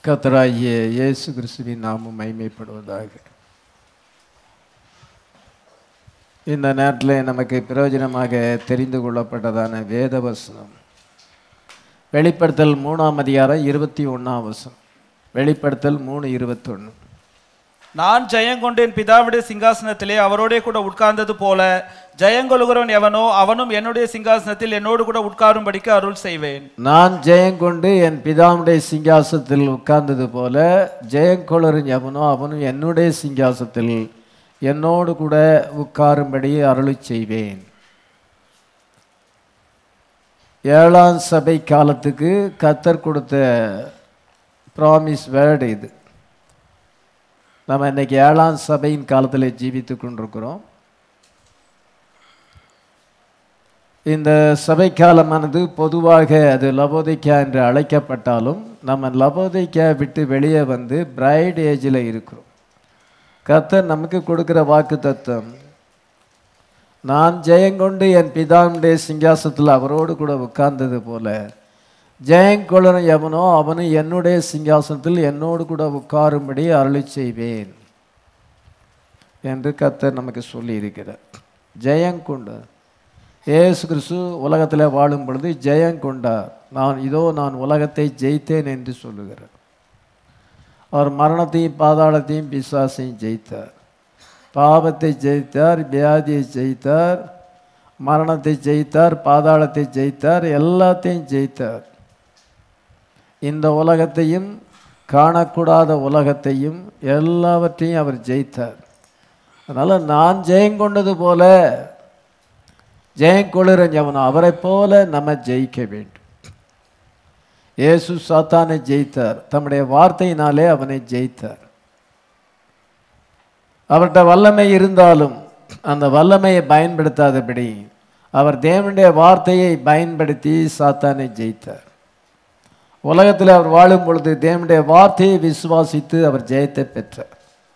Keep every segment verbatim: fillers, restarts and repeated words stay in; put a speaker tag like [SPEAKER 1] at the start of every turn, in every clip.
[SPEAKER 1] கர்த்தராகிய இயேசு கிறிஸ்துவின் நாமம் மகிமைப்படுவதாக. இந்த நேரத்தில் நமக்கு பிரயோஜனமாக தெரிந்து கொள்ளப்பட்டதான வேத வசனம் வெளிப்படுத்தல் மூணாம் அதிகாரம் இருபத்தி ஒன்றாம் வசனம். வெளிப்படுத்தல் மூணு இருபத்தொன்று.
[SPEAKER 2] நான் ஜெயங்கொண்டு என் பிதாவுடைய சிங்காசனத்திலே அவரோடே கூட உட்கார்ந்தது போல ஜெயங்கொள்கிறவன் எவனோ அவனும் என்னுடைய சிங்காசனத்தில் என்னோடு கூட உட்காரும்படிக்கு அருள் செய்வேன்.
[SPEAKER 1] நான் ஜெயங்கொண்டு என் பிதாவுடைய சிங்காசனத்தில் உட்கார்ந்தது போல ஜெயங்கொள்கிறவன் எவனோ அவனும் என்னுடைய சிங்காசனத்தில் என்னோடு கூட உட்காரும்படி அருள் செய்வேன். ஏழாம் சபை காலத்துக்கு கர்த்தர் கொடுத்த ப்ராமிஸ் வேர்டு இது. நம்ம இன்னைக்கு ஏழாம் சபையின் காலத்தில் ஜீவித்து கொண்டிருக்கிறோம். இந்த சபை காலமானது பொதுவாக அது லவோதிக்கா என்று அழைக்கப்பட்டாலும் நம்ம லவோதிக்கா விட்டு வெளியே வந்து பிரைட் ஏஜில் இருக்கிறோம். கர்த்தர் நமக்கு கொடுக்கிற வாக்கு தத்துவம், நான் ஜெயங்கொண்டு என் பிதாவுடைய சிங்காசனத்தில் அவரோடு கூட உட்கார்ந்தது போல ஜெயங்கொள்ளும் எவனோ அவனும் என்னுடைய சிங்காசனத்தில் என்னோடு கூட உட்காரும்படி அருளி செய்வேன் என்று கர்த்தர் நமக்கு சொல்லி இருக்கிறார். ஜெயங்கொண்டு இயேசு கிறிஸ்து உலகத்தில் வாழும் பொழுது ஜெயங்கொண்டார். நான் இதோ நான் உலகத்தை ஜெயித்தேன் என்று சொல்லுகிறார். அவர் மரணத்தையும் பாதாளத்தையும் பிசாசையும் ஜெயித்தார், பாவத்தை ஜெயித்தார், வியாதியை ஜெயித்தார், மரணத்தை ஜெயித்தார், பாதாளத்தை ஜெயித்தார், எல்லாத்தையும் ஜெயித்தார். இந்த உலகத்தையும் காணக்கூடாத உலகத்தையும் எல்லாவற்றையும் அவர் ஜெயித்தார். அதனால் நான் ஜெயங்கொண்டது போல ஜெயங்கொள்ளுறன் எவனோ அவரை போல நம்ம ஜெயிக்க வேண்டும். இயேசு சாத்தானை ஜெயித்தார், தம்முடைய வார்த்தையினாலே அவனை ஜெயித்தார். அவர்கிட்ட வல்லமை இருந்தாலும் அந்த வல்லமையை பயன்படுத்தாதபடி அவர் தேவனுடைய வார்த்தையை பயன்படுத்தி சாத்தானை ஜெயித்தார். உலகத்தில் அவர் வாழும் பொழுது தேவனுடைய வார்த்தையை விசுவாசித்து அவர் ஜெயத்தை பெற்றார்.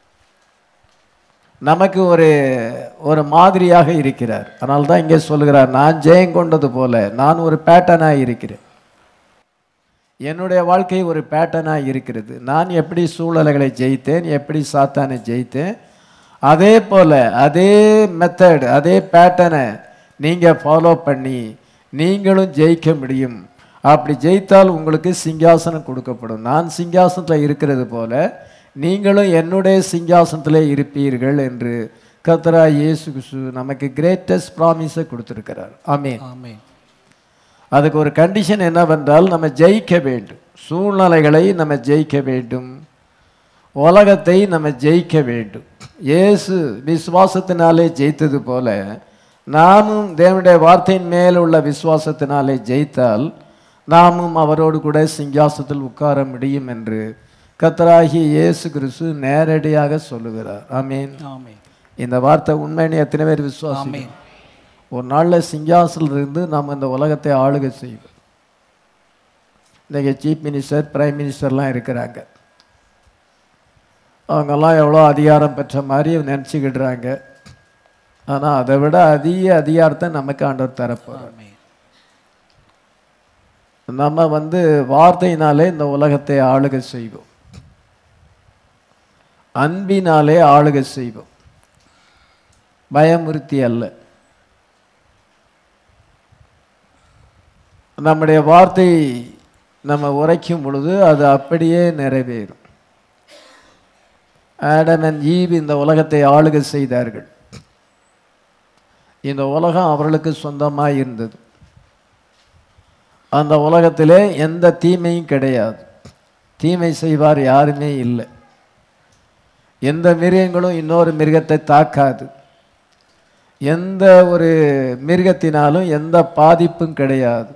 [SPEAKER 1] நமக்கு ஒரு ஒரு மாதிரியாக இருக்கிறார். அதனால தான் இங்கே சொல்கிறார், நான் ஜெயங்கொண்டது போல நான் ஒரு பேட்டர்னாக இருக்கிறேன். என்னுடைய வாழ்க்கை ஒரு பேட்டர்னாக இருக்கிறது. நான் எப்படி சூழ்நிலைகளை ஜெயித்தேன், எப்படி சாத்தானை ஜெயித்தேன், அதே போல் அதே மெத்தட் அதே பேட்டர்னை நீங்கள் ஃபாலோ பண்ணி நீங்களும் ஜெயிக்க முடியும். அப்படி ஜெயித்தால் உங்களுக்கு சிங்காசனம் கொடுக்கப்படும். நான் சிங்காசனத்தில் இருக்கிறது போல நீங்களும் என்னுடைய சிங்காசனத்திலே இருப்பீர்கள் என்று கர்த்தராகிய இயேசு கிறிஸ்து நமக்கு கிரேட்டஸ்ட் ப்ராமிஸை கொடுத்திருக்கிறார். ஆமென், ஆமென். அதுக்கு ஒரு கண்டிஷன் என்னவென்றால் நம்ம ஜெயிக்க வேண்டும். சூழ்நிலைகளை நம்ம ஜெயிக்க வேண்டும், உலகத்தை நம்ம ஜெயிக்க வேண்டும். இயேசு விசுவாசத்தினாலே ஜெயித்தது போல நாமும் தேவனுடைய வார்த்தையின் மேல் உள்ள விசுவாசத்தினாலே ஜெயித்தால் நாமும் அவரோடு கூட சிங்காசனத்தில் உட்கார முடியும் என்று கர்த்தராகிய இயேசு கிறிஸ்து நேரடியாக சொல்லுகிறார். ஆமென், ஆமென். இந்த வார்த்தை உண்மைன்னு எத்தனை பேர் விசுவாசிக்கிறோம்? ஒரு நாளில் சிங்காசனத்தில் இருந்து நாம் இந்த உலகத்தை ஆளுகை செய்வோம். இன்றைக்கி சீஃப் மினிஸ்டர், பிரைம் மினிஸ்டர்லாம் இருக்கிறாங்க. அவங்கெல்லாம் எவ்வளோ அதிகாரம் பெற்ற மாதிரி நினச்சிக்கிடுறாங்க. ஆனால் அதை விட அதிக அதிகாரத்தை நமக்கு ஆண்டவர் தரப்போகிறார். நம்ம வந்து வார்த்தையினாலே இந்த உலகத்தை ஆளுகை செய்வோம், அன்பினாலே ஆளுகை செய்வோம், பயமுறுத்தி அல்ல. நம்முடைய வார்த்தை நம்ம உரைக்கும் பொழுது அது அப்படியே நிறைவேறும். ஆடம் அண்ட் ஈவ் இந்த உலகத்தை ஆளுகை செய்தார்கள். இந்த உலகம் அவர்களுக்கு சொந்தமாக இருந்தது. அந்த உலகத்திலே எந்த தீமையும் கிடையாது, தீமை செய்வார் யாருமே இல்லை. எந்த மிருகங்களும் இன்னொரு மிருகத்தை தாக்காது, எந்த ஒரு மிருகத்தினாலும் எந்த பாதிப்பும் கிடையாது,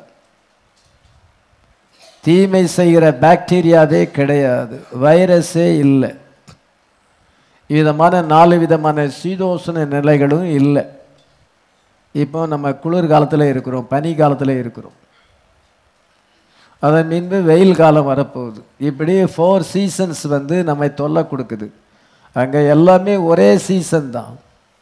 [SPEAKER 1] தீமை செய்கிற பாக்டீரியாவே கிடையாது, வைரஸே இல்லை, விதமான நாலு விதமான சீதோஷண நிலைகளும் இல்லை. இப்போ நம்ம குளிர் காலத்தில் இருக்கிறோம், பனி காலத்தில் இருக்கிறோம், அதன் பின்பு வெயில் காலம் வரப்போகுது. இப்படி ஃபோர் சீசன்ஸ் வந்து நம்மை தொல்லை கொடுக்குது. அங்கே எல்லாமே ஒரே சீசன் தான்.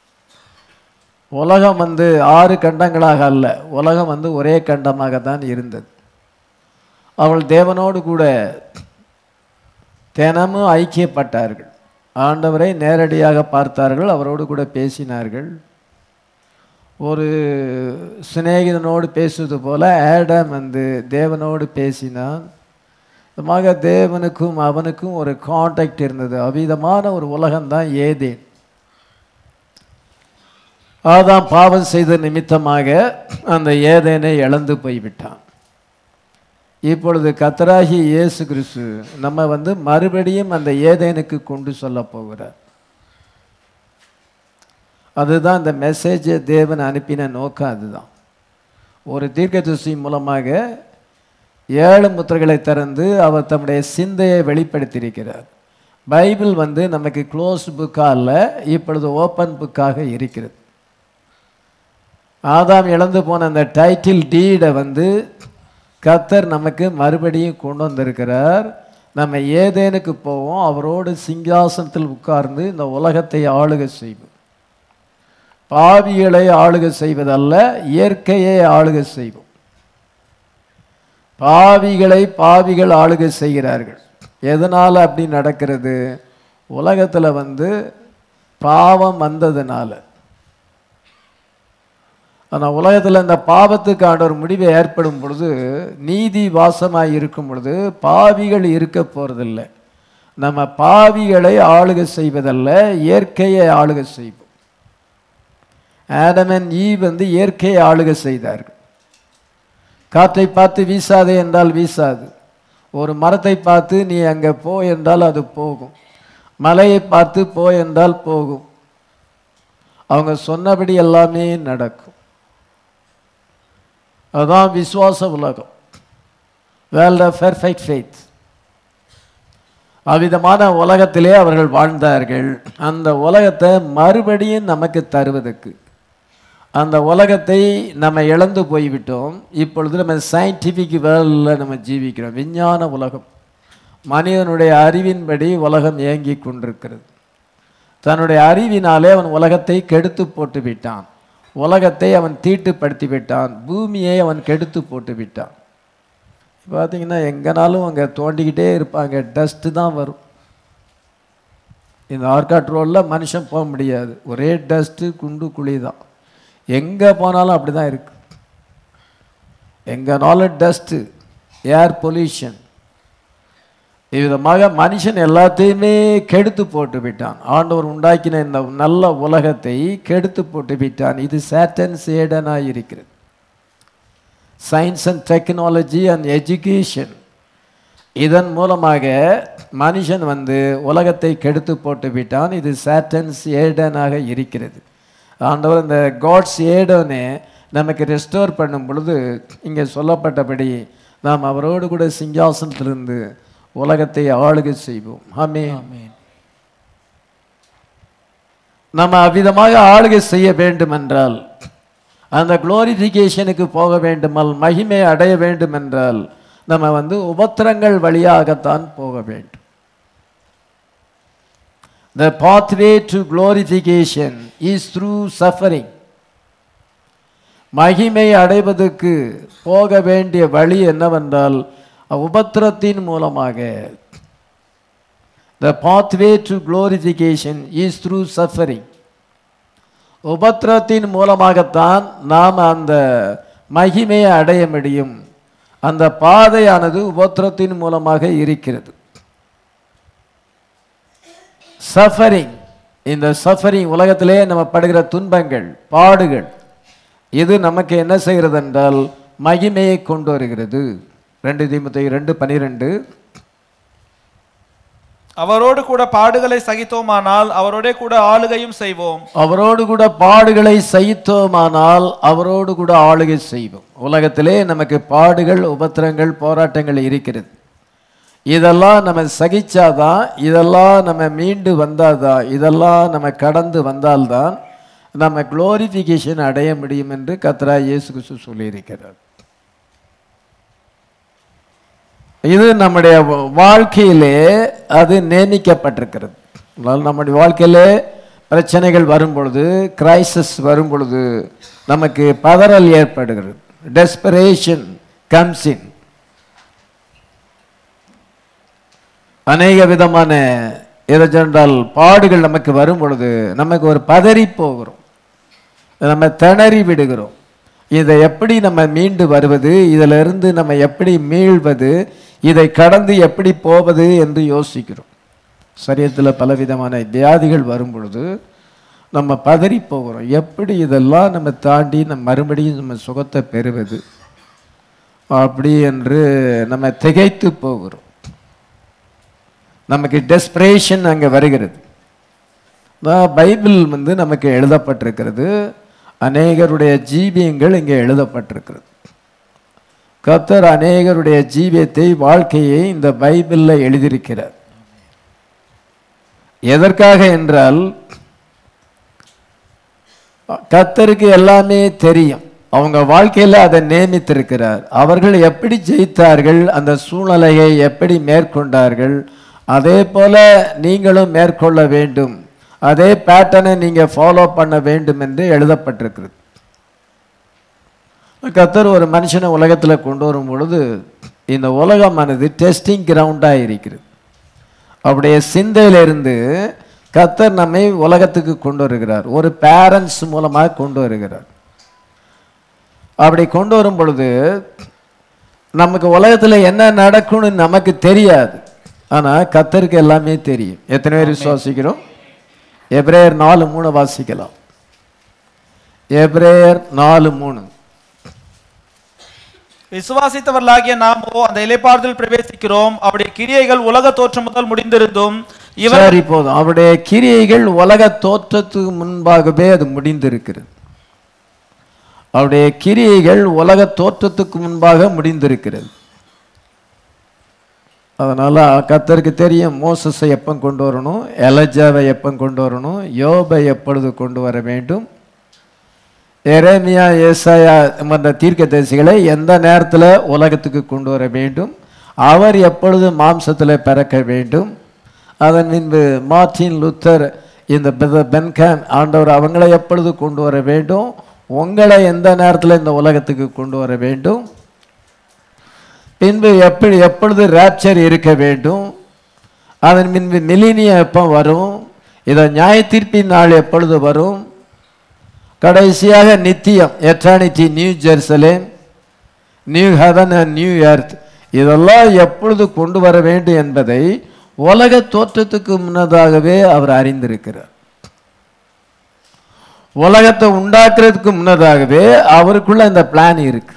[SPEAKER 1] உலகம் வந்து ஆறு கண்டங்களாக அல்ல, உலகம் வந்து ஒரே கண்டமாக தான் இருந்தது. அவள் தேவனோடு கூட தினமும் ஐக்கியப்பட்டார்கள். ஆண்டவரை நேரடியாக பார்த்தார்கள், அவரோடு கூட பேசினார்கள். ஒரு சிநேகிதனோடு பேசுவது போல ஆடம் வந்து தேவனோடு பேசினான். மக தேவனுக்கும் அவனுக்கும் ஒரு கான்டாக்ட் இருந்தது. அவ்விதமான ஒரு உலகம்தான் ஏதேன். ஆதாம் பாவம் செய்த நிமித்தமாக அந்த ஏதேனை இழந்து போய்விட்டான். இப்பொழுது கர்த்தராகிய இயேசு கிறிஸ்து நம்ம வந்து மறுபடியும் அந்த ஏதேனுக்கு கொண்டு சொல்ல போகிறார். அதுதான் இந்த மெசேஜை தேவன் அனுப்பின நோக்கம். அதுதான் ஒரு தீர்க்கதரிசி மூலமாக ஏழு முத்திரைகளை திறந்து அவர் தம்முடைய சிந்தையை வெளிப்படுத்தியிருக்கிறார். பைபிள் வந்து நமக்கு க்ளோஸ் புக்காக அல்ல, இப்பொழுது ஓப்பன் புக்காக இருக்கிறது. ஆதாம் இழந்து போன அந்த டைட்டில் டீடை வந்து கர்த்தர் நமக்கு மறுபடியும் கொண்டு வந்திருக்கிறார். நம்ம ஏதேனுக்கு போவோம், அவரோடு சிங்காசனத்தில் உட்கார்ந்து இந்த உலகத்தை ஆளுகை செய்வோம். பாவிகளை ஆளுகை செய்வதல்ல, இயற்கையை ஆளுகை செய்வோம். பாவிகளை பாவிகள் ஆளுகை செய்கிறார்கள். எதனால் அப்படி நடக்கிறது? உலகத்தில் வந்து பாவம் வந்ததுனால. ஆனால் உலகத்தில் இந்த பாவத்துக்கான ஒரு முடிவு ஏற்படும் பொழுது, நீதி வாசமாக இருக்கும் பொழுது பாவிகள் இருக்க போகிறதில்லை. நம்ம பாவிகளை ஆளுகை செய்வதல்ல, இயற்கையை ஆளுகை செய்வோம். ஆடம் அண்ட் ஈவ் வந்து இயற்கையை ஆளுகை செய்தார்கள். காற்றை பார்த்து வீசாதே என்றால் வீசாது. ஒரு மரத்தை பார்த்து நீ அங்கே போ என்றால் அது போகும். மலையை பார்த்து போ என்றால் போகும். அவங்க சொன்னபடி எல்லாமே நடக்கும். அதுதான் விசுவாச உலகம், வேர்ல்ட் ஆஃப் பெர்ஃபெக்ட் ஃபெய்த். அவ்விதமான உலகத்திலே அவர்கள் வாழ்ந்தார்கள். அந்த உலகத்தை மறுபடியும் நமக்கு தருவதற்கு, அந்த உலகத்தை நம்ம இழந்து போய்விட்டோம். இப்பொழுது நம்ம சயின்டிஃபிக் வேர்ல்டில் நம்ம ஜீவிக்கிறோம். விஞ்ஞான உலகம், மனிதனுடைய அறிவின்படி உலகம் இயங்கி கொண்டிருக்கிறது. தன்னுடைய அறிவினாலே அவன் உலகத்தை கெடுத்து போட்டு விட்டான். உலகத்தை அவன் தீட்டுப்படுத்தி விட்டான். பூமியை அவன் கெடுத்து போட்டு விட்டான். பார்த்தீங்கன்னா எங்கேனாலும் அங்கே தோண்டிக்கிட்டே இருப்பாங்க, டஸ்ட்டு தான் வரும். இந்த ஆர்காட் ரோடில் மனுஷன் போக முடியாது, ஒரே டஸ்ட்டு குண்டு குழி தான். எங்கே போனாலும் அப்படி தான் இருக்கு. எங்கேனாலும் டஸ்ட்டு, ஏர் பொல்யூஷன். இவ்விதமாக மனுஷன் எல்லாத்தையுமே கெடுத்து போட்டு விட்டான். ஆண்டவர் உண்டாக்கின இந்த நல்ல உலகத்தை கெடுத்து போட்டு விட்டான். இது சாட்டன் சேடனாக இருக்கிறது. Science and technology and education, இதன் மூலமாக மனுஷன் வந்து உலகத்தை கெடுத்து போட்டு விட்டான். இது சாட்டன்ஸ் ஏடனாக இருக்கிறது. ஆண்டவர் இந்த காட்ஸ் ஏடனை நமக்கு ரெஸ்டோர் பண்ணும் பொழுது இங்கே சொல்லப்பட்டபடி நாம் அவரோடு கூட சிங்காசனத்திலிருந்து உலகத்தை ஆளுகை செய்வோம். ஆமென். நம்ம அவ்விதமாக ஆளுகை செய்ய வேண்டும் என்றால், அந்த குளோரிஃபிகேஷனுக்கு போக வேண்டுமால், மகிமை அடைய வேண்டும் என்றால் நம்ம வந்து உபத்திரங்கள் வழியாகத்தான் போக வேண்டும். The pathway to glorification is through suffering. மகிமை அடைவதற்கு போக வேண்டிய வழி என்னவென்றால் உபத்திரத்தின் மூலமாக. The pathway to glorification is through suffering. உபத்திரத்தின் மூலமாகத்தான் நாம் அந்த மகிமையை அடைய முடியும். அந்த பாதையானது உபத்திரத்தின் மூலமாக இருக்கிறது. சஃபரிங், இந்த சஃபரிங் உலகத்திலே நம்ம படுகிற துன்பங்கள், பாடுகள், இது நமக்கு என்ன செய்கிறது என்றால் மகிமையை கொண்டு வருகிறது. ரெண்டு தீமோத்தேயு ரெண்டு பனிரெண்டு.
[SPEAKER 2] அவரோடு கூட பாடுகளை சகித்தோமானால் அவரோட கூட ஆளுகையும் செய்வோம்.
[SPEAKER 1] அவரோடு கூட பாடுகளை சகித்தோமானால் அவரோடு கூட ஆளுகை செய்வோம். உலகத்திலே நமக்கு பாடுகள், உபத்திரங்கள், போராட்டங்கள் இருக்கிறது. இதெல்லாம் நம்ம சகிச்சாதான், இதெல்லாம் நம்ம மீண்டு வந்தாதான், இதெல்லாம் நம்ம கடந்து வந்தால்தான் நம்ம குளோரிஃபிகேஷன் அடைய முடியும் என்று கர்த்தராகிய இயேசு கிறிஸ்து சொல்லியிருக்கிறார். இது நம்முடைய வாழ்க்கையிலே அது நியமிக்கப்பட்டிருக்கிறது. நம்முடைய வாழ்க்கையிலே பிரச்சனைகள் வரும் பொழுது, கிரைசிஸ் வரும் பொழுது நமக்கு பதறல் ஏற்படுகிறது. Desperation comes in. அநேக விதமான எதென்றால் பாடுகள் நமக்கு வரும் பொழுது நமக்கு ஒரு பதறி போகிறோம், நம்ம திணறி விடுகிறோம். இதை எப்படி நம்ம மீண்டு வருவது, இதிலிருந்து நம்ம எப்படி மீள்வது, இதை கடந்து எப்படி போவது என்று யோசிக்கிறோம். சரீரத்தில் பலவிதமான வியாதிகள் வரும் பொழுது நம்ம பதறி போகிறோம். எப்படி இதெல்லாம் நம்ம தாண்டி நம்ம மறுபடியும் நம்ம சுகத்தை பெறுவது அப்படி என்று நம்ம திகைத்து போகிறோம். நமக்கு டெஸ்பிரேஷன் அங்கே வருகிறது. பைபிள் வந்து நமக்கு எழுதப்பட்டிருக்கிறது, அநேகருடைய ஜீவியங்கள் இங்கே எழுதப்பட்டிருக்கிறது. கர்த்தர் அநேகருடைய ஜீவியத்தை வாழ்க்கையை இந்த பைபிளில் எழுதியிருக்கிறார். எதற்காக என்றால் கர்த்தருக்கு எல்லாமே தெரியும், அவங்க வாழ்க்கையில் அதை நியமித்திருக்கிறார். அவர்கள் எப்படி ஜெயித்தார்கள், அந்த சூழ்நிலையை எப்படி மேற்கொண்டார்கள், அதே போல நீங்களும் மேற்கொள்ள வேண்டும், அதே பேட்டர்னை நீங்கள் ஃபாலோ பண்ண வேண்டும் என்று எழுதப்பட்டிருக்கிறது. கர்த்தர் ஒரு மனுஷனை உலகத்தில் கொண்டு வரும் பொழுது இந்த உலகமானது டெஸ்டிங் கிரவுண்டாக இருக்கிறது. அவருடைய சிந்தையிலிருந்து கர்த்தர் நம்மை உலகத்துக்கு கொண்டு வருகிறார், ஒரு பேரண்ட்ஸ் மூலமாக கொண்டு வருகிறார். அப்படி கொண்டு வரும் பொழுது நமக்கு உலகத்தில் என்ன நடக்கும்னு நமக்கு தெரியாது, ஆனால் கர்த்தருக்கு எல்லாமே தெரியும். எத்தனை பேர் விசுவாசிக்கிறோம்? எபிரேயர் நாலு மூணு வாசிக்கலாம். எபிரேயர் நாலு மூணு.
[SPEAKER 2] விசுவாசித்தவர்களாகிய நாமோ அந்த இளைப்பாறுதல் பிரவேசிக்கிறோம். அவருடைய கிரியைகள் உலக தோற்றம் முதல் முடிந்திருந்தும் இவர்
[SPEAKER 1] சரி போதும். அவருடைய கிரியைகள் உலக தோற்றத்துக்கு முன்பாகவே அது முடிந்திருக்கிறது. அவருடைய கிரியைகள் உலக தோற்றத்துக்கு முன்பாக முடிந்திருக்கிறது. அதனால கர்த்தருக்கு தெரியும் மோசஸை எப்போ கொண்டு வரணும், எலஜாவை எப்போ கொண்டு வரணும், யோபை எப்பொழுது கொண்டு வர வேண்டும், எரேமியா ஏசாயா என்ற தீர்க்கதரிசிகளை எந்த நேரத்தில் உலகத்துக்கு கொண்டு வர வேண்டும், அவர் எப்பொழுது மாம்சத்தில் பிறக்க வேண்டும். அதன் பின்பு மார்ட்டின் லூத்தர், இந்த பென்காம் ஆண்டவர் அவங்களை எப்பொழுது கொண்டு வர வேண்டும், உங்களை எந்த நேரத்தில் இந்த உலகத்துக்கு கொண்டு வர வேண்டும், பின்பு எப்படி எப்பொழுது ராப்சர் இருக்க வேண்டும், அதன் பின்பு மில்லினியம் எப்போ வரும், இதை நியாய தீர்ப்பின் நாள் எப்பொழுது வரும், கடைசியாக நித்தியம் eternity, new Jerusalem, new heaven and new earth, இதெல்லாம் எப்பொழுது கொண்டு வர வேண்டும் என்பதை உலக தோற்றத்துக்கு முன்னதாகவே அவர் அறிந்திருக்கிறார். உலகத்தை உண்டாக்குறதுக்கு முன்னதாகவே அவருக்குள்ள இந்த பிளான் இருக்கு.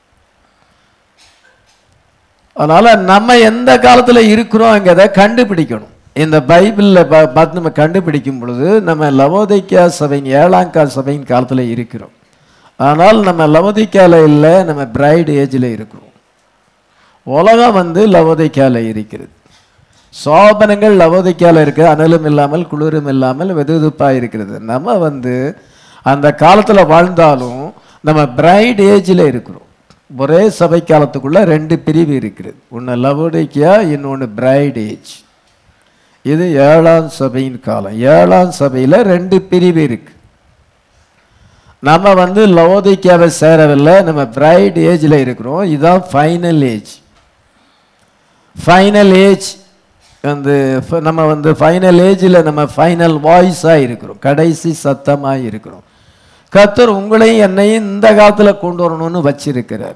[SPEAKER 1] அதனால நம்ம எந்த காலத்துல இருக்கிறோங்கிறத கண்டுபிடிக்கணும். இந்த பைபிளில் பார்த்து நம்ம கண்டுபிடிக்கும் பொழுது நம்ம லவோதிக்கா சபையின் ஏழாம் கால சபையின் காலத்தில் இருக்கிறோம். ஆனால் நம்ம லவோதிக்கால இல்லை, நம்ம பிரைட் ஏஜில் இருக்கிறோம். உலகம் வந்து லவோதிக்கால இருக்கிறது. சோபனங்கள் லவோதிக்கால இருக்குது, அனலும் இல்லாமல் குளிரும் இல்லாமல் வெதுவெதுப்பாக இருக்கிறது. நம்ம வந்து அந்த காலத்தில் வாழ்ந்தாலும் நம்ம பிரைட் ஏஜில் இருக்கிறோம். ஒரே சபை காலத்துக்குள்ள ரெண்டு பிரிவு இருக்கிறது, ஒன்று லவோதிக்கா, இன்னொன்று பிரைட் ஏஜ். இது ஏழாம் சபையின் காலம். ஏழாம் சபையில் ரெண்டு பிரிவு இருக்கு. நம்ம வந்து லவோதிக்காவை சேரவில்லை, நம்ம பிரைட் ஏஜில் இருக்கிறோம். இதுதான் ஃபைனல் ஏஜ். ஃபைனல் ஏஜ் வந்து நம்ம வந்து ஃபைனல் ஏஜில் நம்ம ஃபைனல் வாய்ஸாக இருக்கிறோம், கடைசி சத்தமாக இருக்கிறோம். கர்த்தர் உங்களையும் என்னையும் இந்த காலத்தில் கொண்டு வரணும்னு வச்சிருக்கிறார்.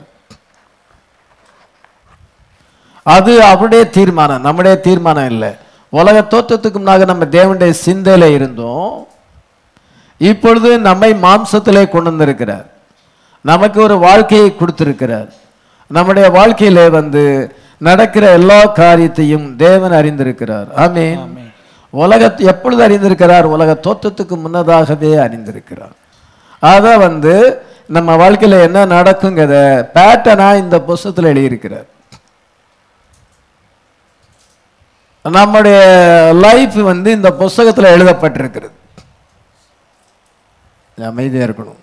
[SPEAKER 1] அது அவருடைய தீர்மானம், நம்முடைய தீர்மானம் இல்லை. உலக தோற்றத்துக்கு முன்னாக நம்ம தேவனுடைய சிந்தையில இருந்தோம். இப்பொழுது நம்மை மாம்சத்திலே கொண்டு வந்திருக்கிறார், நமக்கு ஒரு வாழ்க்கையை கொடுத்திருக்கிறார். நம்முடைய வாழ்க்கையிலே வந்து நடக்கிற எல்லா காரியத்தையும் தேவன் அறிந்திருக்கிறார். ஆமென். உலகத்தை எப்பொழுது அறிந்திருக்கிறார்? உலக தோற்றத்துக்கு முன்னதாகவே அறிந்திருக்கிறார். அதை வந்து நம்ம வாழ்க்கையில என்ன நடக்குங்கிறத பேட்டர்னா இந்த புஸ்தகத்தில் எழுதியிருக்கிறார். நம்முடைய லைஃப் வந்து இந்த புஸ்தகத்தில் எழுதப்பட்டிருக்கிறது. அமைதியா இருக்கணும்.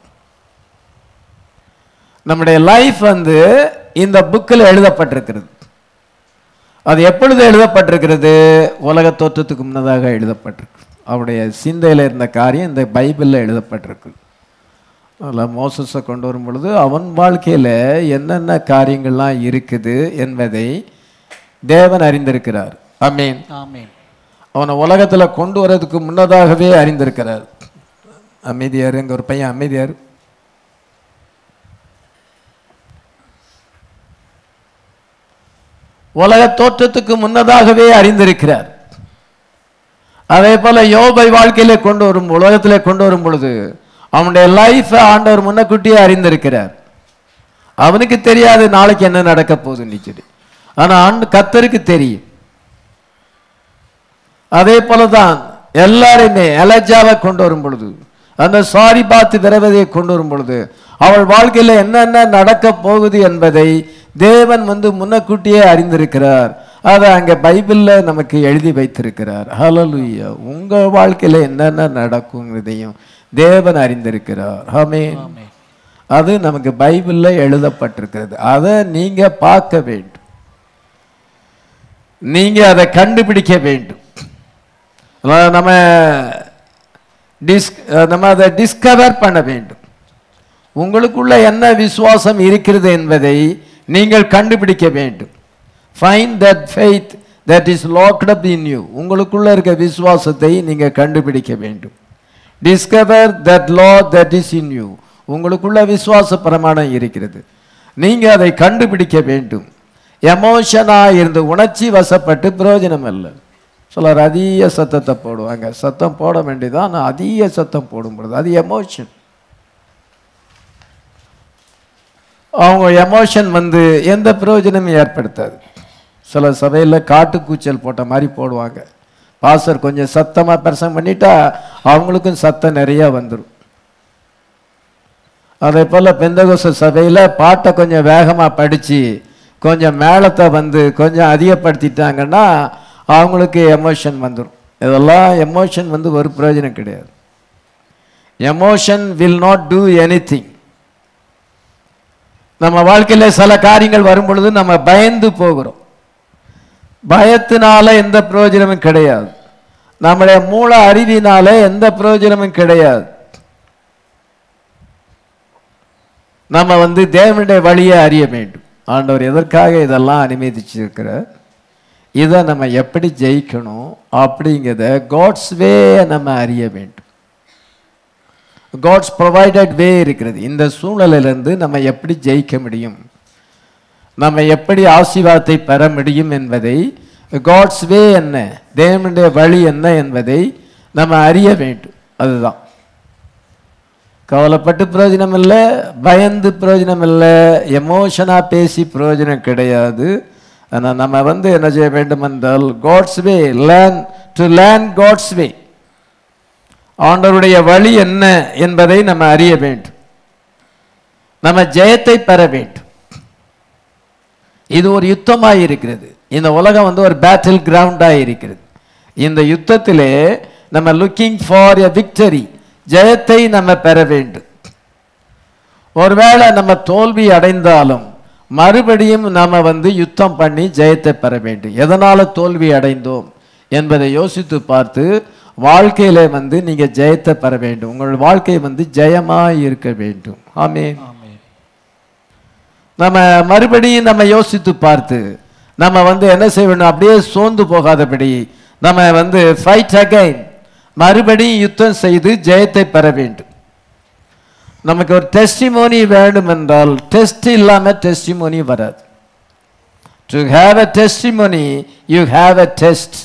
[SPEAKER 1] நம்முடைய லைஃப் வந்து இந்த புக்கில் எழுதப்பட்டிருக்கிறது. அது எப்பொழுது எழுதப்பட்டிருக்கிறது? உலக தோற்றத்துக்கு முன்னதாக எழுதப்பட்டிருக்கு. அவருடைய சிந்தையில் இருந்த காரியம் இந்த பைபிளில் எழுதப்பட்டிருக்கு. அதில் மோசஸை கொண்டு வரும் பொழுது அவன் வாழ்க்கையில் என்னென்ன காரியங்கள்லாம் இருக்குது என்பதை தேவன் அறிந்திருக்கிறார். ஆமென்.
[SPEAKER 2] ஆமென்.
[SPEAKER 1] அவனை உலகத்துல கொண்டு வரதுக்கு முன்னதாகவே அறிந்திருக்கிறார். அமைதியாரு, எங்க ஒரு பையன் அமைதியாரு. உலக தோற்றத்துக்கு முன்னதாகவே அறிந்திருக்கிறார். அதே போல யோபை வாழ்க்கையில கொண்டு வரும் உலகத்திலே கொண்டு வரும் பொழுது அவனுடைய லைஃப் ஆண்டவர் முன்னக்கூட்டியே அறிந்திருக்கிறார். அவனுக்கு தெரியாது நாளைக்கு என்ன நடக்க போகுதுன்னு சொல்லி, ஆனா ஆண்டு கர்த்தருக்கு தெரியும். அதே போலதான் எல்லாருமே எலஜாவை கொண்டு வரும் பொழுது, அந்த சாரி பார்த்து விரைவதையை கொண்டு வரும் பொழுது அவள் வாழ்க்கையில என்னென்ன நடக்க போகுது என்பதை தேவன் வந்து முன்னக்கூட்டியே அறிந்திருக்கிறார். அதை அங்க பைபிள்ல நமக்கு எழுதி வைத்திருக்கிறார். ஹல்லேலூயா. உங்க வாழ்க்கையில என்னென்ன நடக்குங்கிறதையும் தேவன் அறிந்திருக்கிறார். ஆமென். அது நமக்கு பைபிள்ல எழுதப்பட்டிருக்கிறது. அதை நீங்க பார்க்க வேண்டும், நீங்க அதை கண்டுபிடிக்க வேண்டும். நம்ம டிஸ் நம்ம அதை டிஸ்கவர் பண்ண வேண்டும். உங்களுக்குள்ள என்ன விசுவாசம் இருக்கிறது என்பதை நீங்கள் கண்டுபிடிக்க வேண்டும். Find that faith that is locked up in you. உங்களுக்குள்ள இருக்க விசுவாசத்தை நீங்க கண்டுபிடிக்க வேண்டும். Discover that law that is in you. உங்களுக்குள்ள விசுவாச பிரமாணம் இருக்கிறது, நீங்க அதை கண்டுபிடிக்க வேண்டும். எமோஷனா இருந்து உணர்ச்சி வசப்பட்டு பிரயோஜனம் இல்லை. சிலர் அதிக சத்தத்தை போடுவாங்க. சத்தம் போட வேண்டியதான், ஆனால் அதிக சத்தம் போடும் பொழுது அது எமோஷன். அவங்க எமோஷன் வந்து எந்த பிரயோஜனமும் ஏற்படுத்தாது. சில சபையில் காட்டுக்கூச்சல் போட்ட மாதிரி போடுவாங்க. பாஸ்டர் கொஞ்சம் சத்தமாக பிரசங்கம் பண்ணிட்டா அவங்களுக்கும் சத்தம் நிறைய வந்துடும். அதே போல் பெந்தகோஸ்து சபையில் பாட்டை கொஞ்சம் வேகமாக படித்து கொஞ்சம் மேளத்தை வந்து கொஞ்சம் அதிகப்படுத்திட்டாங்கன்னா அவங்களுக்கு எமோஷன் வந்துடும். இதெல்லாம் எமோஷன் வந்து ஒரு பிரயோஜனம் கிடையாது. Emotion will not do anything. நம்ம வாழ்க்கையில் சில காரியங்கள் வரும் பொழுது நம்ம பயந்து போகிறோம். பயத்தினால எந்த பிரயோஜனமும் கிடையாது. நம்முடைய மூல அறிவினால எந்த பிரயோஜனமும் கிடையாது. நம்ம வந்து தேவனுடைய வழியை அறிய வேண்டும். ஆண்டவர் எதற்காக இதெல்லாம் அனுமதிச்சிருக்கிறார், இதை நம்ம எப்படி ஜெயிக்கணும் அப்படிங்கிறத காட்ஸ் வே நம்ம அறிய வேண்டும். காட்ஸ் ப்ரொவைடட் வே இருக்கிறது. இந்த சூழ்நிலையிலிருந்து நம்ம எப்படி ஜெயிக்க முடியும், நம்ம எப்படி ஆசீர்வாதத்தை பெற முடியும் என்பதை, காட்ஸ் வே என்ன, தேவனுடைய வழி என்ன என்பதை நம்ம அறிய வேண்டும். அதுதான். கவலைப்பட்டு பிரயோஜனம் இல்லை, பயந்து பிரயோஜனம் இல்லை, எமோஷனா பேசி பிரயோஜனம் கிடையாது. ஆனால் நம்ம வந்து என்ன செய்ய வேண்டும் என்றால் God's way, learn to learn God's way. ஆண்டவருடைய வழி என்ன என்பதை நம்ம அறிய வேண்டும். நம்ம ஜெயத்தை பெற வேண்டும். இது ஒரு யுத்தமாக இருக்கிறது. இந்த உலகம் வந்து ஒரு பேட்டில் கிரவுண்டாக இருக்கிறது. இந்த யுத்தத்திலே நம்ம லுக்கிங் ஃபார் எ விக்டரி, ஜெயத்தை நம்ம பெற வேண்டும். ஒருவேளை நம்ம தோல்வி அடைந்தாலும் மறுபடியும் நாம வந்து யுத்தம் பண்ணி ஜெயத்தை பெற வேண்டும். எதனால தோல்வி அடைந்தோம் என்பதை யோசித்து பார்த்து வாழ்க்கையில வந்து நீங்க ஜெயத்தை பெற வேண்டும். உங்கள் வாழ்க்கை வந்து ஜெயமாய் இருக்க வேண்டும். ஆமென். நம்ம மறுபடியும் நம்ம யோசித்து பார்த்து நம்ம வந்து என்ன செய்ய வேண்டும், அப்படியே சோர்ந்து போகாதபடி நம்ம வந்து ஃபைட் அகைன், மறுபடியும் யுத்தம் செய்து ஜெயத்தை பெற வேண்டும். நமக்கு ஒரு டெஸ்டிமோனி வேண்டும் என்றால் டெஸ்ட் இல்லாம டெஸ்டிமோனி வராது. To have a testimony you have a test.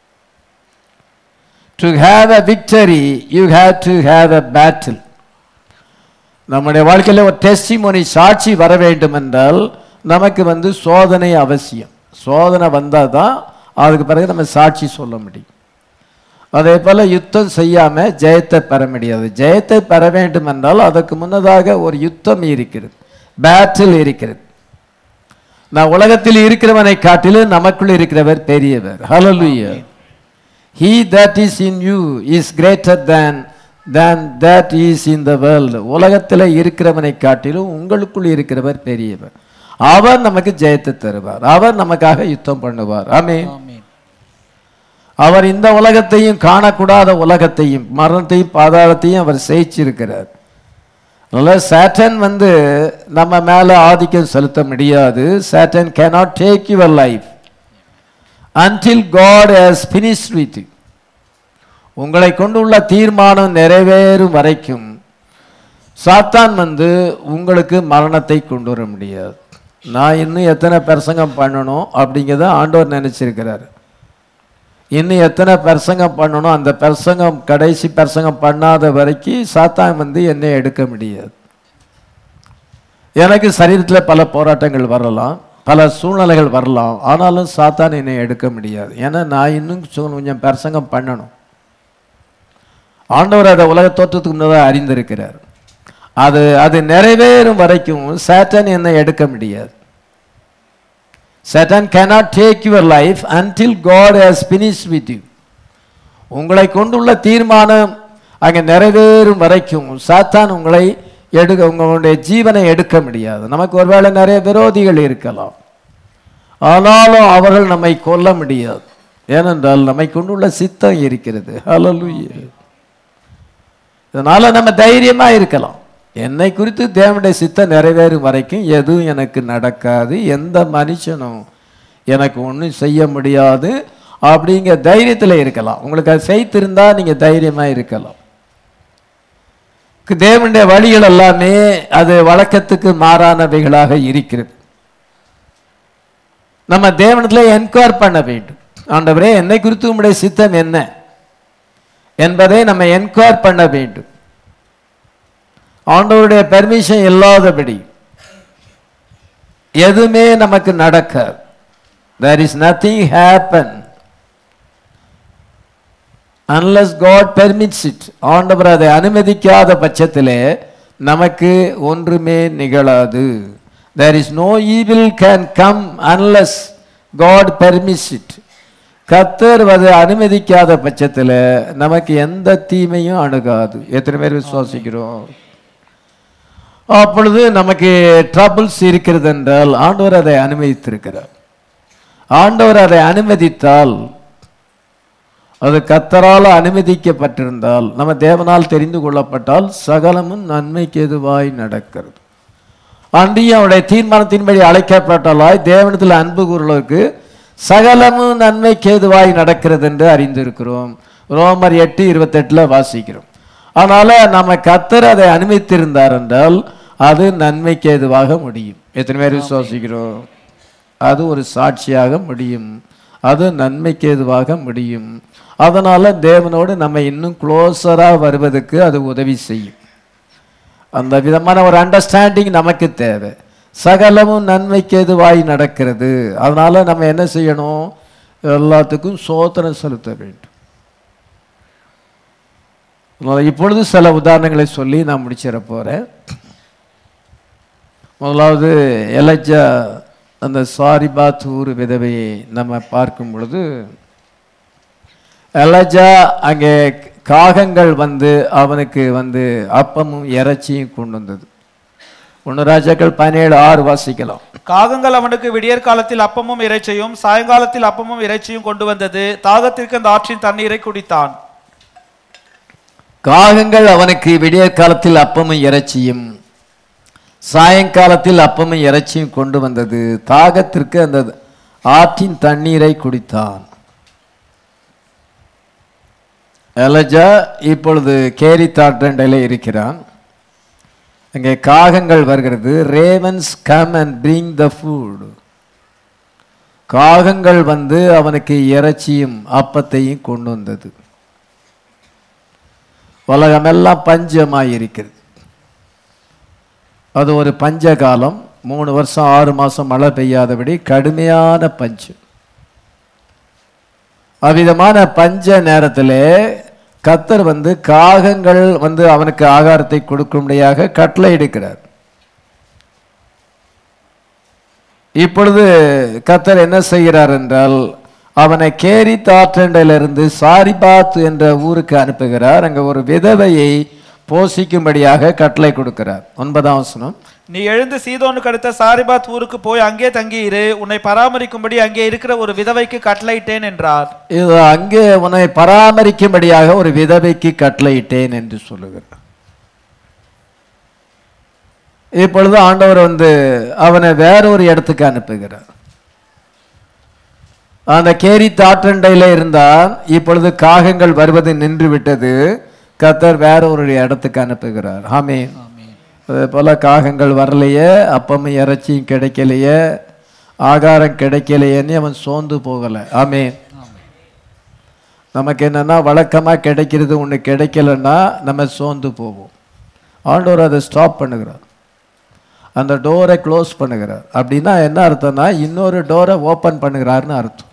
[SPEAKER 1] To have a victory you have to have a battle. நம்முடைய வாழ்க்கையில் ஒரு டெஸ்டிமோனி, சாட்சி வர வேண்டும் என்றால் நமக்கு வந்து சோதனை அவசியம். சோதனை வந்தால் தான் அதுக்கு பிறகு நம்ம சாட்சி சொல்ல முடியும். அதே போல யுத்தம் செய்யாம ஜெயத்தை பெற முடியாது. ஜெயத்தை பெற வேண்டும் என்றால் அதற்கு முன்னதாக ஒரு யுத்தம் இருக்கிறது, பேட்டில் இருக்கிறது. நான் உலகத்தில் இருக்கிறவனை காட்டிலும் நமக்குள் இருக்கிறவர் பெரியவர். ஹல்லேலூயா. He that is in you is greater than than that is in the world. உலகத்தில் இருக்கிறவனை காட்டிலும் உங்களுக்குள் இருக்கிறவர் பெரியவர். அவர் நமக்கு ஜெயத்தை தருவார். அவர் நமக்காக யுத்தம் பண்ணுவார். ஆமென். அவர் இந்த உலகத்தையும் காணக்கூடாத உலகத்தையும் மரணத்தையும் பாதாளத்தையும் அவர் ஜெயிச்சிருக்கிறார். அதனால சாட்டன் வந்து நம்ம மேல ஆதிக்கம் செலுத்த முடியாது. Satan cannot take your life. until God has finished with you. உங்களை கொண்டுள்ள தீர்மானம் நிறைவேறும் வரைக்கும் சாத்தான் வந்து உங்களுக்கு மரணத்தை கொண்டு வர முடியாது. நான் இன்னும் எத்தனை பிரசங்கம் பண்ணணும் அப்படிங்கிறத ஆண்டவர் நினைச்சிருக்கிறார். இன்னும் எத்தனை பிரசங்கம் பண்ணணும், அந்த பிரசங்கம் கடைசி பிரசங்கம் பண்ணாத வரைக்கும் சாத்தான் வந்து என்னை எடுக்க முடியாது. எனக்கு சரீரத்தில் பல போராட்டங்கள் வரலாம், பல சூழ்நிலைகள் வரலாம், ஆனாலும் சாத்தான் என்னை எடுக்க முடியாது. ஏன்னா நான் இன்னும் கொஞ்சம் பிரசங்கம் பண்ணணும். ஆண்டவர் அதை உலக தோற்றத்துக்கு முன்னதாக அறிந்திருக்கிறார். அது அது நிறைவேறும் வரைக்கும் சாத்தான் என்னை எடுக்க முடியாது. Satan cannot take your life until God has finished with you. உங்களை கொண்டுள்ள தீர்மானம் அங்கே நிறைவேறும் வரைக்கும் சாத்தான் உங்களை எடுக்க உங்களுடைய ஜீவனை எடுக்க முடியாது. நமக்கு ஒருவேளை நிறைய விரோதிகள் இருக்கலாம், ஆனாலும் அவர்கள் நம்மை கொல்ல முடியாது. ஏனென்றால் நம்மை கொண்டுள்ள சித்தம் இருக்கிறது. ஹல்லேலூயா. இதனால நம்ம தைரியமா இருக்கலாம். என்னை குறித்து தேவனுடைய சித்தம் நிறைவேறும் வரைக்கும் எதுவும் எனக்கு நடக்காது, எந்த மனுஷனும் எனக்கு ஒன்றும் செய்ய முடியாது அப்படிங்கிற தைரியத்தில் இருக்கலாம். உங்களுக்கு அது ஃபெய்த் இருந்தால் நீங்கள் தைரியமாக இருக்கலாம். தேவனுடைய வழிகள் எல்லாமே அது வழக்கத்துக்கு மாறானவைகளாக இருக்கிறது. நம்ம தேவனத்தில் என்கொயர் பண்ண வேண்டும். ஆண்டவரே, என்னை குறித்து உம்முடைய சித்தம் என்ன என்பதை நம்ம என்கொயர் பண்ண வேண்டும். ஆண்டவருடைய பெர்மிஷன் இல்லாதபடி எதுவுமே நமக்கு நடக்காது. There is nothing happen unless God permits it. ஆண்டவர் அதை அனுமதிக்காத பட்சத்திலே நமக்கு ஒன்றுமே நிகழாது. There is no evil can come unless God permits it. கர்த்தர் அதை அனுமதிக்காத பட்சத்தில் நமக்கு எந்த தீமையும் அணுகாது. எத்தனை பேர் விசுவாசிக்கிறோம்? அப்பொழுது நமக்கு ட்ரபிள்ஸ் இருக்கிறது என்றால் ஆண்டவர் அதை அனுமதித்திருக்கிறார். ஆண்டவர் அதை அனுமதித்தால், அது கர்த்தரால் அனுமதிக்கப்பட்டிருந்தால், நம்ம தேவனால் தெரிந்து கொள்ளப்பட்டால் சகலமும் நன்மைக்கு எதுவாய் நடக்கிறது. அன்றையும் அவருடைய தீர்மானத்தின்படி அழைக்கப்பட்டாலாய் தேவனத்தில் அன்பு கூறுவதற்கு சகலமும் நன்மைக்கு ஏதுவாய் நடக்கிறது என்று அறிந்திருக்கிறோம். ரோமர் எட்டு இருபத்தி எட்டுல வாசிக்கிறோம். அதனால நம்ம கர்த்தர் அதை அனுமதித்திருந்தார் என்றால் அது நன்மைக்கு ஏதுவாக முடியும். எத்தனை பேர் விசுவாசிக்கிறோம்? அது ஒரு சாட்சியாக முடியும், அது நன்மைக்கு ஏதுவாக முடியும். அதனால தேவனோடு நம்ம இன்னும் க்ளோஸரா வருவதற்கு அது உதவி செய்யும். அந்த விதமான ஒரு அண்டர்ஸ்டாண்டிங் நமக்கு தேவை. சகலமும் நன்மைக்கு எதுவாய் நடக்கிறது. அதனால நம்ம என்ன செய்யணும்? எல்லாத்துக்கும் சோத்திரம் செலுத்த வேண்டும். இப்பொழுது சில உதாரணங்களை சொல்லி நான் முடிச்சிட போறேன். முதலாவது எலஜா அந்த சாரிபாத் ஊர் விதவையை நம்ம பார்க்கும் பொழுது, எலஜா அங்கே காகங்கள் வந்து அவனுக்கு வந்து அப்பமும் இறைச்சியும் கொண்டு வந்தது. ஒன்று ராஜாக்கள் பதினேழு ஆறு வாசிக்கலாம்.
[SPEAKER 2] காகங்கள் அவனுக்கு விடியற் காலத்தில் அப்பமும் இறைச்சியும் சாயங்காலத்தில் அப்பமும் இறைச்சியும் கொண்டு வந்தது. தாகத்திற்கு அந்த ஆற்றின் தண்ணீரை குடித்தான்.
[SPEAKER 1] காகங்கள் அவனுக்கு விடியற் காலத்தில் அப்பமும் இறைச்சியும் சாயங்காலத்தில் அப்பமும் இறைச்சியும் கொண்டு வந்தது. தாகத்திற்கு அந்த ஆற்றின் தண்ணீரை குடித்தான். எலஜா இப்பொழுது கேரி தாற்றண்டையில இருக்கிறான். அங்கே காகங்கள் வருகிறது. Ravens come and bring the food. காகங்கள் வந்து அவனுக்கு இறைச்சியும் அப்பத்தையும் கொண்டு வந்தது. உலகமெல்லாம் பஞ்சமாய் இருக்கிறது. அது ஒரு பஞ்ச காலம். மூணு வருஷம் ஆறு மாசம் மழை பெய்யாதபடி கடுமையான பஞ்சம். அவ்விதமான பஞ்ச நேரத்தில் கர்த்தர் வந்து காகங்கள் வந்து அவனுக்கு ஆகாரத்தை கொடுக்கும்படியாக கட்டளை எடுக்கிறார். இப்பொழுது கர்த்தர் என்ன செய்கிறார் என்றால், அவனை கேரி தாற்றண்டையிலிருந்து சாரிபாத் என்ற ஊருக்கு அனுப்புகிறார். அங்கே ஒரு விதவையை போஷிக்கும்படியாக கட்டளை கொடுக்கிறார். ஒன்பதாம் வசனம்,
[SPEAKER 2] நீ எழுந்து சீதோனுக்கு அடுத்த சாரிபாத் ஊருக்கு போய் அங்கே தங்கியிரு, உன்னை பராமரிக்கும்படி அங்கே இருக்கிற ஒரு விதவைக்கு கட்டளையிட்டேன் என்றார்.
[SPEAKER 1] இது அங்கே உன்னை பராமரிக்கும்படியாக ஒரு விதவைக்கு கட்டளையிட்டேன் என்று சொல்லுகிறார். இப்பொழுது ஆண்டவர் வந்து அவனை வேறொரு இடத்துக்கு அனுப்புகிறார். அந்த கேரி தாற்றண்டையில் இருந்தான், இப்பொழுது காகங்கள் வருவது நின்று விட்டது, கர்த்தர் வேற ஒரு இடத்துக்கு அனுப்புகிறார். ஆமென். அதே போல காகங்கள் வரலையே, அப்பமும் இறைச்சியும் கிடைக்கலையே, ஆகாரம் கிடைக்கலையேன்னு அவன் சோர்ந்து போகலை. ஆமென். நமக்கு என்னன்னா வழக்கமாக கிடைக்கிறது ஒன்று கிடைக்கலன்னா நம்ம சோர்ந்து போவோம். ஆண்டவர் அதை ஸ்டாப் பண்ணுகிறார், அந்த டோரை க்ளோஸ் பண்ணுகிறார். அப்படின்னா என்ன அர்த்தம்னா இன்னொரு டோரை ஓப்பன் பண்ணுகிறாருன்னு அர்த்தம்.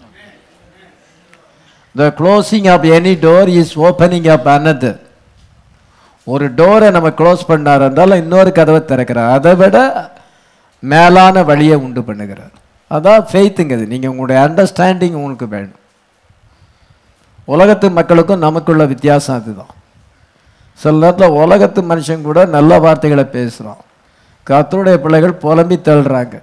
[SPEAKER 1] The closing of any door is opening up another. ஒரு டோரை நம்ம க்ளோஸ் பண்ணார் இருந்தாலும் இன்னொரு கதவை திறக்கிறார், அதை விட மேலான வழியை உண்டு பண்ணுகிறார். அதான் ஃபெய்த்துங்கிறது. நீங்கள் உங்களுடைய அண்டர்ஸ்டாண்டிங் உங்களுக்கு வேணும். உலகத்து மக்களுக்கும் நமக்குள்ள வித்தியாசம் அதுதான். சில நேரத்தில் உலகத்து மனுஷன் கூட நல்ல வார்த்தைகளை பேசுகிறான், கர்த்தருடைய பிள்ளைகள் புலம்பி தள்ளுறாங்க.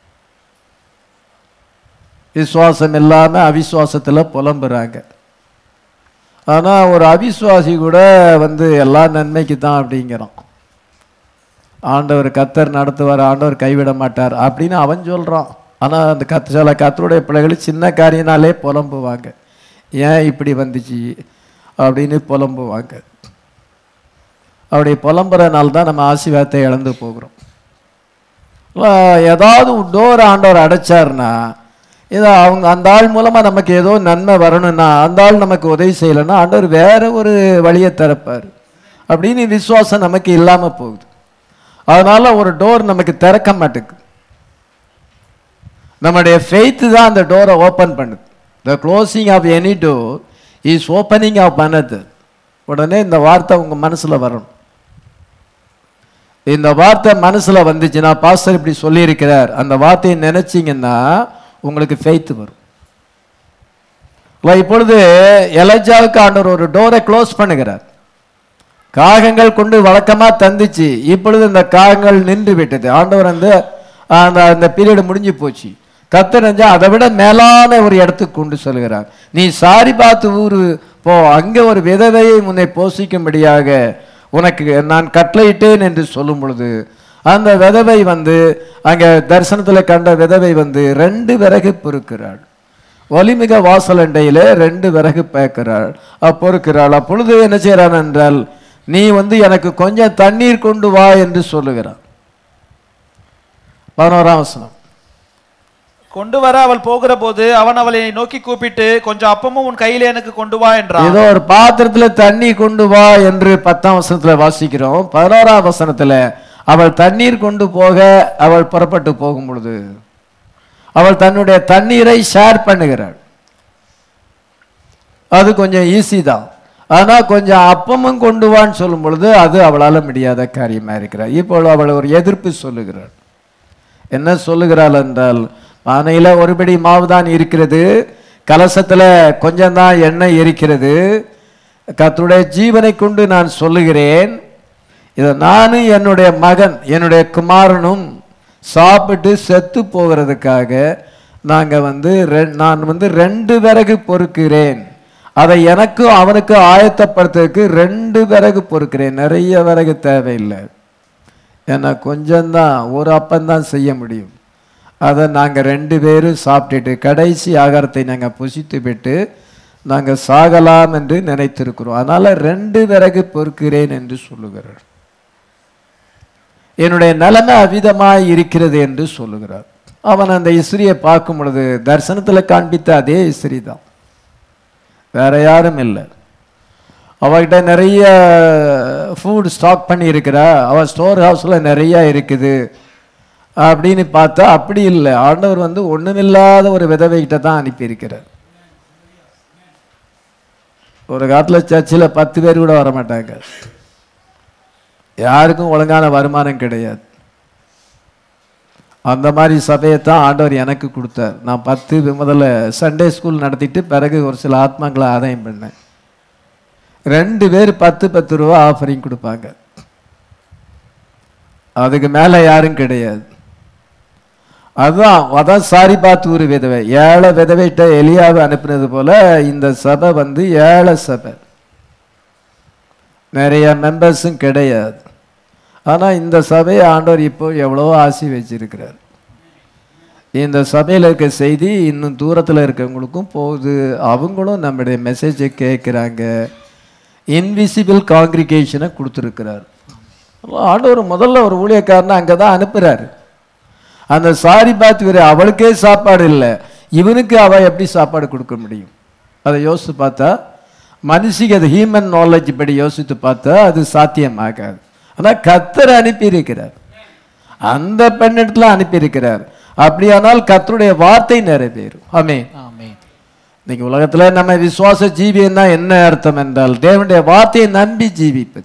[SPEAKER 1] விசுவாசம் இல்லாமல் அவிசுவாசத்தில் புலம்புறாங்க. ஆனால் ஒரு அவிசுவாசி கூட வந்து எல்லா நன்மைக்கு தான் அப்படிங்கிறான். ஆண்டவர் கர்த்தர் நடத்துவார், ஆண்டவர் கைவிட மாட்டார் அப்படின்னு அவன் சொல்கிறான். ஆனால் அந்த கத்த சில கர்த்தருடைய பிள்ளைகள் சின்ன காரியனாலே புலம்புவாங்க, ஏன் இப்படி வந்துச்சு அப்படின்னு புலம்புவாங்க. அப்படி புலம்புறனால தான் நம்ம ஆசீர்வாதத்தை இழந்து போகிறோம். ஏதாவது டோர் ஆண்டவர் அடைச்சார்னா, ஏதோ அவங்க அந்த ஆள் மூலமாக நமக்கு ஏதோ நன்மை வரணும்னா, அந்த ஆள் நமக்கு உதவி செய்யலைன்னா ஆண்டவர் வேற ஒரு வழியை திறப்பார் அப்படின்னு விசுவாசம் நமக்கு இல்லாமல் போகுது. அதனால ஒரு டோர் நமக்கு திறக்க மாட்டேங்குது. நம்முடைய ஃபெய்த்து தான் அந்த டோரை ஓப்பன் பண்ணுது. The closing of any door is opening of another. உடனே இந்த வார்த்தை உங்கள் மனசில் வரணும். இந்த வார்த்தை மனசில் வந்துச்சுன்னா, பாஸ்டர் இப்படி சொல்லியிருக்கிறார், அந்த வார்த்தையை நினைச்சிங்கன்னா உங்களுக்கு ஃபெய்த்து வரும். இப்பொழுது எலஜாவுக்கு ஆண்டவர் ஒரு டோரை க்ளோஸ் பண்ணுகிறார். காகங்கள் கொண்டு வழக்கமாக தந்துச்சு, இப்பொழுது இந்த காகங்கள் நின்று விட்டது. ஆண்டவர் வந்து அந்த அந்த பீரியடு முடிஞ்சு போச்சு. கர்த்தர் நினைச்சா அதை விட மேலான ஒரு இடத்துக்கு கொண்டு செல்கிறார். நீ சாரி பார்த்து ஊரு போ, அங்கே ஒரு விதவையை முன்னை போஷிக்கும்படியாக உனக்கு நான் கட்டளையிட்டேன் என்று சொல்லும் பொழுது, அந்த விதவை வந்து அங்கே தரிசனத்தில் கண்ட விதவை வந்து ரெண்டு விறகு பொறுக்கிறாள். ஒலிமிக வாசலண்டையிலே ரெண்டு விறகு பேக்கிறாள், பொறுக்கிறாள். அப்பொழுது என்ன செய்கிறான் என்றால், நீ வந்து எனக்கு கொஞ்சம் தண்ணீர் கொண்டு வா என்று சொல்லுகிறான். பதினோராம் வசனம்.
[SPEAKER 2] கொண்டு வர அவள் போகிற போது அவன் அவளை நோக்கி கூப்பிட்டு, கொஞ்சம் அப்பமும் உன் கையில எனக்கு கொண்டு வா என்றான்.
[SPEAKER 1] ஏதோ ஒரு பாத்திரத்துல தண்ணி கொண்டு வா என்று பத்தாம் வசனத்துல வாசிக்கிறோம். பதினோராம் வசனத்துல அவள் தண்ணீர் கொண்டு போக அவள் புறப்பட்டு போகும் பொழுது அவள் தன்னுடைய தண்ணீரை ஷேர் பண்ணுகிறாள். அது கொஞ்சம் ஈஸி தான். ஆனா கொஞ்சம் அப்பமும் கொண்டு வான்னு சொல்லும் பொழுது அது அவளால் முடியாத காரியமா இருக்கிறார். இப்போ அவள் ஒரு எதிர்ப்பு சொல்லுகிறாள். என்ன சொல்லுகிறாள் என்றால், பானையில ஒருபடி மாவு தான் இருக்கிறது, கலசத்துல கொஞ்சம் தான் எண்ணெய் இருக்கிறது, கர்த்தருடைய ஜீவனை கொண்டு நான் சொல்லுகிறேன், இதை நானும் என்னுடைய மகன் என்னுடைய குமாரனும் சாப்பிட்டு செத்து போகிறதுக்காக நாங்கள் வந்து நான் வந்து ரெண்டு விறகு பொறுக்கிறேன், அதை எனக்கும் அவனுக்கு ஆயத்தப்படுத்துறதுக்கு ரெண்டு விறகு பொறுக்கிறேன். நிறைய விறகு தேவையில்லை, ஏன்னா கொஞ்சம்தான், ஒரு அப்பந்தான் செய்ய முடியும். அதை நாங்கள் ரெண்டு பேரும் சாப்பிட்டுட்டு கடைசி ஆகாரத்தை நாங்கள் புசித்து விட்டு நாங்கள் சாகலாம் என்று நினைத்திருக்கிறோம். அதனால் ரெண்டு விறகு பொறுக்கிறேன் என்று சொல்லுகிறார். என்னுடைய நிலைமை அவிதமாய் இருக்கிறது என்று சொல்லுகிறார். அவன் அந்த இஸ்ரியை பார்க்கும் பொழுது தரிசனத்தில் காண்பித்த அதே இஸ்ரி தான், வேற யாரும் இல்லை. அவகிட்ட நிறைய ஃபுட் ஸ்டாக் பண்ணி இருக்கிறா, அவள் ஸ்டோர் ஹவுஸில் நிறையா இருக்குது அப்படின்னு பார்த்தா அப்படி இல்லை. ஆண்டவர் வந்து ஒன்றுமில்லாத ஒரு விதவைகிட்ட தான் அனுப்பியிருக்கிறார். ஒரு காலத்தில் சர்ச்சில் பத்து பேர் கூட வரமாட்டாங்க, யாருக்கும் ஒழுங்கான வருமானம் கிடையாது. அந்த மாதிரி சபையைத்தான் ஆண்டவர் எனக்கு கொடுத்தார். நான் பத்து முதல்ல சண்டே ஸ்கூல் நடத்திட்டு பிறகு ஒரு சில ஆத்மாக்களை ஆதாயம் பண்ணேன். ரெண்டு பேர் பத்து பத்து ரூபா ஆஃபரிங் கொடுப்பாங்க, அதுக்கு மேலே யாரும் கிடையாது. அதுதான் அதான் சாரி பார்த்து ஒரு விதவை, ஏழை விதவைகிட்ட எலியாவை அனுப்பினது போல இந்த சபை வந்து ஏழை சபை, நிறைய மெம்பர்ஸும் கிடையாது. ஆனால் இந்த சபையை ஆண்டவர் இப்போ எவ்வளோ ஆசி வச்சிருக்கிறார். இந்த சபையில் இருக்க செய்தி இன்னும் தூரத்தில் இருக்கவங்களுக்கும் போகுது. அவங்களும் நம்முடைய மெசேஜை கேட்குறாங்க. இன்விசிபிள் காங்கிரிகேஷனை கொடுத்துருக்கிறார். ஆண்டவர் முதல்ல ஒரு ஊழியக்காரனை அங்கே தான் அனுப்புகிறார். அந்த சாரி பார்த்து வேறு அவளுக்கே சாப்பாடு இல்லை, இவனுக்கு அவள் எப்படி சாப்பாடு கொடுக்க முடியும்? அதை யோசித்து பார்த்தா, மனுஷிக்கு அது ஹியூமன் நாலேஜ் படி யோசித்து பார்த்தா அது சாத்தியமாகாது. ஆனால் கர்த்தர் அனுப்பியிருக்கிறார், அந்த பெண்ணிடத்துல அனுப்பியிருக்கிறார். அப்படியானால் கர்த்தருடைய வார்த்தை நிறைவேறும். ஆமென்.
[SPEAKER 2] ஆமென்.
[SPEAKER 1] இன்னைக்கு உலகத்தில் நம்ம விசுவாச ஜீவியன்னா என்ன அர்த்தம் என்றால், தேவனுடைய வார்த்தையை நம்பி ஜீவிப்பது,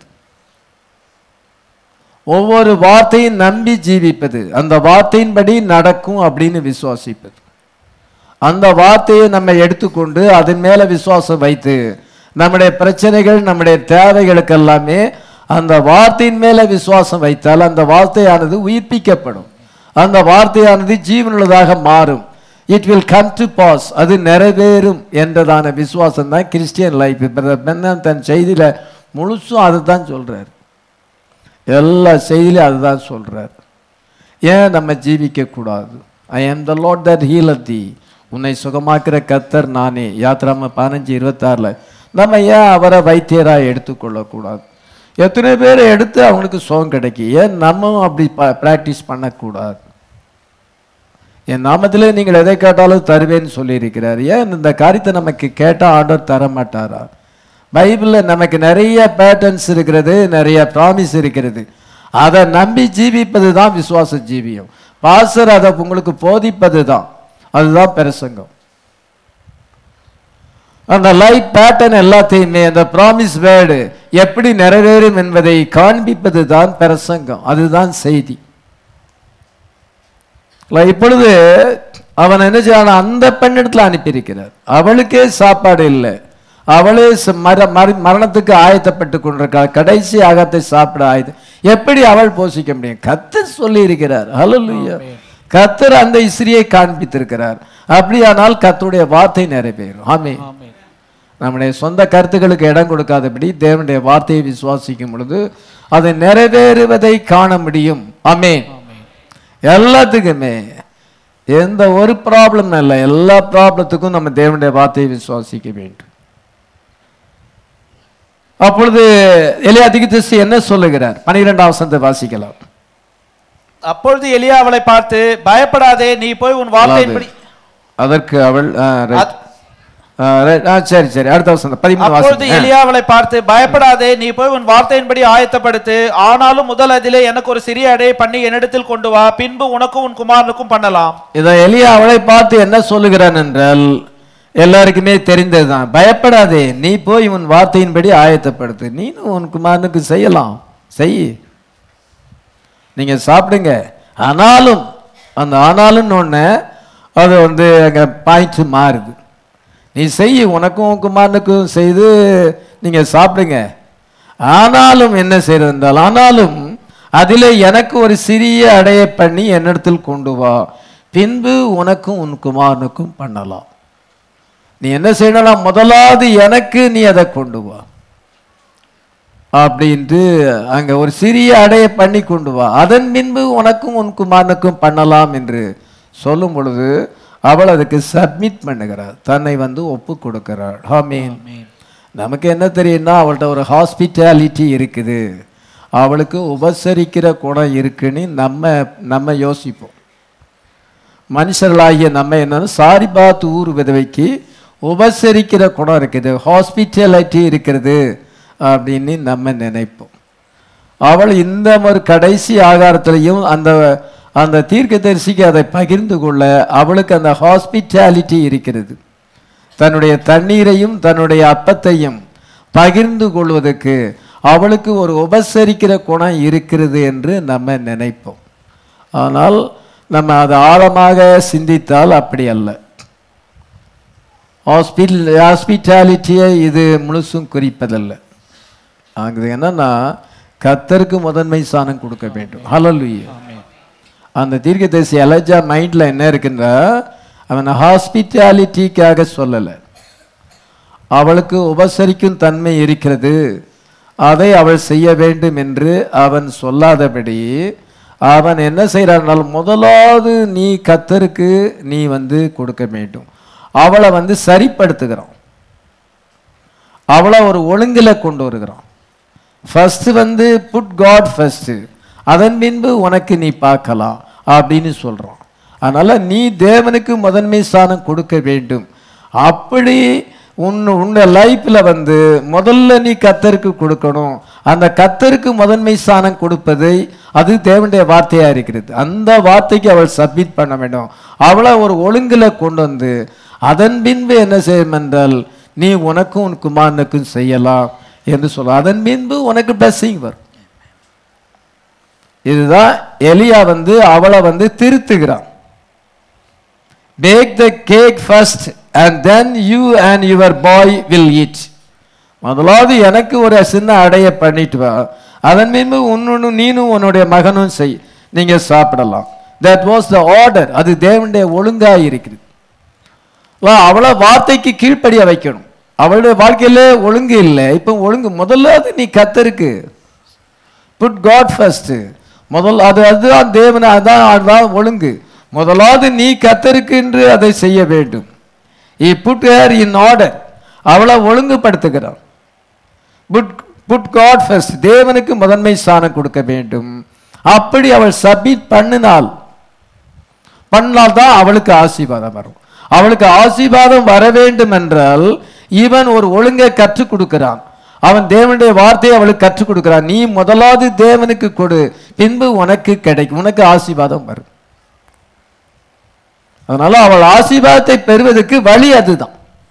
[SPEAKER 1] ஒவ்வொரு வார்த்தையும் நம்பி ஜீவிப்பது, அந்த வார்த்தையின்படி நடக்கும் அப்படின்னு விசுவாசிப்பது. அந்த வார்த்தையை நம்ம எடுத்துக்கொண்டு அதன் மேல விசுவாசம் வைத்து நம்முடைய பிரச்சனைகள் நம்முடைய தேவைகளுக்கு எல்லாமே அந்த வார்த்தையின் மேல விசுவாசம் வைத்தால் அந்த வார்த்தையானது உயிர்ப்பிக்கப்படும், அந்த வார்த்தையானது ஜீவனுள்ளதாக மாறும். It will come to pass, அது நிறைவேறும் என்றதான விசுவாசம் தான் கிறிஸ்டியன் லைஃப். பெண்ணன் தன் செய்தியில முழுசும் அதை தான் சொல்றார், எல்லா செய்தியிலும் அதுதான் சொல்றார். ஏன் நம்ம ஜீவிக்க கூடாது? ஐ am the Lord that healeth thee, உன்னை சுகமாக்குற கர்த்தர் நானே. யாத்திராம பதினஞ்சு இருபத்தாறுல நம்ம ஏன் அவரை வைத்தியராக எடுத்துக்கொள்ளக்கூடாது? எத்தனை பேர் எடுத்து அவங்களுக்கு சுகம் கிடைக்கும், ஏன் நம்ம அப்படி ப்ராக்டிஸ் பண்ணக்கூடாது? என் நாமத்திலே நீங்கள் எதை கேட்டாலும் தருவேன்னு சொல்லியிருக்கிறார். ஏன் இந்த காரியத்தை நமக்கு கேட்டால் ஆர்டர் தர மாட்டாரா? பைபிளில் நமக்கு நிறைய பேட்டர்ன்ஸ் இருக்கிறது, நிறைய ப்ராமிஸ் இருக்கிறது. அதை நம்பி ஜீவிப்பது தான் விசுவாச ஜீவியம். பாஸ்டர் அதை உங்களுக்கு போதிப்பது தான், அதுதான் பிரசங்கம். அந்த லைஃப் பேட்டர்ன் எல்லாத்தையுமே அந்த ப்ராமிஸ் வேர்டு எப்படி நிறைவேறும் என்பதை காண்பிப்பது தான் பிரசங்கம், அதுதான் செய்தி. இப்பொழுது அவன் என்ன செய்ய, அந்த பெண்ணிடத்துல அனுப்பியிருக்கிறார். அவளுக்கே சாப்பாடு இல்லை, அவளே மரணத்துக்கு ஆயத்தப்பட்டு கொண்டிருக்காள், கடைசி ஆகத்தை சாப்பிட ஆயுதம். எப்படி அவள் போஷிக்க முடியும்? கர்த்தர் சொல்லி இருக்கிறார். ஹல்லேலூயா. கர்த்தர் அந்த இஸ்ரியை காண்பித்திருக்கிறார். அப்படியானால் கர்த்தருடைய வார்த்தை நிறைவேறும். ஆமென். நம்முடைய சொந்த கருத்துக்களுக்கு இடம் கொடுக்காதபடி தேவனுடைய வார்த்தையை விசுவாசிக்கும் பொழுது அதை நிறைவேறுவதை காண முடியும். ஆமென். எல்லாத்துக்குமே எந்த ஒரு ப்ராப்ளம் இல்லை, எல்லா ப்ராப்ளத்துக்கும் நம்ம தேவனுடைய வார்த்தையை விசுவாசிக்க வேண்டும். அப்பொழுது எலியா தீர்க்கதரிசி என்ன சொல்லுகிறார்? பன்னிரெண்டாம் வசனத்தை வாசிக்கலாம்.
[SPEAKER 2] அப்பொழுது எலியா அவளை பார்த்து, பயப்படாதே, நீ போய் உன் வார்த்தையின்படி.
[SPEAKER 1] அதற்கு அவள் சரி சரி அடுத்த வசனம் பதிமூணு.
[SPEAKER 2] அப்பொழுது எலியா அவளை பார்த்து, பயப்படாதே, நீ போய் உன் வார்த்தையின்படி ஆயத்தப்படுத்து. ஆனாலும் முதல் அதிலே எனக்கு ஒரு சிறிய அடையை பண்ணி என்னிடத்தில் கொண்டு வா, பின்பு உனக்கும் உன் குமாரனுக்கும் பண்ணலாம். இதை
[SPEAKER 1] எலியா அவளை பார்த்து என்ன சொல்லுகிறான் என்றால் எல்லாருக்குமே தெரிந்ததுதான். பயப்படாதே, நீ போய் உன் வார்த்தையின்படி ஆயத்தப்படுத்து, நீனும் உன் குமாரனுக்கு செய்யலாம், செய், நீங்க சாப்பிடுங்க. ஆனாலும் அந்த ஆனாலும் ஒன்று அது வந்து அங்கே பாயிண்ட் மாறுது. நீ செய், உனக்கும் உன் குமாரனுக்கும் செய்து நீங்க சாப்பிடுங்க. ஆனாலும் என்ன செய்யறது என்றால், ஆனாலும் அதில் எனக்கு ஒரு சிறிய அடைய பண்ணி என்னிடத்தில் கொண்டு வா, பின்பு உனக்கும் உன் குமாரனுக்கும் பண்ணலாம். நீ என்ன செய்யணும்? முதலாவது எனக்கு நீ அதை கொண்டு வா அப்படின்ட்டு அங்க ஒரு சிறிய அடைய பண்ணி கொண்டு வா, அதன் பின்பு உனக்கும் உன் குமாரனுக்கும் பண்ணலாம் என்று சொல்லும் பொழுது அவள் அதுக்கு சப்மிட் பண்ணுகிறாள், தன்னை வந்து ஒப்பு கொடுக்கிறாள். ஆமென். நமக்கு என்ன தெரியும்னா அவள்கிட்ட ஒரு ஹாஸ்பிட்டாலிட்டி இருக்குது, அவளுக்கு உபசரிக்கிற குணம் இருக்குன்னு நம்ம நம்ம யோசிப்போம். மனுஷர்களாகிய நம்ம என்னன்னு, சாரிபாத் ஊர் விதவைக்கு உபசரிக்கிற குணம் இருக்குது, ஹாஸ்பிட்டாலிட்டி இருக்கிறது அப்படின்னு நம்ம நினைப்போம். அவள் இந்த ஒரு கடைசி ஆகாரத்திலையும் அந்த அந்த தீர்க்கதரிசிக்கு அதை பகிர்ந்து கொள்ள அவளுக்கு அந்த ஹாஸ்பிட்டாலிட்டி இருக்கிறது. தன்னுடைய தண்ணீரையும் தன்னுடைய அப்பத்தையும் பகிர்ந்து கொள்வதற்கு அவளுக்கு ஒரு உபசரிக்கிற குணம் இருக்கிறது என்று நம்ம நினைப்போம். ஆனால் நம்ம அதை ஆழமாக சிந்தித்தால் அப்படி அல்ல. ஹாஸ்பிட்டல் ஹாஸ்பிட்டாலிட்டியை இது முழுசும் குறிப்பதல்ல. அங்கே என்னன்னா கர்த்தருக்கு முதன்மை ஸ்தானம் கொடுக்க வேண்டும். ஹல்லேலூயா. அந்த தீர்க்கதரிசி எலஜா மைண்ட்ல என்ன இருக்குன்னா, அவன் ஹாஸ்பிட்டாலிட்டிக்காக சொல்லலை, அவளுக்கு உபசரிக்கும் தன்மை இருக்கிறது, அதை அவள் செய்ய வேண்டும் என்று அவன் சொல்லாதபடி அவன் என்ன செய்கிறான், முதலாவது நீ கர்த்தருக்கு நீ வந்து கொடுக்க வேண்டும். அவளை வந்து சரிப்படுத்துகிறான், அவளை ஒரு ஒழுங்கில் கொண்டு வருகிறான். ஃபர்ஸ்ட் வந்து புட் காட் ஃபர்ஸ்ட், அதன் பின்பு உனக்கு நீ பார்க்கலாம் அப்படின்னு சொல்றான். அதனால நீ தேவனுக்கு முதன்மை ஸ்தானம் கொடுக்க வேண்டும். அப்படி உன் உன்ன லைஃப்ல வந்து முதல்ல நீ கர்த்தருக்கு கொடுக்கணும். அந்த கர்த்தருக்கு முதன்மை ஸ்தானம் கொடுப்பதை அது தேவனுடைய வார்த்தையா இருக்கிறது. அந்த வார்த்தைக்கு அவள் சப்மிட் பண்ண வேண்டும். அவளை ஒரு ஒழுங்கில் கொண்டு வந்து அதன் பின்பு என்ன செய்யும் என்றால் நீ உனக்கும் உன் குமாரனுக்கும் செய்யலாம் என்று சொல்ல, அதன் பின்பு உனக்கு பிளஸிங் வரும். இதுதான் எலியா வந்து அவளை வந்து திருத்துகிறான். Bake the cake first and then you and your boy will eat. முதலாவது எனக்கு ஒரு சின்ன அடைய பண்ணிட்டு வா, அதன் பின்பு உன்னு நீனும் உன்னுடைய மகனும் செய், நீங்க சாப்பிடலாம். That was the order. அது தேவனுடைய ஒழுங்காக இருக்கிறது. அவளை வார்த்தைக்கு கீழ்ப்படிய வைக்கணும். அவளுடைய வாழ்க்கையில ஒழுங்கு இல்லை. இப்போ ஒழுங்கு முதல்ல நீ கர்த்தருக்கு புட் காட் ஃபர்ஸ்ட். முதல் அது அதுதான் தேவன், அதான் அதுதான் ஒழுங்கு. முதலாவது நீ கர்த்தருக்கு என்று அதை செய்ய வேண்டும். He put her in order. அவளை ஒழுங்குபடுத்துகிறான். புட் புட் காட் ஃபர்ஸ்ட், தேவனுக்கு முதன்மை ஸ்தானம் கொடுக்க வேண்டும். அப்படி அவள் சப்மிட் பண்ணினால் பண்ணால்தான் அவளுக்கு ஆசீர்வாதம் வரும். அவளுக்கு ஆசீர்வாதம் வர வேண்டும் என்றால் இவன் ஒரு ஒழுங்கை கற்றுக் கொடுக்கிறான். அவன் தேவனுடைய வார்த்தையை அவளுக்கு கற்றுக் கொடுக்கிறான். நீ முதலாவது தேவனுக்கு கொடு, பின்பு உனக்கு கிடைக்கும், உனக்கு ஆசீர்வாதம் வரும். அதனால அவள் ஆசீர்வாதத்தை பெறுவதற்கு வழி அதுதான்.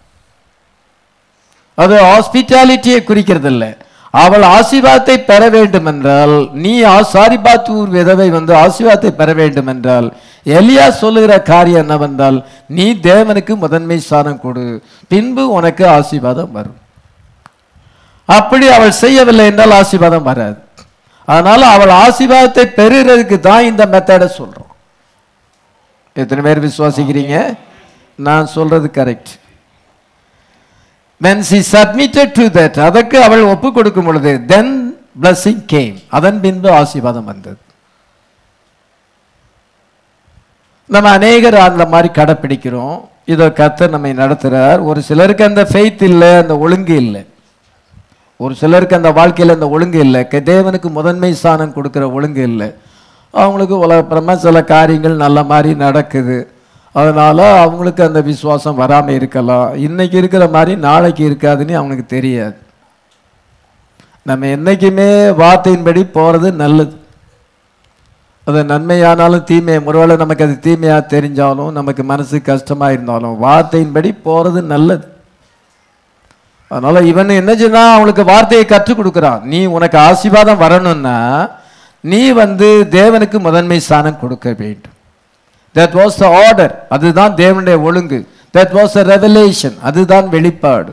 [SPEAKER 1] அது ஹாஸ்பிட்டாலிட்டியை குறிக்கிறது இல்லை. அவள் ஆசீர்வாதத்தை பெற வேண்டும் என்றால் நீ சாரிபாத்தூர் விதவை வந்து ஆசீர்வாதத்தை பெற வேண்டும் என்றால் எலியா சொல்லுகிற காரியம் என்னவென்றால் நீ தேவனுக்கு முதன்மை ஸ்தானம் கொடு, பின்பு உனக்கு ஆசீர்வாதம் வரும். அப்படி அவள் செய்யவில்லை என்றால் ஆசீர்வாதம் வராது. அதனால அவள் ஆசீர்வாதத்தை பெறுறதுக்கு தான் இந்த மெத்தடை சொல்றோம். எத்தனை பேர் விசுவாசிக்கிறீங்க? நான் சொல்றது correct. when she submitted to that, அதற்கு அவள் ஒப்பு கொடுக்கும் பொழுது then blessing came, அதன் பின்பு ஆசீர்வாதம் வந்தது. நம்ம அநேகர் அந்த மாதிரி கடைப்பிடிக்கிறோம். இதை கர்த்தர் நம்மை நடத்துறார். ஒரு சிலருக்கு அந்த ஃபெய்த் இல்லை, அந்த ஒழுங்கு இல்லை. ஒரு சிலருக்கு அந்த வாழ்க்கையில் அந்த ஒழுங்கு இல்லை, தேவனுக்கு முதன்மை ஸ்தானம் கொடுக்குற ஒழுங்கு இல்லை. அவங்களுக்கு உலகப்புறமா சில காரியங்கள் நல்ல மாதிரி நடக்குது, அதனால அவங்களுக்கு அந்த விசுவாசம் வராமல் இருக்கலாம். இன்னைக்கு இருக்கிற மாதிரி நாளைக்கு இருக்காதுன்னு அவங்களுக்கு தெரியாது. நம்ம என்றைக்குமே வார்த்தையின்படி போகிறது நல்லது. அது நன்மையானாலும் தீமை, ஒருவேளை நமக்கு அது தீமையாக தெரிஞ்சாலும் நமக்கு மனசு கஷ்டமாக இருந்தாலும் வார்த்தையின்படி போகிறது நல்லது. அதனால இவன் என்ன சொன்னா அவனுக்கு வார்த்தையை கற்றுக் கொடுக்குறான். நீ உனக்கு ஆசீர்வாதம் வரணும்னா நீ வந்து தேவனுக்கு முதன்மை ஸ்தானம் கொடுக்க வேண்டும். that was the order. அதுதான் தேவனுடைய ஒழுங்கு. that was a revelation. அதுதான் வெளிப்பாடு.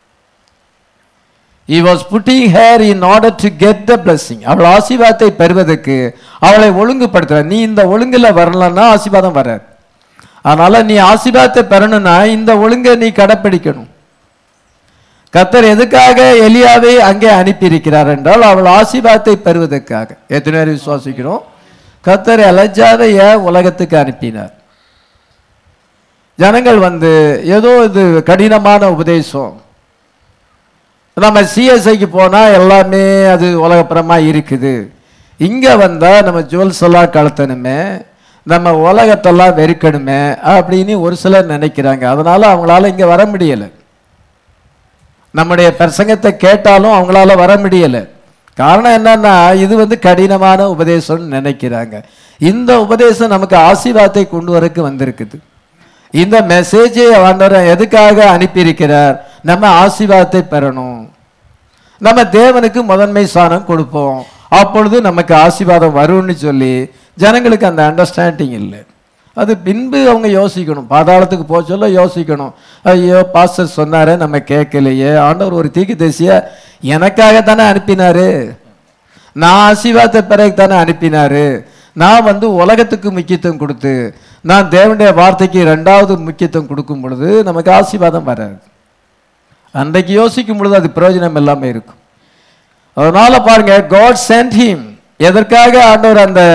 [SPEAKER 1] he was putting her in order to get the blessing. அவள் ஆசீர்வாதத்தை பெறுவதற்கு அவளை ஒழுங்குபடுத்துற. நீ இந்த ஒழுங்குல வரலன்னா ஆசீர்வாதம் வராது. அதனால நீ ஆசீர்வாதத்தை பெறணும்னா இந்த ஒழுங்கை நீ கடைப்பிடிக்கணும். கர்த்தர் எதுக்காக எலியாவை அங்கே அனுப்பியிருக்கிறார் என்றால் அவள் ஆசீர்வாதத்தை பெறுவதற்காக. எத்தனை பேர் விசுவாசிக்கிறோம்? கர்த்தர் எலஜாவை ஏன் உலகத்துக்கு அனுப்பினார்? ஜனங்கள் வந்து ஏதோ இது கடினமான உபதேசம், நம்ம சிஎஸ்ஐக்கு போனா எல்லாமே அது உலகப்புறமா இருக்குது, இங்க வந்தா நம்ம ஜுவல்ஸ் எல்லாம் கலத்தணுமே, நம்ம உலகத்தெல்லாம் வெறுக்கணுமே அப்படின்னு ஒரு சிலர் நினைக்கிறாங்க. அதனால அவங்களால இங்க வர முடியல. நம்முடைய பிரசங்கத்தை கேட்டாலும் அவங்களால வர முடியல. காரணம் என்னன்னா இது வந்து கடினமான உபதேசம்னு நினைக்கிறாங்க. இந்த உபதேசம் நமக்கு ஆசீர்வாதத்தை கொண்டு வரக்கு வந்திருக்குது. இந்த மெசேஜை ஆண்டவர் எதுக்காக அனுப்பியிருக்கிறார்? நம்ம ஆசீர்வாதத்தை பெறணும். நம்ம தேவனுக்கு முதன்மை ஸ்தானம் கொடுப்போம், அப்பொழுது நமக்கு ஆசீர்வாதம் வரும்னு சொல்லி ஜனங்களுக்கு அந்த அண்டர்ஸ்டாண்டிங் இல்லை. அது பின்பு அவங்க யோசிக்கணும், பாதாளத்துக்கு போக சொல்ல யோசிக்கணும். ஐயோ பாஸ்டர் சொன்னாரே நம்ம கேட்கலையே, ஆண்டவர் ஒரு தீர்க்கதரிசியை எனக்காக தானே அனுப்பினாரு, நான் ஆசீர்வாதத்தை பிறகு தானே அனுப்பினாரு, நான் வந்து உலகத்துக்கு முக்கியத்துவம் கொடுத்து நான் தேவனுடைய வார்த்தைக்கு ரெண்டாவது முக்கியத்துவம் கொடுக்கும் பொழுது நமக்கு ஆசீர்வாதம் வராது. அன்றைக்கு யோசிக்கும் பொழுது அது பிரயோஜனம் இல்லாமல் இருக்கும். அதனால பாருங்க, God sent him. எதற்காக ஆண்டவர் அந்த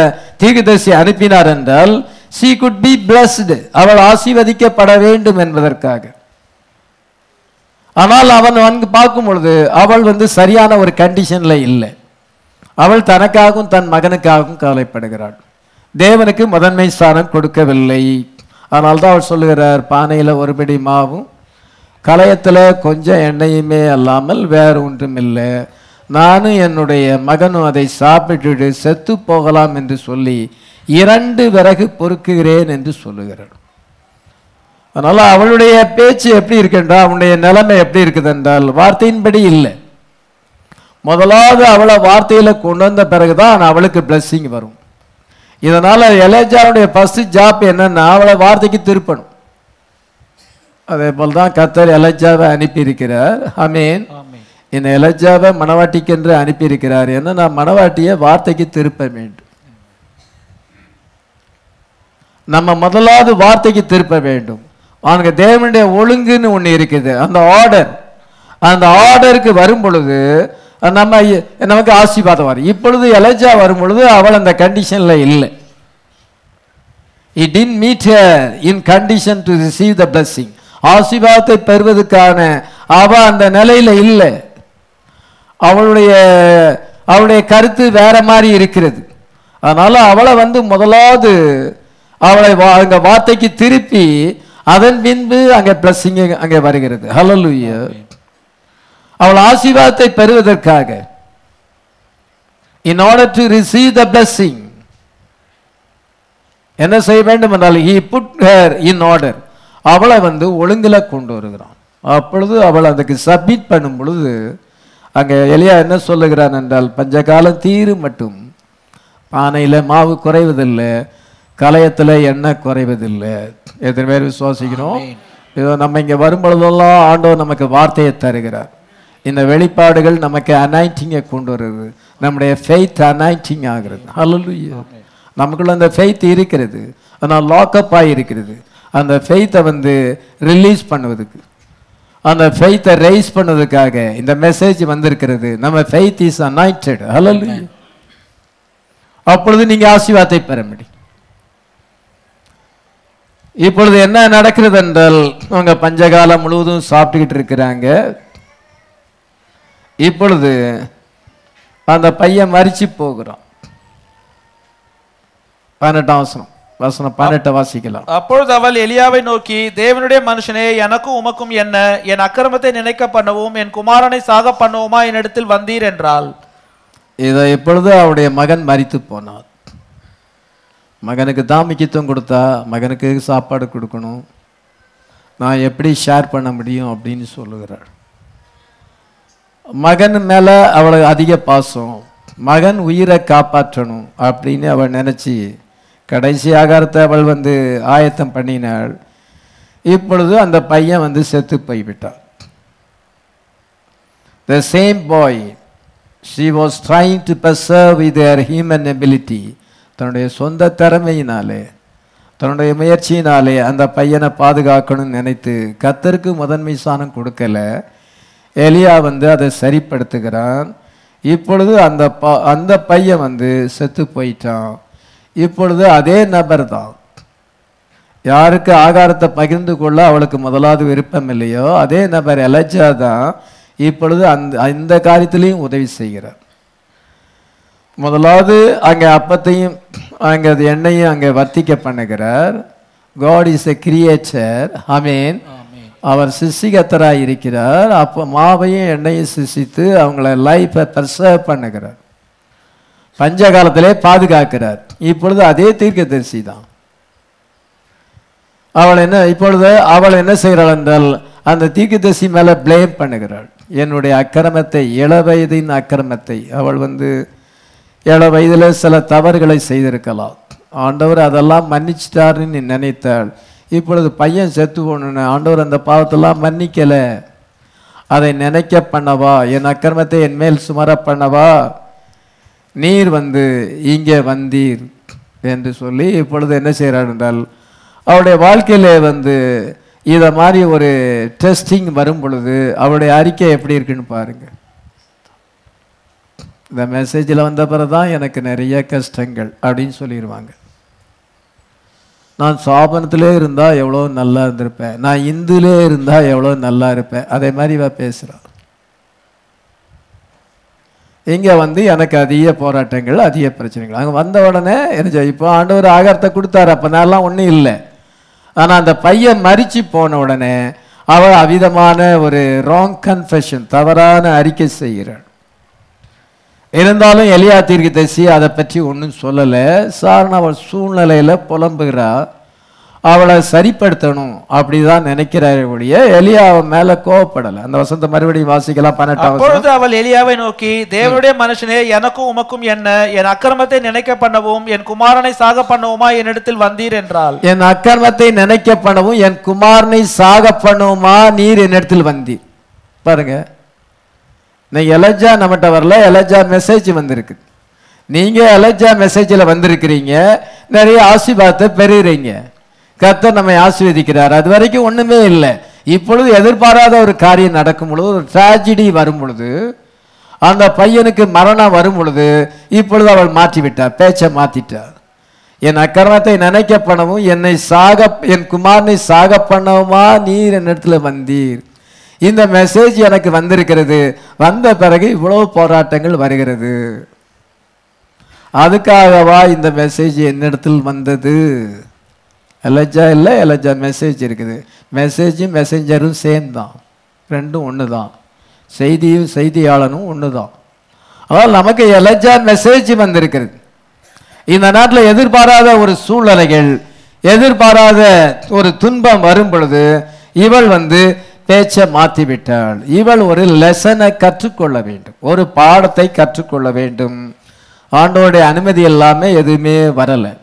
[SPEAKER 1] தீர்க்கதரிசி அனுப்பினார் என்றால் she could be blessed, அவள் ஆசீர்வதிக்கப்பட வேண்டும் என்பதற்காக. ஆனால் அவன் வந்து பார்க்கும் பொழுது அவள் வந்து சரியான ஒரு கண்டிஷன்ல இல்லை. அவள் தனக்காகவும் தன் மகனுக்காகவும் கவலைப்படுகிறாள். தேவனுக்கு முதன்மை ஸ்தானம் கொடுக்கவில்லை. ஆனால் தான் அவள் சொல்லுகிறார், பானையில் ஒருபடி மாவும் கலயத்தில் கொஞ்சம் எண்ணெயுமே அல்லாமல் வேறு ஒன்றும் இல்லை. நானும் என்னுடைய மகனும் அதை சாப்பிட்டுட்டு செத்து போகலாம் என்று சொல்லி இரண்டு விறகு பொறுக்குகிறேன் என்று சொல்லுகிறாள். அதனால அவளுடைய பேச்சு எப்படி இருக்கின்றால், அவனுடைய நிலைமை எப்படி இருக்குது என்றால் வார்த்தையின்படி இல்லை. முதலாவது அவளை வார்த்தையில கொண்டு வந்த பிறகுதான் அவளுக்கு பிளஸ்ஸிங் வரும். இதனால எலேஜாவுடைய ஃபர்ஸ்ட் ஜாப் என்னன்னா அவளை வார்த்தைக்கு திருப்பணும். அதே போல் தான் கர்த்தர் எலேஜாவை அனுப்பியிருக்கிறார். ஆமென். இந்த எலேஜாவை மணவாட்டிக்கென்று அனுப்பியிருக்கிறார். ஏன்னா நான் மணவாட்டியை வார்த்தைக்கு திருப்ப வேண்டும். நம்ம முதலாவது வார்த்தைக்கு திருப்ப வேண்டும். அவனுக்கு தேவனுடைய ஒழுங்குன்னு ஒன்று இருக்குது, அந்த ஆர்டர். அந்த ஆர்டருக்கு வரும் பொழுது நம்ம நமக்கு ஆசீர்வாதம் வரும். இப்பொழுது எலேஜா வரும் பொழுது அவள் அந்த கண்டிஷன்ல இல்லை. He didn't meet her in condition to receive the blessing. ஆசீர்வாதத்தை பெறுவதற்கான அவ அந்த நிலையில இல்லை. அவளுடைய அவளுடைய கருத்து வேற மாதிரி இருக்கிறது. அதனால அவளை வந்து முதலாவது அவளை அங்க வார்த்தைக்கு திருப்பி அதன் பின்பு அங்கே பிளஸிங் அங்கே வருகிறது. ஹல்லேலூயா. அவள் ஆசீர்வாதத்தை பெறுவதற்காக, in order to receive the blessing, என்ன செய்ய வேண்டும் என்றால் he put her in order. அவளை வந்து ஒழுங்குல கொண்டு வருகிறான். அப்பொழுது அவள் அதுக்கு சப்மிட் பண்ணும் பொழுது அங்கே எலியா என்ன சொல்லுகிறான் என்றால், பஞ்சகாலம் தீரு மட்டும் பானையில மாவு குறைவதில்லை, கலயத்துல எண்ணெய் குறைவதில்லை. எத்தனை பேர் விசுவாசிக்கிறோம்? இதோ நம்ம இங்க வரும் பொழுதெல்லாம் ஆண்டவர் நமக்கு வார்த்தையை தருகிறார். இந்த வெளிப்பாடுகள் நமக்கு அனாயிண்டிங்கை கொண்டு வருது. நம்முடைய ஃபெய்த் அனாயிண்டிங் ஆகிறது. ஹல்லேலூயா. நமக்குள்ள அந்த ஃபெய்த் இருக்கிறது, ஆனால் லாக்அப் ஆகியிருக்கிறது. அந்த ஃபெய்த்தை வந்து ரிலீஸ் பண்ணுவதுக்கு, அந்த ஃபெய்த்தை ரைஸ் பண்ணுவதற்காக இந்த மெசேஜ் வந்திருக்கிறது. நம்ம ஃபெய்த் இஸ் அனாயிண்டட். ஹல்லேலூயா. அப்பொழுது நீங்க ஆசீர்வாதத்தை பெற முடியும். இப்பொழுது என்ன நடக்கிறது என்றால், அவங்க பஞ்சகாலம் முழுவதும் சாப்பிட்டுக்கிட்டு இருக்கிறாங்க. இப்பொழுது அந்த பையன் மரிச்சு போகிறான். பதினெட்டாம் வசனம் வசனம் பதினெட்டை வாசிக்கலாம்.
[SPEAKER 2] அப்பொழுது அவள் எலியாவை நோக்கி, தேவனுடைய மனுஷனே, எனக்கும் உமக்கும் என்ன? என் அக்கிரமத்தை நினைக்க பண்ணவும் என் குமாரனை சாக பண்ணவுமா என்னிடத்தில் வந்தீர் என்றாள்.
[SPEAKER 1] இதை இப்பொழுது அவருடைய மகன் மரித்து போனார். மகனுக்கு தான் முக்கியத்துவம் கொடுத்தா, மகனுக்கு சாப்பாடு கொடுக்கணும், நான் எப்படி ஷேர் பண்ண முடியும் அப்படின்னு சொல்லுகிறாள். மகன் மேல அவளுக்கு அதிக பாசம், மகன் உயிரை காப்பாற்றணும் அப்படின்னு அவள் நினைச்சு கடைசி ஆகாரத்தை அவள் வந்து ஆயத்தம் பண்ணினாள். இப்பொழுது அந்த பையன் வந்து செத்து போய்விட்டார். The same boy, she was trying to preserve with her human ability. தன்னுடைய சொந்த திறமையினாலே, தன்னுடைய முயற்சியினாலே அந்த பையனை பாதுகாக்கணும்னு நினைத்து கர்த்தருக்கு முதன்மை ஸ்தானம் கொடுக்கல. எலியா வந்து அதை சரிப்படுத்துகிறான். இப்பொழுது அந்த அந்த பையன் வந்து செத்து போயிட்டான். இப்பொழுது அதே நபர் தான் யாருக்கு ஆகாரத்தை பகிர்ந்து கொள்ள அவளுக்கு முதலாவது விருப்பம் இல்லையோ, அதே நபர் எலேஜா தான் இப்பொழுது அந்த இந்த காரியத்திலையும் உதவி செய்கிறார். முதலாவது அங்கே அப்பத்தையும் அங்கே எண்ணெயும் அங்கே வர்த்திக்க பண்ணுகிறார். God is a creator. ஆமென். அவர் சிருஷ்டிகர்த்தராய் இருக்கிறார். அப்போ மாவையும் எண்ணெயும் சிருஷ்டித்து அவங்கள லைஃபை பர்சர்வ் பண்ணுகிறார், பஞ்ச காலத்திலே பாதுகாக்கிறார். இப்பொழுது அதே தீர்க்கதரிசி தான். அவள் என்ன இப்பொழுது அவள் என்ன செய்கிறாள் என்றால், அந்த தீர்க்கதரிசி மேல பிளேம் பண்ணுகிறாள். என்னுடைய அக்கிரமத்தை, இள வயதின் அக்கிரமத்தை, அவள் வந்து இள வயதில் சில தவறுகளை செய்திருக்கலாம், ஆண்டவர் அதெல்லாம் மன்னிச்சிட்டாருன்னு நினைத்தாள். இப்பொழுது பையன் செத்து போன ஆண்டவர் அந்த பாவத்தெல்லாம் மன்னிக்கல, அதை நினைக்க பண்ணவா, என் அக்கிரமத்தை என் மேல் சுமர பண்ணவா நீர் வந்து இங்கே வந்தீர் என்று சொல்லி இப்பொழுது என்ன செய்கிறார் என்றால், அவருடைய வாழ்க்கையிலே வந்து இதை மாதிரி ஒரு டெஸ்டிங் வரும் பொழுது அவருடைய அறிக்கை எப்படி இருக்குன்னு பாருங்க. இந்த மெசேஜில் வந்த பிறகு தான் எனக்கு நிறைய கஷ்டங்கள் அப்படின்னு சொல்லிடுவாங்க. நான் சாபனத்திலே இருந்தால் எவ்வளோ நல்லா இருந்திருப்பேன், நான் இந்துலே இருந்தால் எவ்வளோ நல்லா இருப்பேன், அதே மாதிரி இவ பேசுகிறான். இங்கே வந்து எனக்கு அதிக போராட்டங்கள், அதிக பிரச்சனைகள். அங்கே வந்த உடனே என்ன, இப்போ ஆண்டவர் ஆகாரத்தை கொடுத்தாரு, அப்போ நான்லாம் ஒன்றும் இல்லை. ஆனால் அந்த பையன் மரிச்சு போன உடனே அவள் அவிதமான ஒரு ராங் கன்ஃபெஷன், தவறான அறிக்கை செய்கிறாள். இருந்தாலும் எலியா தீர்க்கதரிசி அதை பற்றி ஒன்றும் சொல்லலை. சாரண அவள் சூழ்நிலையில் புலம்புகிறா, அவளை சரிப்படுத்தணும் அப்படிதான் நினைக்கிறாரு ஒழிய எலியா அவன் மேல கோவப்படலை. அந்த வசந்த மறுபடியும் வாசிக்கலாம். பன்னெண்டாவது
[SPEAKER 2] அப்பொழுது அவள் எலியாவை நோக்கி, தேவனுடைய மனுஷனே, எனக்கும் உமக்கும் என்ன, என் அக்கிரமத்தை நினைக்க பண்ணவும் என் குமாரனை சாக பண்ணவுமா என்னிடத்தில் வந்தீர் என்றாள்.
[SPEAKER 1] என் அக்கிரமத்தை நினைக்க பண்ணவும் என் குமாரனை சாக பண்ணவுமா நீர் என்னிடத்தில் வந்தீர். பாருங்க, நீங்க எலஜா நம்மகிட்ட வரல, எலஜா மெசேஜ் வந்திருக்கு. நீங்க எலஜா மெசேஜில் வந்திருக்கிறீங்க, நிறைய ஆசீர்வாதத்தை பெறுகிறீங்க, கர்த்தர் நம்மை ஆசீர்வதிக்கிறார். அது வரைக்கும் ஒண்ணுமே இல்லை. இப்பொழுது எதிர்பாராத ஒரு காரியம் நடக்கும் பொழுது, ஒரு டிராஜடி வரும் பொழுது, அந்த பையனுக்கு மரணம் வரும் பொழுது, இப்பொழுது அவள் மாற்றிவிட்டார், பேச்சை மாத்திட்டார். என் அக்கிரமத்தை நினைக்க பண்ணவும் என்னை சாக என் குமாரனை சாக பண்ணவுமா நீர் என்னிடத்துல வந்தீர். இந்த மெசேஜ் எனக்கு வந்திருக்கிறது, வந்த பிறகு இவ்வளவு போராட்டங்கள் வருகிறது. அதுக்காகவா இந்த மெசேஜ் என்னிடத்தில் வந்தது? எலஜா இல்லை, எலஜா மெசேஜ் இருக்குது. மெசேஜும் மெசேஞ்சரும் சேம் தான், ரெண்டும் ஒன்று தான். செய்தியும் செய்தியாளனும் ஒன்று தான். அதனால் நமக்கு எலஜா மெசேஜ் வந்திருக்கிறது. இந்த நாட்டில் எதிர்பாராத ஒரு சூழ்நிலைகள், எதிர்பாராத ஒரு துன்பம் வரும் பொழுது இவள் வந்து பேச்சை மாற்றி விட்டாள். இவள் ஒரு லெசனை கற்றுக்கொள்ள வேண்டும், ஒரு பாடத்தை கற்றுக்கொள்ள வேண்டும். ஆண்டவருடைய அனுமதி எல்லாமே எதுவுமே வரலை.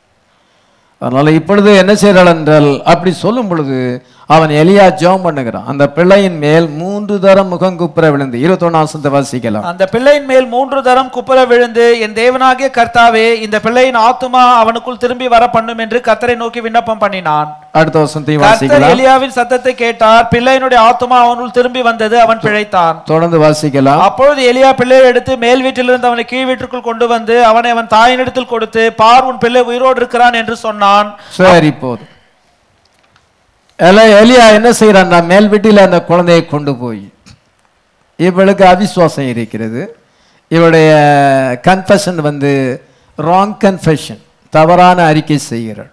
[SPEAKER 1] அதனால இப்பொழுது என்ன செய்கிறாள் என்றால், அப்படி சொல்லும் பொழுது அவன் எலியா ஜெபம் பண்ணுகிறான். அந்த பிள்ளையின் மேல் மூன்று தரம் முகம் குப்புற விழுந்து, இருபத்தி ஒன்னாம் வசனத்தை வாசிக்கலாம்.
[SPEAKER 2] அந்த பிள்ளையின் மேல் மூன்று தரம் குப்புற விழுந்து, என் தேவனாகிய கர்த்தாவே, இந்த பிள்ளையின் ஆத்துமா அவனுக்குள் திரும்பி வர பண்ணும் என்று கர்த்தரை நோக்கி விண்ணப்பம் பண்ணினான்.
[SPEAKER 1] அடுத்த வசனத்தையும்
[SPEAKER 2] கர்த்தர்
[SPEAKER 1] வாசிக்கலாம்.
[SPEAKER 2] எலியாவின் சத்தத்தை கேட்டார், பிள்ளையினுடைய ஆத்துமா அவனுள் திரும்பி வந்தது, அவன் பிழைத்தான்.
[SPEAKER 1] தொடர்ந்து வாசிக்கலாம்.
[SPEAKER 2] அப்பொழுது எலியா பிள்ளையை எடுத்து மேல் வீட்டிலிருந்து அவனை கீழ் வீட்டிற்குள் கொண்டு வந்து அவனை அவன் தாயினிடத்தில் கொடுத்து, பார், உன் பிள்ளை உயிரோடு இருக்கிறான் என்று சொன்னான்.
[SPEAKER 1] சரி, போதும். எலியா என்ன செய்யறான்? மேல் வீட்டில் அந்த குழந்தையை கொண்டு போய், இவளுக்கு அவிசுவாசம் இருக்கிறது. இவளுடைய கன்ஃபெஷன் வந்து ராங் கன்ஃபெஷன், தவறான அறிக்கை செய்கிறாள்.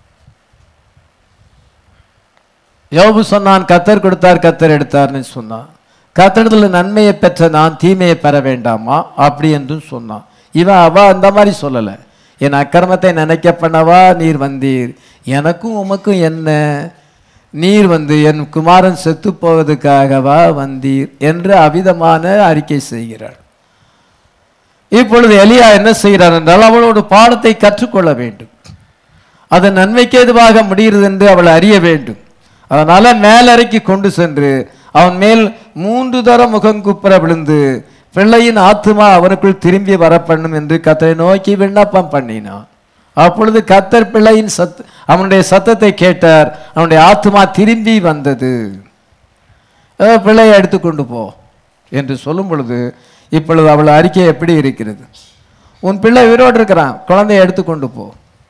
[SPEAKER 1] யோபு சொன்னான், கத்தர் கொடுத்தார் கத்தர் எடுத்தார்னு சொன்னான். கத்தரிடத்தில் நன்மையை பெற்ற நான் தீமையை பெற வேண்டாமா அப்படி என்றும் சொன்னான். இவன் அவ அந்த மாதிரி சொல்லலை. என் அக்கிரமத்தை நினைக்க பண்ணவா நீர் வந்தீர், எனக்கும் உமக்கும் என்ன, நீர் வந்து என் குமாரன் செத்து போவதற்காகவா வந்தீர் என்று அவிதமான அறிக்கை செய்கிறார். இப்பொழுது எலியா என்ன செய்கிறார் என்றால், அவளோட பாடத்தை கற்றுக்கொள்ள வேண்டும். அது நன்மைக்கு எதுவாக முடிகிறது என்று அவள் அறிய வேண்டும். அதனால மேலறைக்கு கொண்டு சென்று அவன் மேல் மூன்று தரம் முகம் குப்புற விழுந்து, பிள்ளையின் ஆத்துமா அவனுக்குள் திரும்பி வர பண்ணும் என்று கர்த்தரை நோக்கி விண்ணப்பம் பண்ணினான். அப்பொழுது கர்த்தர் பிள்ளையின் சத் அவனுடைய சத்தத்தை கேட்டார், அவனுடைய ஆத்துமா திரும்பி வந்தது. பிள்ளையை எடுத்துக்கொண்டு போ என்று சொல்லும் பொழுது, இப்பொழுது அவள் அறிக்கை எப்படி இருக்கிறது? உன் பிள்ளை உயிரோடு இருக்கிறான், குழந்தையை எடுத்துக்கொண்டு போ.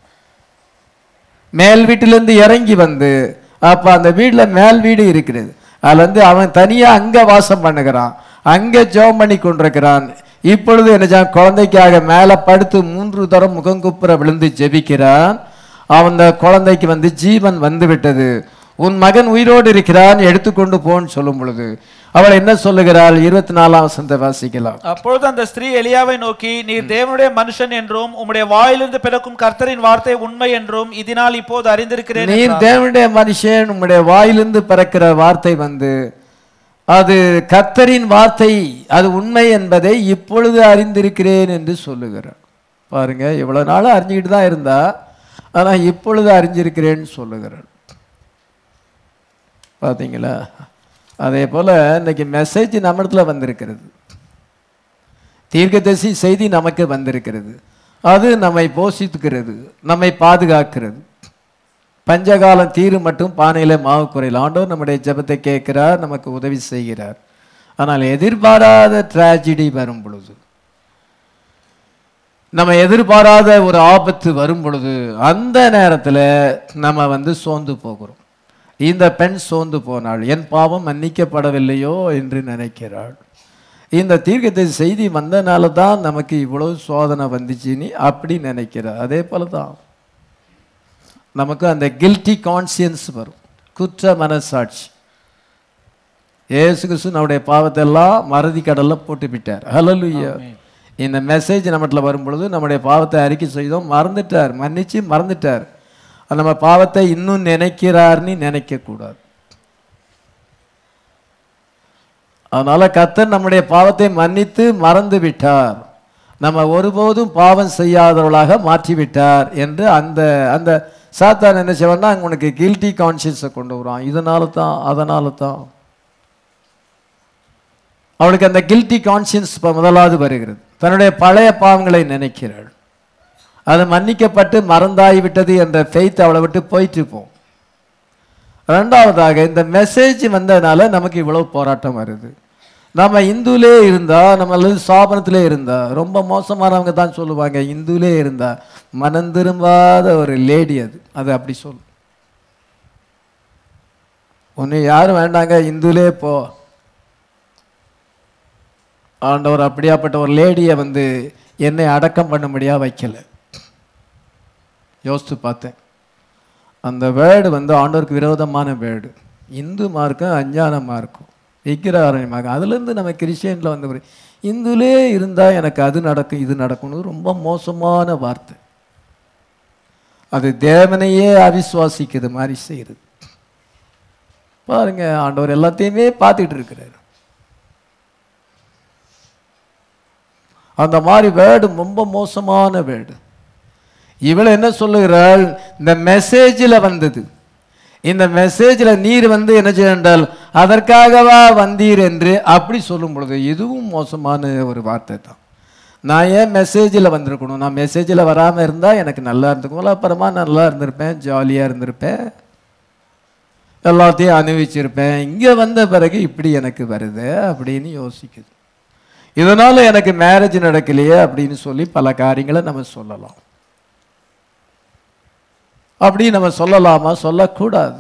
[SPEAKER 1] மேல் வீட்டிலிருந்து இறங்கி வந்து, அப்ப அந்த வீட்டில் மேல் வீடு இருக்கிறது, அதுல இருந்து அவன் தனியா அங்க வாசம் பண்ணுகிறான், அங்கே ஜெபம் பண்ணி கொண்டிருக்கிறான். இப்பொழுது என்ன, குழந்தைக்காக மேல படுத்து மூன்று தரம் முகங்குப்புற விழுந்து ஜெபிக்கிறான். அவன் குழந்தைக்கு வந்து ஜீவன் வந்து விட்டது, உன் மகன் உயிரோடு இருக்கிறான், எடுத்துக்கொண்டு போன்னு சொல்லும் பொழுது அவள் என்ன சொல்லுகிறாள்? இருபத்தி நாலாம் வசனத்தை வாசிக்கலாம்.
[SPEAKER 2] அப்பொழுது அந்த ஸ்திரீ எலியாவை நோக்கி, நீர் தேவனுடைய மனுஷன் என்றும் உம்முடைய வாயிலிருந்து பிறக்கும் கர்த்தரின் வார்த்தை உண்மை என்றும் இதனால் இப்போது அறிந்திருக்கிறேன்.
[SPEAKER 1] நீர் தேவனுடைய மனுஷன், உம்முடைய வாயிலிருந்து பிறக்கிற வார்த்தை வந்து அது கர்த்தரின் வார்த்தை, அது உண்மை என்பதை இப்பொழுது அறிந்திருக்கிறேன் என்று சொல்லுகிறார். பாருங்க, இவ்வளவு நாள் அறிஞ்சுக்கிட்டு தான் இருந்தா, ஆனா இப்பொழுது அறிஞ்சிருக்கிறேன்னு சொல்லுகிறார். பார்த்தீங்களா? அதே போல இன்னைக்கு மெசேஜ் நம்ம இடத்துல வந்திருக்கிறது, தீர்க்கதரிசி செய்தி நமக்கு வந்திருக்கிறது. அது நம்மை போஷித்துக்கிறது, நம்மை பாதுகாக்கிறது. பஞ்சகாலம் தீரு மட்டும் பானையில மாவு குறையில் ஆண்டவர் நம்முடைய ஜெபத்தை கேட்கிறார், நமக்கு உதவி செய்கிறார். ஆனால் எதிர்பாராத டிராஜடி வரும் பொழுது, நம்ம எதிர்பாராத ஒரு ஆபத்து வரும் பொழுது அந்த நேரத்தில் நம்ம வந்து சோர்ந்து போகிறோம். இந்த பெண் சோர்ந்து போனாள், என் பாவம் மன்னிக்கப்படவில்லையோ என்று நினைக்கிறாள். இந்த தீர்க்கதரிசி செய்தி வந்தனால தான் நமக்கு இவ்வளவு சோதனை வந்துச்சுன்னு அப்படி நினைக்கிறார். அதே போல தான் நமக்கு அந்த கில்ட்டி கான்சியன்ஸ் வரும், குற்ற மனசாட்சி. இயேசு கிறிஸ்து நம்முடைய பாவத்தை எல்லாம் மறதி கடல்ல போட்டு விட்டார். ஹல்லேலூயா. இந்த மெசேஜ் நம்மகிட்ட வரும் பொழுது நம்முடைய பாவத்தை அறிக்கை செய்தோம், மறந்துட்டார், மன்னிச்சு மறந்துட்டார். நம்ம பாவத்தை இன்னும் நினைக்கிறார்னு நினைக்க கூடாது. அதனால கர்த்தர் நம்முடைய பாவத்தை மன்னித்து மறந்து விட்டார், நம்ம ஒருபோதும் பாவம் செய்யாதவர்களாக மாற்றிவிட்டார் என்று அந்த அந்த சாத்தான் என்ன செய்வான்னா உனக்கு கில்ட்டி கான்சியன்ஸை கொண்டு வருவான். இதனால தான் அதனால தான் அவளுக்கு அந்த கில்ட்டி கான்சியன்ஸ் முதலாவது வருகிறது. தன்னுடைய பழைய பாவங்களை நினைக்கிறாள், அது மன்னிக்கப்பட்டு மறந்தாகிவிட்டது என்ற ஃபெய்த் அவளை விட்டு போயிட்டு போம். ரெண்டாவதாக இந்த மெசேஜ் வந்ததுனால நமக்கு இவ்வளவு போராட்டம் வருது. நம்ம இந்துலே இருந்தா, நம்ம அல்லது ஸ்தாபனத்திலே இருந்தா, ரொம்ப மோசமானவங்க தான் சொல்லுவாங்க இந்துலே இருந்தா மனம் திரும்பாத ஒரு லேடி, அது அது அப்படி சொல்லும். ஒன்று யாரும் வேண்டாங்க இந்துலே போ. ஆண்டவர் அப்படியாப்பட்ட ஒரு லேடியை வந்து என்னை அடக்கம் பண்ண முடியா வைக்கல. யோசித்து பார்த்தேன், அந்த வேர்டு வந்து ஆண்டவருக்கு விரோதமான வேர்டு, இந்து மார்க்கம் அஞ்ஞான மார்க்கம் விக்கிரகாரமாக. அதுலேருந்து நம்ம கிறிஸ்டியனில் வந்து இந்துலே இருந்தால் எனக்கு அது நடக்கும் இது நடக்கும்னு ரொம்ப மோசமான வார்த்தை. அது தேவனையே அவிசுவாசிக்கிறது மாதிரி செய்யுது. பாருங்க, ஆண்டவர் எல்லாத்தையுமே பார்த்துட்டு இருக்கிறார். அந்த மாதிரி வேர்டு ரொம்ப மோசமான வேர்டு. இவள் என்ன சொல்லுகிறாள், இந்த மெசேஜில் வந்தது, இந்த மெசேஜில் நீர் வந்து என்ன செய்தால் அதற்காகவா வந்தீர் என்று அப்படி சொல்லும் பொழுது இதுவும் மோசமான ஒரு வார்த்தை தான். நான் ஏன் மெசேஜில் வந்திருக்கணும்? நான் மெசேஜில் வராமல் இருந்தால் எனக்கு நல்லா இருந்துக்கும், அப்புறமா நல்லா இருந்திருப்பேன், ஜாலியாக இருந்திருப்பேன், எல்லாத்தையும் அனுபவிச்சிருப்பேன். இங்கே வந்த பிறகு இப்படி எனக்கு வருது அப்படின்னு யோசிக்குது. இதனால எனக்கு மேரேஜ் நடக்கலையே அப்படின்னு சொல்லி பல காரியங்களை நம்ம சொல்லலாம். அப்படி நம்ம சொல்லலாமா? சொல்லக்கூடாது.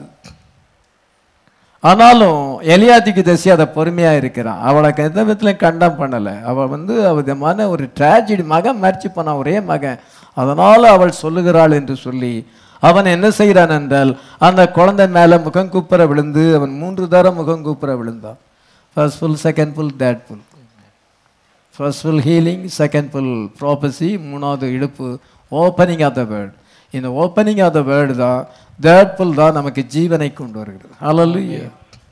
[SPEAKER 1] ஆனாலும் எலியா தீர்க்கதரிசி அதை பொறுமையா இருக்கிறான். அவளை எந்த விதத்திலையும் கண்டம் பண்ணலை. அவள் வந்து விதமான ஒரு டிராஜடி, மகன் மறிச்சு போனான், ஒரே மகன், அதனால அவள் சொல்லுகிறாள் என்று சொல்லி அவன் என்ன செய்கிறான் என்றால் அந்த குழந்தை மேல முகம் கூப்புற விழுந்து அவன் மூன்று தரம் முகம் கூப்புற விழுந்தான். First full, second full, third full. First full healing, second full prophecy, மூணாவது இடுப்பு, ஓப்பனிங் ஆஃப் த வேர்ட். இந்த ஓப்பனிங் ஆஃப் த வேர்டு தான், தேர்ட் ஃபுல் தான் நமக்கு ஜீவனை கொண்டு வருகிறது. ஹல்லேலூயா.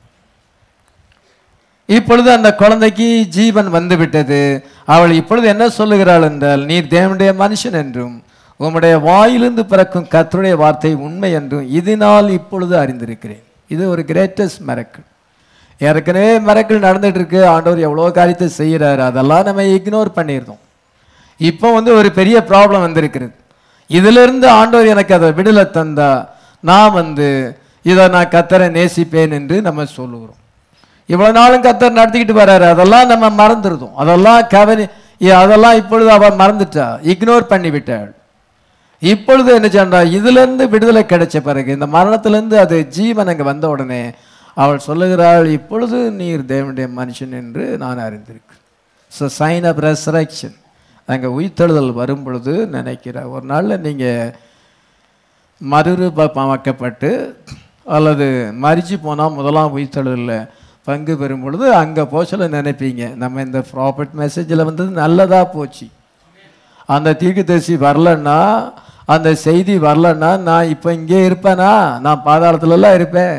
[SPEAKER 1] இப்பொழுது அந்த குழந்தைக்கு ஜீவன் வந்து விட்டது. அவள் இப்பொழுது என்ன சொல்லுகிறாள் என்றால், நீர் தேவனுடைய மனுஷன் என்றும் உம்முடைய வாயிலிருந்து பிறக்கும் கர்த்தருடைய வார்த்தை உண்மை என்றும் இதனால் இப்பொழுது அறிந்திருக்கிறேன். இது ஒரு கிரேட்டஸ்ட் மிரக்கிள். ஏற்கனவே மிரக்கிள் நடந்துட்டு இருக்கு, ஆண்டவர் எவ்வளோ காரியத்தை செய்கிறாரு, அதெல்லாம் நம்ம இக்னோர் பண்ணியிருந்தோம். இப்போ வந்து ஒரு பெரிய ப்ராப்ளம் வந்திருக்கிறது. இதிலிருந்து ஆண்டவர் எனக்கு அதை விடுதலை தந்தா நான் வந்து இதை நான் கர்த்தரை நேசிப்பேன் என்று நம்ம சொல்லுகிறோம். இவ்வளவு நாளும் கர்த்தர் நடத்திக்கிட்டு வர்றாரு, அதெல்லாம் நம்ம மறந்துருந்தோம். அதெல்லாம் கவனி அதெல்லாம் இப்பொழுது அவள் மறந்துட்டா, இக்னோர் பண்ணிவிட்டாள். இப்பொழுது என்ன சொன்னா, இதுல இருந்து விடுதலை கிடைச்ச பிறகு, இந்த மரணத்திலிருந்து அது ஜீவன் அங்கே வந்த உடனே அவள் சொல்லுகிறாள், இப்பொழுது நீர் தேவனுடைய மனுஷன் என்று நான் அறிந்திருக்கிறேன். ஸோ சைன் ஆஃப் ரெசரக்ஷன், அங்கே உயிர்த்தெழுதல் வரும் பொழுது நினைக்கிறார். ஒரு நாளில் நீங்கள் மறுரூபமாக்கப்பட்டு அல்லது மறிச்சு போனால் முதலாம் உயிர்த்தெழுதலில் பங்கு பெறும் பொழுது அங்கே போச்சல நினைப்பீங்க, நம்ம இந்த ப்ராஃபிட் மெசேஜில் வந்தது நல்லதாக போச்சு, அந்த தீர்க்கதரிசி வரலன்னா, அந்த செய்தி வரலன்னா நான் இப்போ இங்கே இருப்பேனா, நான் பாதாளத்துலலாம் இருப்பேன்.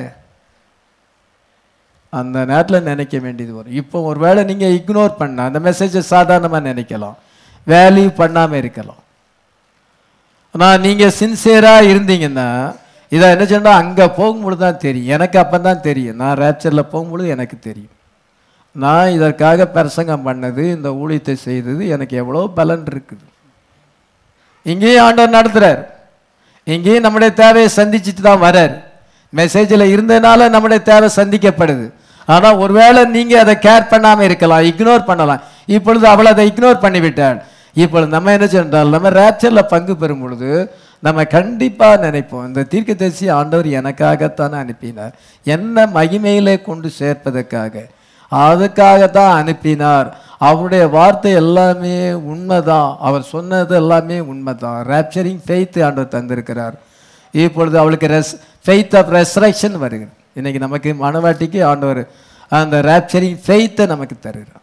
[SPEAKER 1] அந்த நேரத்தில் நினைக்க வேண்டியது வரும். இப்போ ஒரு வேளை நீங்கள் இக்னோர் பண்ண அந்த மெசேஜை சாதாரணமாக நினைக்கலாம், வேல்யூ பண்ணாமல் இருக்கலாம். ஆனால் நீங்கள் சின்சியராக இருந்தீங்கன்னா இதை என்ன சொன்னால் அங்கே போகும்பொழுது தான் தெரியும். எனக்கு அப்போ தான் தெரியும், நான் ரேப்சரில் போகும்பொழுது எனக்கு தெரியும், நான் இதற்காக பிரசங்கம் பண்ணது, இந்த ஊழியத்தை செய்தது எனக்கு எவ்வளோ பலன் இருக்குது. இங்கேயும் ஆண்டவர் நடத்துகிறார், இங்கேயும் நம்முடைய தேவையை சந்திச்சுட்டு தான் வர்றார். மெசேஜில் இருந்ததுனால நம்முடைய தேவை சந்திக்கப்படுது. ஆனால் ஒருவேளை நீங்கள் அதை கேர் பண்ணாமல் இருக்கலாம், இக்னோர் பண்ணலாம். இப்பொழுது அவள் அதை இக்னோர் பண்ணிவிட்டாள். இப்போ நம்ம என்ன சென்றால் நம்ம ரேப்சரில் பங்கு பெறும் பொழுது நம்ம கண்டிப்பாக நினைப்போம், இந்த தீர்க்கதரிசி ஆண்டவர் எனக்காகத்தானே அனுப்பினார், என்ன மகிமையிலே கொண்டு சேர்ப்பதற்காக, அதுக்காக தான் அனுப்பினார். அவருடைய வார்த்தை எல்லாமே உண்மைதான், அவர் சொன்னது எல்லாமே உண்மைதான். ரேப்சரிங் ஃபெய்த் ஆண்டவர் தந்திருக்கிறார். இப்பொழுது அவளுக்கு ரெஸ் ஃபெய்த் ஆஃப் ரெசரக்ஷன் வருகிறது. இன்னைக்கு நமக்கு மனவாட்டிக்கு ஆண்டவர் அந்த ரேப்சரிங் ஃபெய்த்தை நமக்கு தருகிறார்.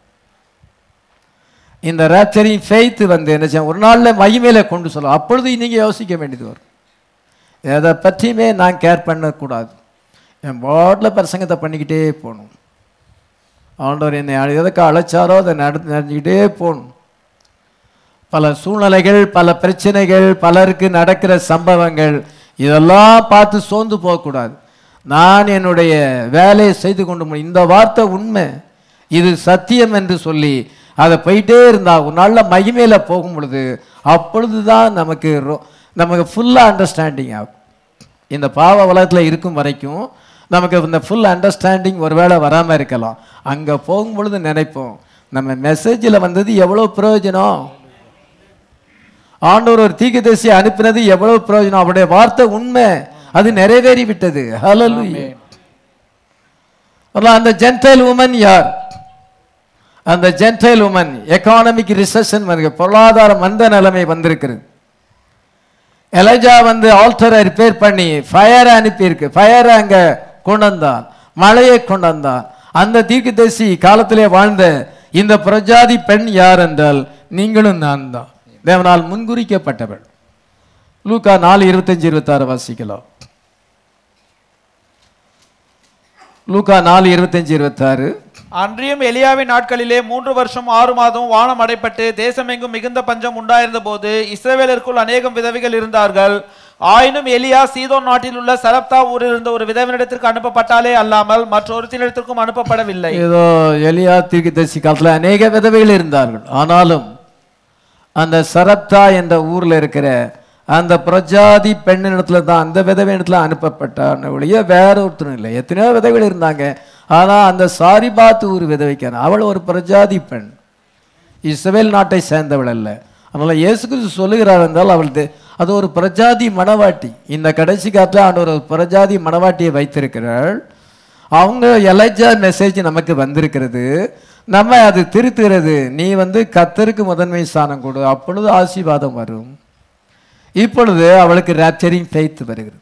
[SPEAKER 1] இந்த ரேப்சரிங் ஃபெய்த் வந்து என்ன செய்யும், ஒரு நாளில் மகிமையில கொண்டு சொல்லும். அப்பொழுது நீங்கள் யோசிக்க வேண்டியது வரும், எதை பற்றியுமே நான் கேர் பண்ணக்கூடாது, என் பாட்டில் பிரசங்கத்தை பண்ணிக்கிட்டே போகணும். ஆண்டவர் என்னை எதுக்கு அழைச்சாரோ அதை நடந்து நடந்துக்கிட்டே போகணும். பல சூழ்நிலைகள், பல பிரச்சனைகள், பலருக்கு நடக்கிற சம்பவங்கள், இதெல்லாம் பார்த்து சோர்ந்து போகக்கூடாது. நான் என்னுடைய வேலையை செய்து கொண்டு முடியும், இந்த வார்த்தை உண்மை, இது சத்தியம் என்று சொல்லி அதை போயிட்டே இருந்தா ஒரு நாளில் மகிமையில போகும் பொழுது அப்பொழுது தான் நமக்கு நமக்கு ஃபுல்லாக அண்டர்ஸ்டாண்டிங் ஆகும். இந்த பாவ உலகத்தில் இருக்கும் வரைக்கும் நமக்கு இந்த ஃபுல் அண்டர்ஸ்டாண்டிங் ஒரு வேளை வராமல் இருக்கலாம். அங்கே போகும் பொழுது நினைப்போம், நம்ம மெசேஜில் வந்தது எவ்வளோ பிரயோஜனம், ஆண்டவர் ஒரு தீர்க்கதரிசி அனுப்பினது எவ்வளவு பிரயோஜனம், அவருடைய வார்த்தை உண்மை, அது நிறைவேறி விட்டது. ஹல்லேலூயா. அந்த ஜென்டைல் உமன் யார்? அந்த ஜென்டைல் உமன் எக்கானமிக் ரிசெஷன் வருது, பொருளாதார மந்த நிலைமை வந்திருக்கிறது. எலைஜா வந்து ஆல்டரை ரிப்பேர் பண்ணி ஃபயரை அனுப்பியிருக்கு, ஃபயரை அங்க கொண்டு வந்தான், மழையை கொண்டு வந்தான். அந்த தீர்க்கதரிசி காலத்திலே வாழ்ந்த இந்த பிரஜாதி பெண் யார் என்றால் நீங்களும் நான் தான், தேவனால் முன்குறிக்கப்பட்டவள். லூக்கா நாலு இருபத்தஞ்சு இருபத்தாறு வாசிக்கலாம். லூக்கா நாலு இருபத்தஞ்சு இருபத்தாறு.
[SPEAKER 2] அன்றியும் எலியாவின் நாட்களிலே மூன்று வருஷம் ஆறு மாதம் வானம் அடைப்பட்டு தேசமெங்கும் மிகுந்த பஞ்சம் உண்டாயிருந்த போது இஸ்ரவேலருக்குள் அநேகம் விதவைகள் இருந்தார்கள். ஆயினும் எலியா சீதோன் நாட்டில் உள்ள சரப்தா ஊரில் இருந்த ஒரு விதவனிடத்திற்கு அனுப்பப்பட்டாலே அல்லாமல் மற்றொருத்தினிடத்திற்கும் அனுப்பப்படவில்லை.
[SPEAKER 1] ஏதோ எலியா தீர்க்கதரிசி காலத்தில் அநேக விதவைகள் இருந்தார்கள், ஆனாலும் அந்த சரப்தா என்ற ஊர்ல இருக்கிற அந்த பிரஜாதி பெண்ணிடத்துல தான் அந்த விதவை இடத்துல அனுப்பப்பட்டான் ஒழிய வேற ஒருத்தரும் இல்லை. எத்தனையோ விதவைகள் இருந்தாங்க, ஆனா அந்த சாரிபாத் ஊர் விதவைக்கான அவள் ஒரு பிரஜாதி பெண், இஸ்ரவேல் நாட்டை சேர்ந்தவள் அல்ல. அதனால இயேசு கிறிஸ்து சொல்லுகிறார் என்றால் அவள் அது ஒரு பிரஜாதி மணவாட்டி. இந்த கடைசி காலத்தில் ஆண்டவர் ஒரு பிரஜாதி மணவாட்டியை வைத்திருக்கிறாள். அவங்க எலைஜா மெசேஜ் நமக்கு வந்திருக்கிறது, நம்ம அது திருத்துகிறது. நீ வந்து கர்த்தருக்கு முதன்மை ஸ்தானம் கொடு, அப்பொழுது ஆசீர்வாதம் வரும். இப்பொழுது அவளுக்கு ரேப்சரிங் ஃபெய்த் வருகிறது,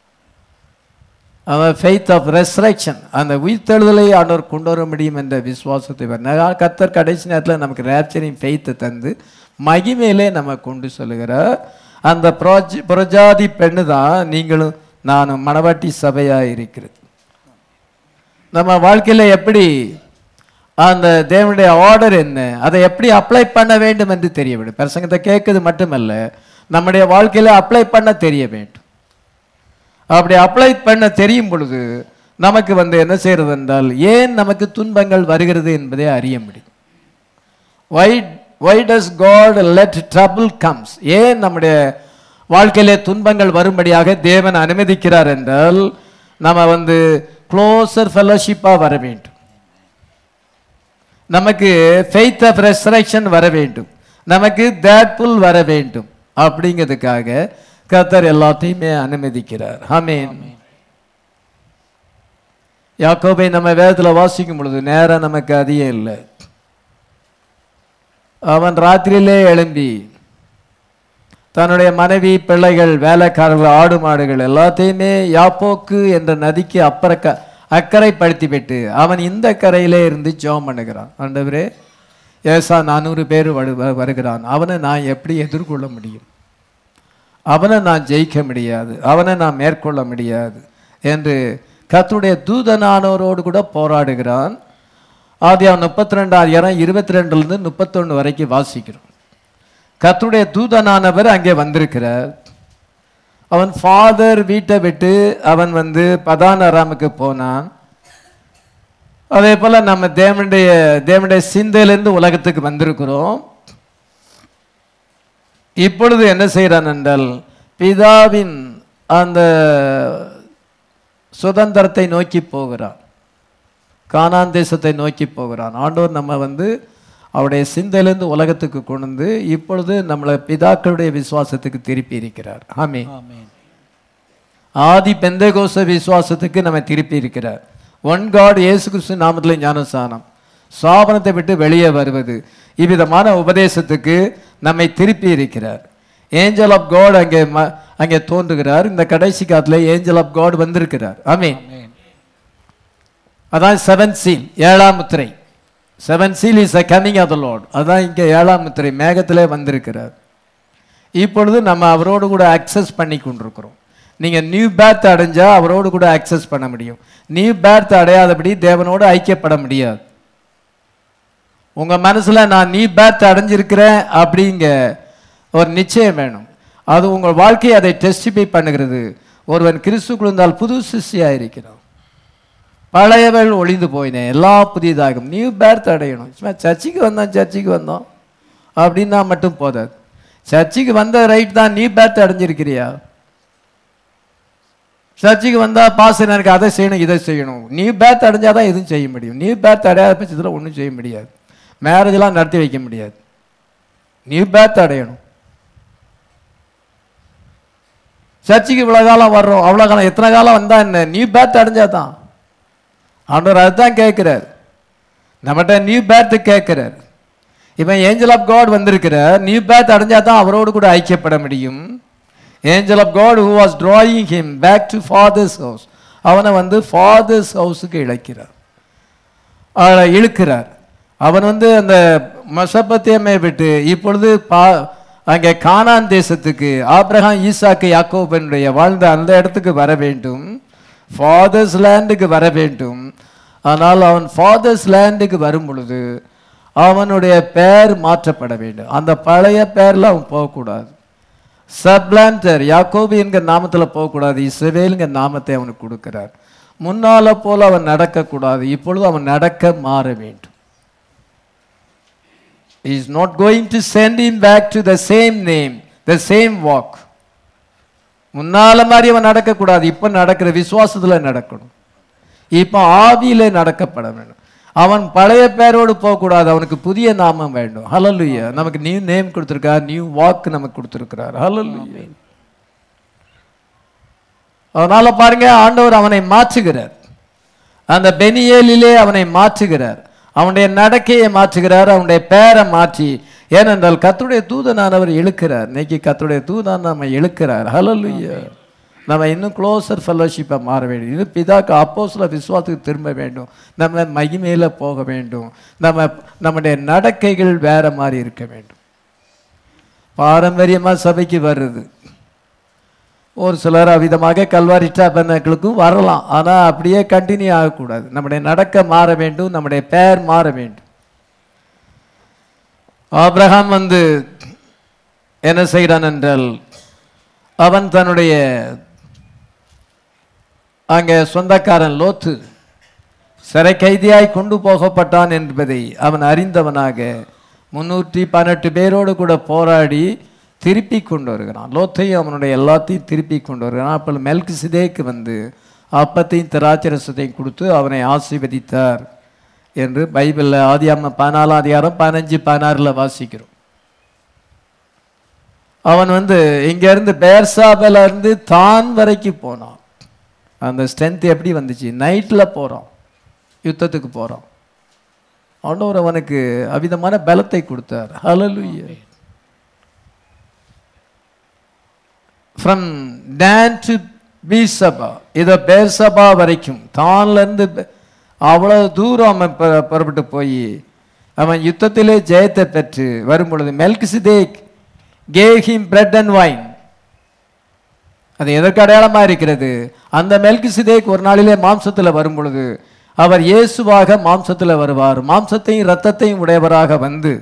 [SPEAKER 1] அவன் ஃபெய்த் ஆஃப் ரெசரக்ஷன், அந்த உயிர்த்தெழுதலை ஆண்டவர் கொண்டு வர முடியும் என்ற விசுவாசத்தை வர கர்த்தர் கடைசி நேரத்தில் நமக்கு ரேப்சரிங் ஃபெய்த்தை தந்து மகிமையிலே நம்ம கொண்டு சொல்லுகிறார். அந்த ப்ரோஜ் பிரஜாதி பெண்ணு தான் நீங்களும் நானும் மணவாட்டி சபையாக இருக்கிறது. நம்ம வாழ்க்கையில் எப்படி அந்த தேவனுடைய ஆர்டர் என்ன, அதை எப்படி அப்ளை பண்ண வேண்டும் என்று தெரிய வேண்டும். பிரசங்கத்தை கேட்குறது மட்டுமல்ல, நம்முடைய வாழ்க்கையில அப்ளை பண்ண தெரிய வேண்டும். அப்படி அப்ளை பண்ண தெரியும் பொழுது நமக்கு வந்து என்ன செய்யறது என்றால் ஏன் நமக்கு துன்பங்கள் வருகிறது என்பதை அறிய முடியும். why why does God let trouble comes, ஏன் நம்முடைய வாழ்க்கையிலே துன்பங்கள் வரும்படியாக தேவன் அனுமதிக்கிறார் என்றால் நம்ம வந்து க்ளோசர் ஃபெலோஷிப்பா வர வேண்டும், நமக்கு ஃபெய்த் ஆஃப் ரெசரக்ஷன் வர வேண்டும், நமக்கு தேட்ஃபுல் வர வேண்டும். அப்படிங்கிறதுக்காக கர்த்தர் எல்லாத்தையுமே அனுமதிக்கிறார். ஆமென். யாக்கோபை நம்ம வேதத்தில் வாசிக்கும் பொழுது நேரம் நமக்கு அதிகம் இல்லை. அவன் ராத்திரியிலே எழும்பி தன்னுடைய மனைவி, பிள்ளைகள், வேலைக்காரர்கள், ஆடு மாடுகள் எல்லாத்தையுமே யாப்போக்கு என்ற நதிக்கு அப்புற அக்கறைப்படுத்தி விட்டு அவன் இந்த கரையிலே இருந்து ஜெபம் பண்ணுகிறான். ஆண்டவரே, ஏசா நானூறு பேர் வருகிறான், அவனை நான் எப்படி எதிர்கொள்ள முடியும், அவனை நான் ஜெயிக்க முடியாது, அவனை நான் மேற்கொள்ள முடியாது என்று கர்த்தருடைய தூதனானவரோடு கூட போராடுகிறான். ஆதியாகமம் முப்பத்தி ரெண்டாயிரம் இருபத்தி ரெண்டுலேருந்து முப்பத்தொன்று வரைக்கும் வாசிக்கிறோம். கர்த்தருடைய தூதனானவர் அங்கே வந்திருக்கிறார். அவன் ஃபாதர் வீட்டை விட்டு அவன் வந்து பதான் அராமுக்கு போனான். அதே போல நம்ம தேவனுடைய தேவனுடைய சிந்தையிலிருந்து உலகத்துக்கு வந்திருக்கிறோம். இப்பொழுது என்ன செய்யறான் என்றால் பிதாவின் அந்த சுதந்திரத்தை நோக்கி போகிறான், கானான் தேசத்தை நோக்கி போகிறான். ஆண்டவர் நம்ம வந்து அவருடைய சிந்தையிலிருந்து உலகத்துக்கு கொண்டு வந்து இப்பொழுது நம்மளை பிதாக்களுடைய விசுவாசத்துக்கு திருப்பி இருக்கிறார். ஆமென்.
[SPEAKER 2] ஆமென்.
[SPEAKER 1] ஆதி பெந்தேகோஸ்த விசுவாசத்துக்கு நம்ம திருப்பி இருக்கிறார். ஒன் காட் இயேசு கிறிஸ்து நாமத்தில் ஞானஸ்நானம், சாபனத்தை விட்டு வெளியே வருவது, இவ்விதமான உபதேசத்துக்கு நம்மை திருப்பி இருக்கிறார். ஏஞ்சல் ஆஃப் காட் அங்கே அங்கே தோன்றுகிறார். இந்த கடைசி காலத்தில் ஏஞ்சல் ஆஃப் காட் வந்திருக்கிறார். ஆமென். அதான் செவன் சீல், ஏழாம் முத்திரை. Seven seal is a coming of the Lord. அதான் இங்கே ஏழாம் முத்திரை மேகத்திலே வந்திருக்கிறார். இப்பொழுது நம்ம அவரோடு கூட அக்சஸ் பண்ணி கொண்டிருக்கிறோம். நீங்கள் நியூ பேர்த் அடைஞ்சா அவரோடு கூட அக்சஸ் பண்ண முடியும். நியூ பேர்த் அடையாதபடி தேவனோடு ஐக்கியப்பட முடியாது. உங்கள் மனசில் நான் நியூ பேர்த் அடைஞ்சிருக்கிறேன் அப்படிங்க ஒரு நிச்சயம் வேணும். அது உங்கள் வாழ்க்கையை அதை டெஸ்டிஃபை பண்ணுகிறது. ஒருவன் கிறிஸ்துக்குள் இருந்தால் புது சிருஷ்டியாக இருக்கிறான், பழையவள் ஒளிந்து போயினேன், எல்லாம் புதியதாகும். நியூ பேர்த் அடையணும். சும்மா சர்ச்சுக்கு வந்தோம் சர்ச்சுக்கு வந்தோம் அப்படின்னா மட்டும் போதாது. சர்ச்சுக்கு வந்த ரைட் தான், நியூ பேர்த் அடைஞ்சிருக்கிறியா? சர்ச்சுக்கு வந்தால் பாஸ்டர் எனக்கு அதை செய்யணும் இதை செய்யணும். நியூ பேர்த் அடைஞ்சால் தான் எதுவும் செய்ய முடியும். நியூ பேர்த் அடையாத பட்சத்தில் ஒன்றும் செய்ய முடியாது. மேரேஜெலாம் நடத்தி வைக்க முடியாது. நியூ பேர்த் அடையணும். சர்ச்சுக்கு இவ்வளோ காலம் வர்றோம், அவ்வளோ காலம் எத்தனை காலம் வந்தால் என்ன? நியூ பேர்த் அடைஞ்சா தான். ஆண்டவர் அதுதான் கேட்குறார், நம்மகிட்ட நியூ பேர்த்து கேட்குறார். இப்போ ஏஞ்சல் ஆஃப் காட் வந்திருக்கிறார். நியூ பேர்த் அடைஞ்சா தான் அவரோடு கூட ஐக்கியப்பட முடியும். Angel of God who was drawing him back to father's house, அவனை வந்து ஃபாதர்ஸ் ஹவுஸுக்கு இழைக்கிறார், இழுக்கிறார். அவன் வந்து அந்த மெசொப்பொத்தேமியை விட்டு இப்பொழுது பா அங்கே கானான் தேசத்துக்கு, ஆபிரகாம் ஈசாக்கு யாக்கோபனுடைய வாழ்ந்த அந்த இடத்துக்கு வர வேண்டும், ஃபாதர்ஸ் லேண்டுக்கு வர வேண்டும். ஆனால் அவன் ஃபாதர்ஸ் லேண்டுக்கு வரும் பொழுது அவனுடைய பெயர் மாற்றப்பட வேண்டும். அந்த பழைய பெயரில் அவன் போகக்கூடாது. சப்லாண்டர் யாக்கோபு என்கிற நாமத்தில் போகக்கூடாது. இஸ்ரவேலுங்கிற நாமத்தை அவனுக்கு கொடுக்கிறார். முன்னால போல அவன் நடக்கக்கூடாது. இப்பொழுது அவன் நடக்க மாற வேண்டும். He is not going to send him back to the same name, the same walk. முன்னால மாதிரி அவன் நடக்கக்கூடாது. இப்போ நடக்கிற விசுவாசத்தில் நடக்கணும். இப்போ ஆவியிலே நடக்கப்பட வேண்டும். அவன் பழைய பேரோடு போகக்கூடாது. அவனுக்கு புதிய நாமம் வேண்டும். ஹல்லேலூயா. நமக்கு நியூ நேம் கொடுத்துருக்கார், நியூ வாக் நமக்கு கொடுத்துருக்கிறார். ஹல்லேலூயா. அதனால பாருங்க, ஆண்டவர் அவனை மாற்றுகிறார். அந்த பெனியேலிலே அவனை மாற்றுகிறார். அவனுடைய நடக்கையை மாற்றுகிறார், அவனுடைய பேரை மாற்றி. ஏனென்றால் கர்த்தருடைய தூதனானவர் இழுக்கிறார். இன்னைக்கு கர்த்தருடைய தூதன் நம்ம இழுக்கிறார். ஹல்லேலூயா. நம்ம இன்னும் க்ளோசர் ஃபெல்லோஷிப்பை மாற வேண்டும். இது பிதாக்கு அப்போஸ்தல விசுவாசத்துக்கு திரும்ப வேண்டும். நம்ம மகிமையில போக வேண்டும். நம்ம நம்முடைய நடக்கைகள் வேற மாதிரி இருக்க வேண்டும். பாரம்பரியமாக சபைக்கு வருது. ஒரு சிலர் அவ்விதமாக கல்வாரி ஸ்டாபனர்களுக்கும் வரலாம். ஆனால் அப்படியே கண்டினியூ ஆகக்கூடாது. நம்முடைய நடக்க மாற வேண்டும், நம்முடைய பெயர் மாற வேண்டும். ஆபிரகாம் வந்து என்ன செய்கிறான் என்றால், அவன் தன்னுடைய அங்கே சொந்தக்காரன் லோத்து சிறை கைதியாய் கொண்டு போகப்பட்டான் என்பதை அவன் அறிந்தவனாக முன்னூற்றி பதினெட்டு பேரோடு கூட போராடி திருப்பி கொண்டு வருகிறான். லோத்தையும் அவனுடைய எல்லாத்தையும் திருப்பி கொண்டு வருகிறான். அப்போ மெல்கிசேதேக்கு வந்து அப்பத்தையும் திராட்சரசத்தையும் கொடுத்து அவனை ஆசீர்வதித்தார் என்று பைபிளில் ஆதியாகமம் பதினாலாம் அதிகாரம் பதினஞ்சு பதினாறில் வாசிக்கிறோம். அவன் வந்து இங்கேருந்து பெயர்சாபேல இருந்து தான் வரைக்கும் போனான். அந்த ஸ்ட்ரென்த் எப்படி வந்துச்சு? நைட்டில் போகிறோம், யுத்தத்துக்கு போகிறோம். ஆண்டவர் அவனுக்கு அவிதமான பலத்தை கொடுத்தார். Hallelujah. From Dan to Beersheba, இதை பேர்சபா வரைக்கும் தான்லேருந்து அவ்வளோ தூரம் அவன் புறப்பட்டு போய் அவன் யுத்தத்திலே ஜெயத்தை பெற்று வரும் பொழுது Melchizedek gave him bread and wine. அது எதற்கு அடையாளமாக இருக்கிறது? அந்த மெல்கிசேதேக் ஒரு நாளிலே மாம்சத்தில் வரும் பொழுது அவர் இயேசுவாக மாம்சத்தில் வருவார். மாம்சத்தையும் இரத்தத்தையும் உடையவராக வந்து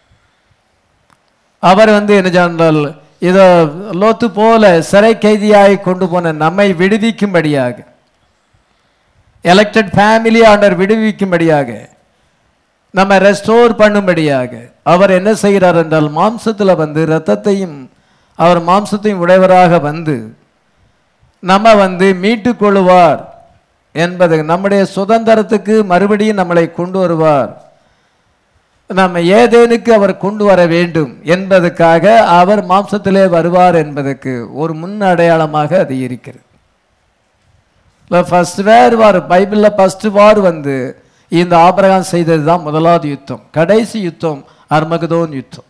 [SPEAKER 1] அவர் வந்து என்ன சொன்னால், இதோ லோத்து போல சிறை கைதியாய் கொண்டு போன நம்மை விடுவிக்கும்படியாக, எலெக்டட் ஃபேமிலி ஆண்டர் விடுவிக்கும்படியாக, நம்ம ரெஸ்டோர் பண்ணும்படியாக அவர் என்ன செய்கிறார் என்றால், மாம்சத்தில் வந்து இரத்தத்தையும் அவர் மாம்சத்தையும் உடையவராக வந்து நம்ம வந்து மீட்டு கொள்ளுவார் என்பது, நம்முடைய சுதந்திரத்துக்கு மறுபடியும் நம்மளை கொண்டு வருவார். நம்ம ஏதேனுக்கு அவர் கொண்டு வர வேண்டும் என்பதற்காக அவர் மாம்சத்திலே வருவார் என்பதற்கு ஒரு முன் அடையாளமாக அது இருக்கிறது. ஃபர்ஸ்ட் வேர் வார், பைபிளில் ஃபர்ஸ்ட் வார் வந்து இந்த ஆபிரகாம் செய்தது தான் முதலாவது யுத்தம். கடைசி யுத்தம் அர்மகதோன் யுத்தம்.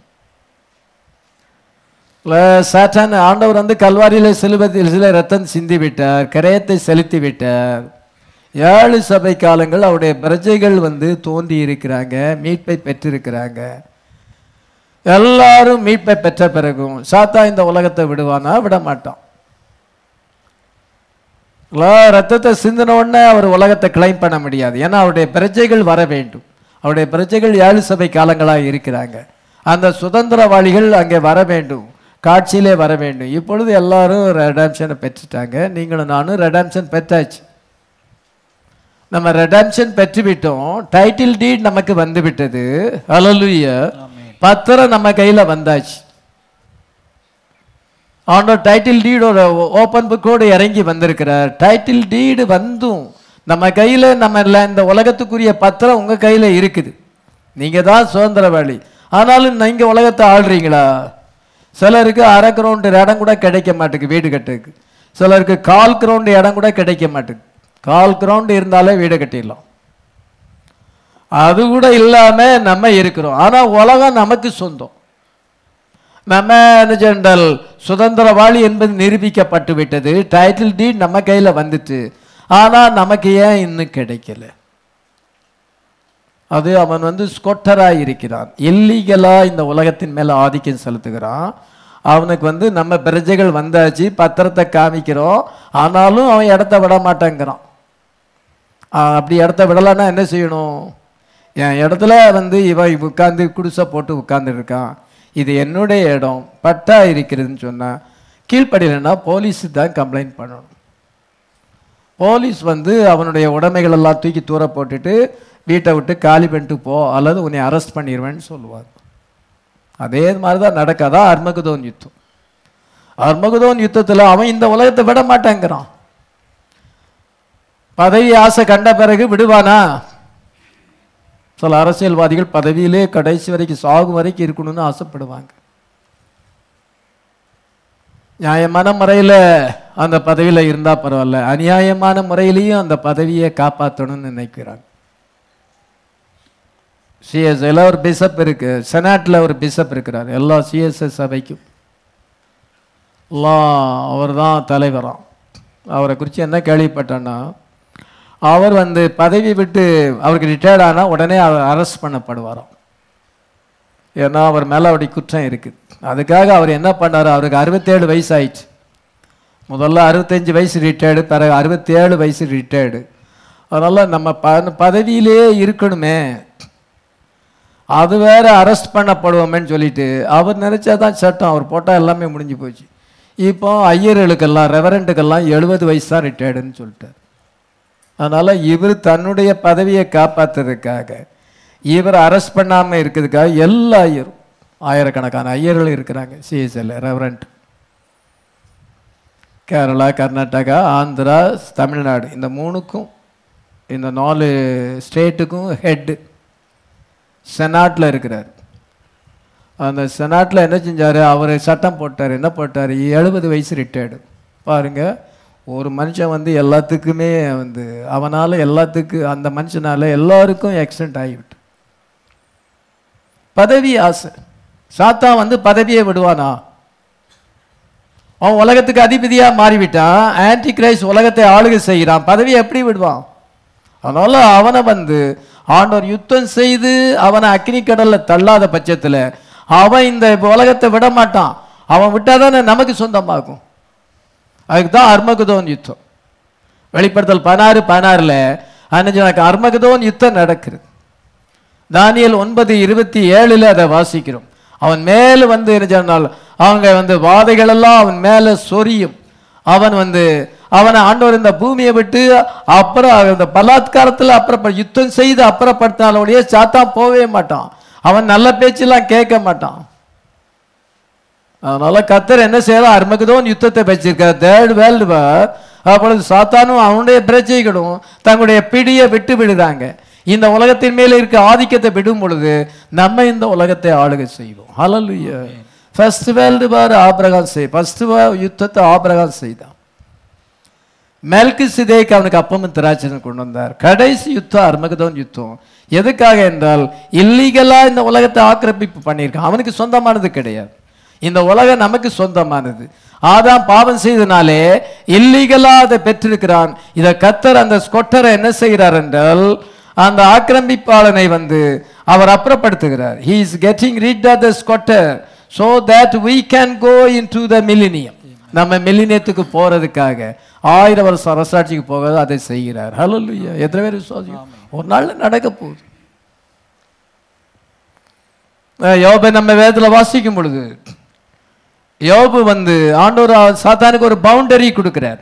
[SPEAKER 1] சாத்தான் ஆண்டவர் வந்து கல்வாரியில சிலுவையில் சில ரத்தம் சிந்தி விட்டார், கரையத்தை செலுத்தி விட்டார். ஏழு சபை காலங்கள் அவருடைய பிரஜைகள் வந்து தோன்றி இருக்கிறாங்க, மீட்பை பெற்றிருக்கிறாங்க. எல்லாரும் மீட்பை பெற்ற பிறகும் சாத்தா இந்த உலகத்தை விடுவானா? விட மாட்டான். ரத்தத்தை சிந்தின உடனே அவர் உலகத்தை கிளைம் பண்ண முடியாது. ஏன்னா அவருடைய பிரஜைகள் வர வேண்டும். அவருடைய பிரஜைகள் ஏழு சபை காலங்களாக இருக்கிறாங்க. அந்த சுதந்திரவாளிகள் அங்கே வர வேண்டும், காட்சியிலே வர வேண்டும். இப்பொழுது எல்லாரும் ரெடாம்ஷனை பெற்றுட்டாங்க. நீங்களும் நானும் ரெடாம்ஷன் பெற்றாச்சு. நம்ம ரெடாம்ஷன் பெற்றுவிட்டோம். டைட்டில் டீட் நமக்கு வந்து விட்டது. ஹல்லேலூயா. பத்திரம் நம்ம கையில வந்தாச்சு. ஆண்டவர் டைட்டில் டீடோட ஓப்பன் புக்கோடு இறங்கி வந்திருக்கிறார். டைட்டில் டீடு வந்தும் நம்ம கையில நம்ம இந்த உலகத்துக்குரிய பத்திரம் உங்க கையில இருக்குது. நீங்க தான் சுதந்திரவாளி. ஆனாலும் நீங்க உலகத்தை ஆள்றீங்களா? சிலருக்கு அரை கிரவுண்டு இடம் கூட கிடைக்க மாட்டேங்குது வீடு கட்டுக்கு. சிலருக்கு கால் கிரவுண்டு இடம் கூட கிடைக்க மாட்டேங்குது. கால் கிரவுண்டு இருந்தாலே வீடு கட்டிடலாம். அது கூட இல்லாம நம்ம இருக்கிறோம். ஆனா உலகம் நமக்கு சொந்தம். நம்ம ஜெனரல் சுதந்திரவாளி என்பது நிரூபிக்கப்பட்டு விட்டது. டைட்டில் டீட் நம்ம கையில வந்துட்டு, ஆனா நமக்கு ஏன் இன்னும் கிடைக்கல? அது அவன் வந்து ஸ்கொட்டராக இருக்கிறான். இல்லீகலா இந்த உலகத்தின் மேல ஆதிக்கம் செலுத்துகிறான். அவனுக்கு வந்து நம்ம பிரஜைகள் வந்தாச்சு, பத்திரத்தை காமிக்கிறோம், ஆனாலும் அவன் இடத்த விட மாட்டேங்கிறான். அப்படி இடத்த விடலான்னா என்ன செய்யணும்? என் இடத்துல வந்து இவன் உட்கார்ந்து குடிசை போட்டு உட்கார்ந்து இருக்கான், இது என்னுடைய இடம், பட்டா இருக்கிறதுன்னு சொன்னா கீழ்ப்படியலைன்னா போலீஸு தான் கம்ப்ளைண்ட் பண்ணணும். போலீஸ் வந்து அவனுடைய உடைமைகள் எல்லாம் தூக்கி தூர போட்டுட்டு வீட்டை விட்டு காலி பண்ணிட்டு போ, அல்லது உன்னை அரெஸ்ட் பண்ணிடுவேன்னு சொல்லுவார். அதே மாதிரி தான் நடக்காதா அர்மகதோன் யுத்தம். அர்மகதோன் யுத்தத்தில் அவன் இந்த உலகத்தை விட மாட்டேங்கிறான். பதவி ஆசை கண்ட பிறகு விடுவானா? சில அரசியல்வாதிகள் பதவியிலே கடைசி வரைக்கும் சாகும் வரைக்கும் இருக்கணும்னு ஆசைப்படுவாங்க. நியாயமான முறையில் அந்த பதவியில் இருந்தால் பரவாயில்ல, அநியாயமான முறையிலையும் அந்த பதவியை காப்பாற்றணும்னு நினைக்கிறாங்க. சிஎஸ்ஐல ஒரு பிஷப் இருக்கு, செனாட்ல ஒரு பிஷப் இருக்கிறார். எல்லா சிஎஸ்எஸ் சபைக்கும் எல்லாம் அவர் தான் தலைவராம். அவரை குறித்து என்ன கேள்விப்பட்டேன்னா, அவர் வந்து பதவி விட்டு அவருக்கு ரிட்டையர்ட் ஆனால் உடனே அவர் அரெஸ்ட் பண்ணப்படுவாராம். ஏன்னா அவர் மேலே அப்படி குற்றம் இருக்குது. அதுக்காக அவர் என்ன பண்ணார், அவருக்கு அறுபத்தேழு வயசு ஆயிடுச்சு. முதல்ல அறுபத்தஞ்சு வயசு ரிட்டையர்டு, பிறகு அறுபத்தி ஏழு வயசு ரிட்டையர்டு. அதனால் நம்ம ப பதவியிலே இருக்கணுமே, அது வேற அரெஸ்ட் பண்ணப்படுவோமேன்னு சொல்லிட்டு அவர் நினைச்சாதான் சட்டம். அவர் போட்டால் எல்லாமே முடிஞ்சு போச்சு. இப்போ ஐயர்களுக்கெல்லாம் ரெவரண்ட்டுக்கெல்லாம் எழுபது வயசு தான் ரிட்டையர்டுன்னு சொல்லிட்டார். அதனால இவர் தன்னுடைய பதவியை காப்பாற்றுறதுக்காக, இவர் அரெஸ்ட் பண்ணாமல் இருக்கிறதுக்காக எல்லா ஐயரும், ஆயிரக்கணக்கான ஐயர்கள் இருக்கிறாங்க சிஎஸ்எல் ரெவரண்ட். கேரளா, கர்நாடகா, ஆந்திரா, தமிழ்நாடு, இந்த மூணுக்கும் இந்த நாலு ஸ்டேட்டுக்கும் ஹெட்டு செனாட்டில் இருக்கிறார். அந்த செனாட்டில் என்ன செஞ்சார், அவர் சட்டம் போட்டார். என்ன போட்டார், எழுபது வயசு ரிட்டையர்டு. பாருங்கள், ஒரு மனுஷன் வந்து எல்லாத்துக்குமே வந்து அவனால் எல்லாத்துக்கு அந்த மனுஷனால் எல்லாருக்கும் ஆக்சிடென்ட் ஆகிவிட்டு. பதவி ஆசை. சாத்தா வந்து பதவியை விடுவானா? அவன் உலகத்துக்கு அதிபதியாக மாறிவிட்டான். ஆன்டி கிரைஸ்ட் உலகத்தை ஆளுகை செய்கிறான், பதவியை எப்படி விடுவான்? அதனால அவனை வந்து ஆண்டவர் யுத்தம் செய்து அவனை அக்னி கடல்ல தள்ளாத பட்சத்தில் அவன் இந்த உலகத்தை விட மாட்டான். அவன் விட்டாதானே நமக்கு சொந்தமாகும். அதுக்கு தான் அர்மகதோன் யுத்தம். வெளிப்படுத்தல் பதினாறு பதினாறுல அன்னைக்கு அர்மகதோன் யுத்தம் நடக்கிறது. தானியேல் ஒன்பது இருபத்தி ஏழுல அதை வாசிக்கிறோம். அவன் மேல வந்து என்ன சொன்னால் அவங்க வந்து வாதைகள் எல்லாம் அவன் மேல சொரியும். அவன் வந்து அவனை ஆண்டவர் இந்த பூமியை விட்டு அப்புறம் இந்த பலாத்காரத்தில் அப்புறம் யுத்தம் செய்து அப்புறப்படுத்தினாலோடைய சாத்தான் போவே மாட்டான். அவன் நல்ல பேச்செல்லாம் கேட்க மாட்டான். அதனால கர்த்தர் என்ன செய்யறார், அர்மகதோன் யுத்தத்தை வச்சிருக்கார், தேர்ட் வேர்ல்டு வார். அப்பொழுது சாத்தானும் அவனுடைய பிரஜைகளும் தங்களுடைய பிடியை விட்டு விடுறாங்க. இந்த உலகத்தின் மேலே இருக்க ஆதிக்கத்தை விடும் பொழுது நம்ம இந்த உலகத்தை ஆளுகை செய்வோம். Hallelujah. First world war Abraham செய் ஃபர்ஸ்ட் யுத்தத்தை ஆபிரகாம் செய்தான். மெல்கிசேதேக்கு அவனுக்கு அப்பமும் திராட்சையும் கொண்டு வந்தார். கடைசி யுத்தம் அர்மகதோன் யுத்தம். எதுக்காக என்றால் இல்லீகலா இந்த உலகத்தை ஆக்கிரமிப்பு பண்ணியிருக்கான். அவனுக்கு சொந்தமானது கிடையாது. இந்த உலகம் நமக்கு சொந்தமானது. ஆதாம் பாவம் செய்தனாலே இல்லீகலா அதை பெற்றிருக்கிறான். இதை கத்தர் அந்த ஸ்கொட்டரை என்ன செய்கிறார் என்றால் அந்த ஆக்கிரமிப்பாளனை வந்து அவர் அப்புறப்படுத்துகிறார். he is getting rid of the squatter so that we can go into the millennium. நம்ம மில்லினியத்துக்கு போறதுக்காக ஆயிரம் வருஷம் அரசாட்சிக்கு போக அதை செய்கிறார். ஹல்லேலூயா. எத்தனை பேர் விசுவாசிக்கிறோம்? ஒரு நாள் நடக்க போகுது. யோபை நம்ம வேதத்துல வாசிக்கும் பொழுது யோபு வந்து ஆண்டவர் சாத்தானுக்கு ஒரு பவுண்டரி கொடுக்கிறார்.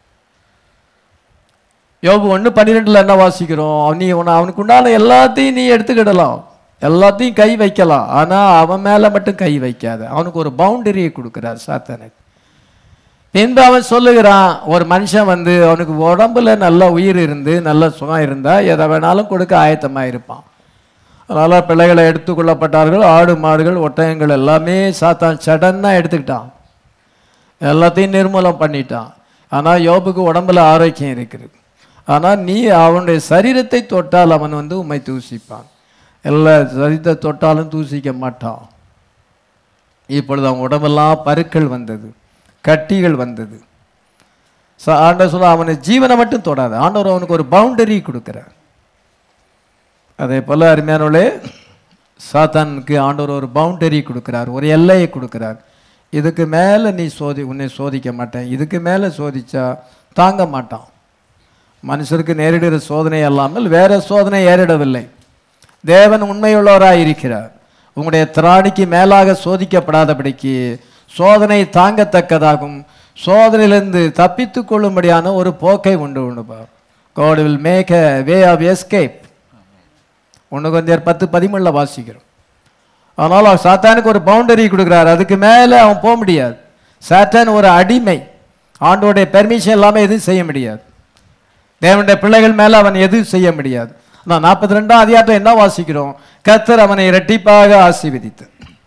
[SPEAKER 1] யோபு ஒன்று பன்னிரெண்டுல என்ன வாசிக்கிறோம்? நீ அவனுக்கு உண்டான எல்லாத்தையும் நீ எடுத்துக்கிடலாம், எல்லாத்தையும் கை வைக்கலாம், ஆனா அவன் மேல மட்டும் கை வைக்காத. அவனுக்கு ஒரு பவுண்டரியை கொடுக்கிறார் சாத்தானுக்கு. பின்பு அவன் சொல்லுகிறான், ஒரு மனுஷன் வந்து அவனுக்கு உடம்புல நல்ல உயிர் இருந்து நல்ல சுகம் இருந்தா எதை வேணாலும் கொடுக்க ஆயத்தமா இருப்பான். அதனால பிள்ளைகளை எடுத்துக்கொள்ளப்பட்டார்கள். ஆடு மாடுகள் ஒட்டகங்கள் எல்லாமே சாத்தான் சடன்னா எடுத்துக்கிட்டான், எல்லாத்தையும் நிர்மூலம் பண்ணிட்டான். ஆனா யோபுக்கு உடம்புல ஆரோக்கியம் இருக்குது. ஆனா நீ அவனுடைய சரீரத்தை தொட்டால் அவன் வந்து உம்மை தூசிப்பான். எல்லா சரீரத்தை தொட்டாலும் தூசிக்க மாட்டான். இப்பொழுது அவன் உடம்பெல்லாம் பருக்கள் வந்தது, கட்டிகள் வந்தது. ஆண்டவர் சொல்ல அவனை ஜீவனை மட்டும் தொடாது. ஆண்டவர் அவனுக்கு ஒரு பவுண்டரி கொடுக்கிறார். அதே போல அருமையானவளே, சாத்தானுக்கு ஆண்டவர் ஒரு பவுண்டரி கொடுக்கிறார், ஒரு எல்லையை கொடுக்கிறார். இதுக்கு மேலே நீ சோதி உன்னை சோதிக்க மாட்டேன், இதுக்கு மேலே சோதிச்சா தாங்க மாட்டான். மனுஷருக்கு நேரிடுகிற சோதனை அல்லாமல் வேற சோதனை ஏறிடவில்லை. தேவன் உண்மையுள்ளவராய் இருக்கிறார். உங்களுடைய திராணிக்கு மேலாக சோதிக்கப்படாதபடிக்கு சோதனை தாங்கத்தக்கதாகும் சோதனையிலிருந்து தப்பித்து கொள்ளும்படியான ஒரு போக்கை உண்டு உண்டுப்பார். God will make a way of escape. ஒன்று கொஞ்சம் பத்து பதிமூணுல வாசிக்கிறோம். அதனால சாத்தானுக்கு ஒரு பவுண்டரி கொடுக்குறாரு, அதுக்கு மேலே அவன் போக முடியாது. சாத்தான் ஒரு அடிமை, ஆண்டோடைய பெர்மிஷன் இல்லாமல் எதுவும் செய்ய முடியாது. தேவனுடைய பிள்ளைகள் மேலே அவன் எதுவும் செய்ய முடியாது. நான் நாற்பத்தி ரெண்டாம் அதிகாரத்தில் என்ன வாசிக்கிறோம்? கர்த்தர் அவனை இரட்டிப்பாக ஆசீர்வதித்து,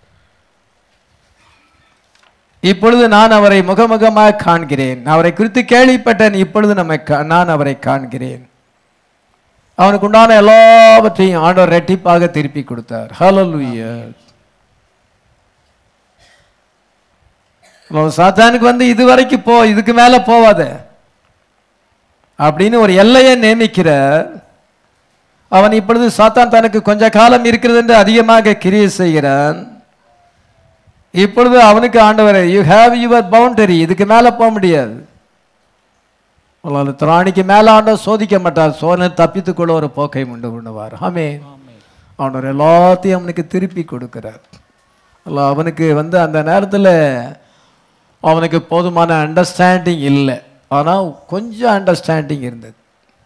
[SPEAKER 1] இப்பொழுது நான் அவரை முகமுகமாக காண்கிறேன், அவரை குறித்து கேள்விப்பட்டேன், இப்பொழுது நம்ம நான் அவரை காண்கிறேன். அவனுக்கு உண்டான எல்லாவற்றையும் ஆண்டவர் இரட்டிப்பாக திருப்பி கொடுத்தார். ஹல்லேலூயா. சாத்தானுக்கு வந்து இது வரைக்கும் போ, இதுக்கு மேல போவாத அப்படின்னு ஒரு எல்லையை நியமிக்கிறார். அவன் இப்பொழுது சாத்தான் தனக்கு கொஞ்ச காலம் இருக்கிறது என்று அதிகமாக கிரியை செய்கிறான். இப்பொழுது அவனுக்கு ஆண்டவர் யூ ஹேவ் யுவர் பவுண்டரி, இதுக்கு மேல போக முடியாது. திராணிக்கு மேல ஆண்டவர் சோதிக்க மாட்டார், சோதனை தப்பித்துக்கொள்ள ஒரு போக்கை உண்டு பண்ணுவார். ஆமென். ஆண்டவர் எல்லாத்தையும் அவனுக்கு திருப்பி கொடுக்கிறார். அவனுக்கு வந்து அந்த நேரத்தில் அவனுக்கு போதுமான அண்டர்ஸ்டாண்டிங் இல்லை, ஆனால் கொஞ்சம் அண்டர்ஸ்டாண்டிங் இருந்தது.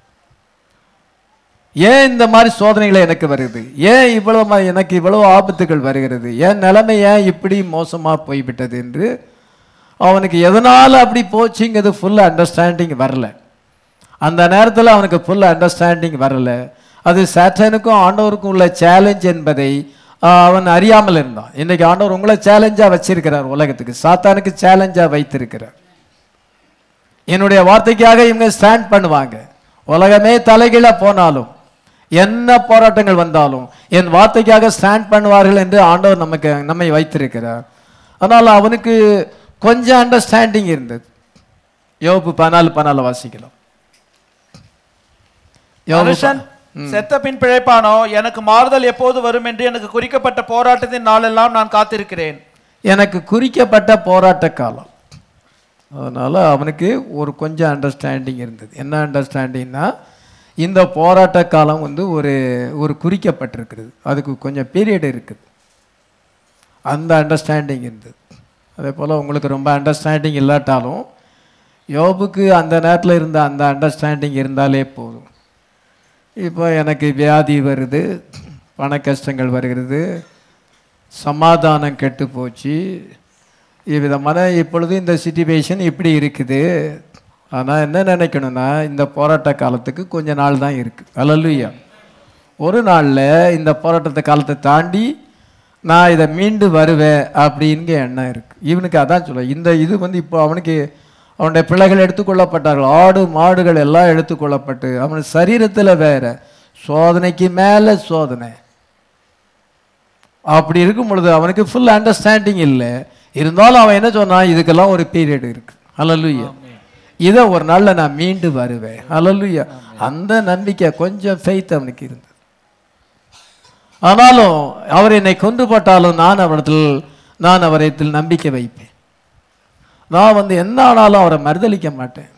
[SPEAKER 1] ஏன் இந்த மாதிரி சோதனைகளை எனக்கு வருகிறது, ஏன் இவ்வளவு எனக்கு இவ்வளவு ஆபத்துகள் வருகிறது, ஏன் நிலைமை ஏன் இப்படி மோசமா போய்விட்டது என்று அவனுக்கு எதனால அப்படி போச்சுங்கிறது ஃபுல் அண்டர்ஸ்டாண்டிங் வரல. அந்த நேரத்தில் அவனுக்கு ஃபுல் அண்டர்ஸ்டாண்டிங் வரல. அது சாத்தானுக்கும் ஆண்டவருக்கும் உள்ள சேலஞ்ச் என்பதை அவன் அறியாமல் இருந்தான். இன்னைக்கு ஆண்டவர் உங்களை சேலஞ்சா வச்சிருக்கிறார், உலகத்துக்கு சாத்தானுக்கு சேலஞ்சா வைத்திருக்கிறார். என்னுடைய வார்த்தைக்காக இவங்க ஸ்டாண்ட் பண்ணுவாங்க. உலகமே தலைகீழ போனாலும் என்ன போராட்டங்கள் வந்தாலும் என் வார்த்தைக்காக ஸ்டாண்ட் பண்ணுவார்கள் என்று ஆண்டவர் நமக்கு நம்மை வைத்திருக்கிறார். அதனால் அவனுக்கு கொஞ்சம் அண்டர்ஸ்டாண்டிங் இருந்தது. யோபு பதினாலு பதினாலு வாசிக்கலாம்.
[SPEAKER 2] மனுஷன் செத்த பின் பிழைப்பானோ, எனக்கு மாறுதல் எப்போது வரும் என்று எனக்கு குறிக்கப்பட்ட போராட்டத்தின் நாளெல்லாம் நான் காத்திருக்கிறேன்.
[SPEAKER 1] எனக்கு குறிக்கப்பட்ட போராட்ட காலம். அதனால அவனுக்கு ஒரு கொஞ்சம் அண்டர்ஸ்டாண்டிங் இருந்தது. என்ன அண்டர்ஸ்டாண்டிங்னா, இந்த போராட்ட காலம் வந்து ஒரு ஒரு குறிக்கப்பட்டிருக்கிறது, அதுக்கு கொஞ்சம் பீரியட் இருக்குது. அந்த அண்டர்ஸ்டாண்டிங் இருந்தது. அதே போல் உங்களுக்கு ரொம்ப அண்டர்ஸ்டாண்டிங் இல்லாட்டாலும் யோபுக்கு அந்த நேரத்தில் இருந்த அந்த அண்டர்ஸ்டாண்டிங் இருந்தாலே போதும். இப்போ எனக்கு வியாதி வருது, பண கஷ்டங்கள் வருகிறது, சமாதானம் கெட்டு போச்சு, இவ்விதமான இப்பொழுது இந்த சிச்சுவேஷன் இப்படி இருக்குது. ஆனால் என்ன நினைக்கணும்னா, இந்த போராட்ட காலத்துக்கு கொஞ்ச நாள் தான் இருக்குது. அல்லேலூயா. ஒரு நாளில் இந்த போராட்டத்தை காலத்தை தாண்டி நான் இதை மீண்டு வருவேன் அப்படிங்க எண்ணம் இருக்குது. இவனுக்கு அதான் சொல்ல, இந்த இது வந்து இப்போ அவனுக்கு அவனுடைய பிள்ளைகள் எடுத்துக்கொள்ளப்பட்டார்கள், ஆடு மாடுகள் எல்லாம் எடுத்துக்கொள்ளப்பட்டு அவன் சரீரத்தில் வேற சோதனைக்கு மேலே சோதனை. அப்படி இருக்கும் பொழுது அவனுக்கு ஃபுல் அண்டர்ஸ்டாண்டிங் இல்லை. இருந்தாலும் அவன் என்ன சொன்னான், இதுக்கெல்லாம் ஒரு பீரியட் இருக்கு. ஹல்லேலூயா. இதை ஒரு நாளில் நான் மீண்டு வருவேன். ஹல்லேலூயா. அந்த நம்பிக்கை கொஞ்சம் ஃபெய்த் அவனுக்கு இருந்தது. ஆனாலும் அவர் என்னை கொன்று போட்டாலும் நான் அவரிடத்தில் நான் அவரிடத்தில் நம்பிக்கை வைப்பேன். நான் வந்து என்ன ஆனாலும் அவரை மறுதளிக்க மாட்டேன்.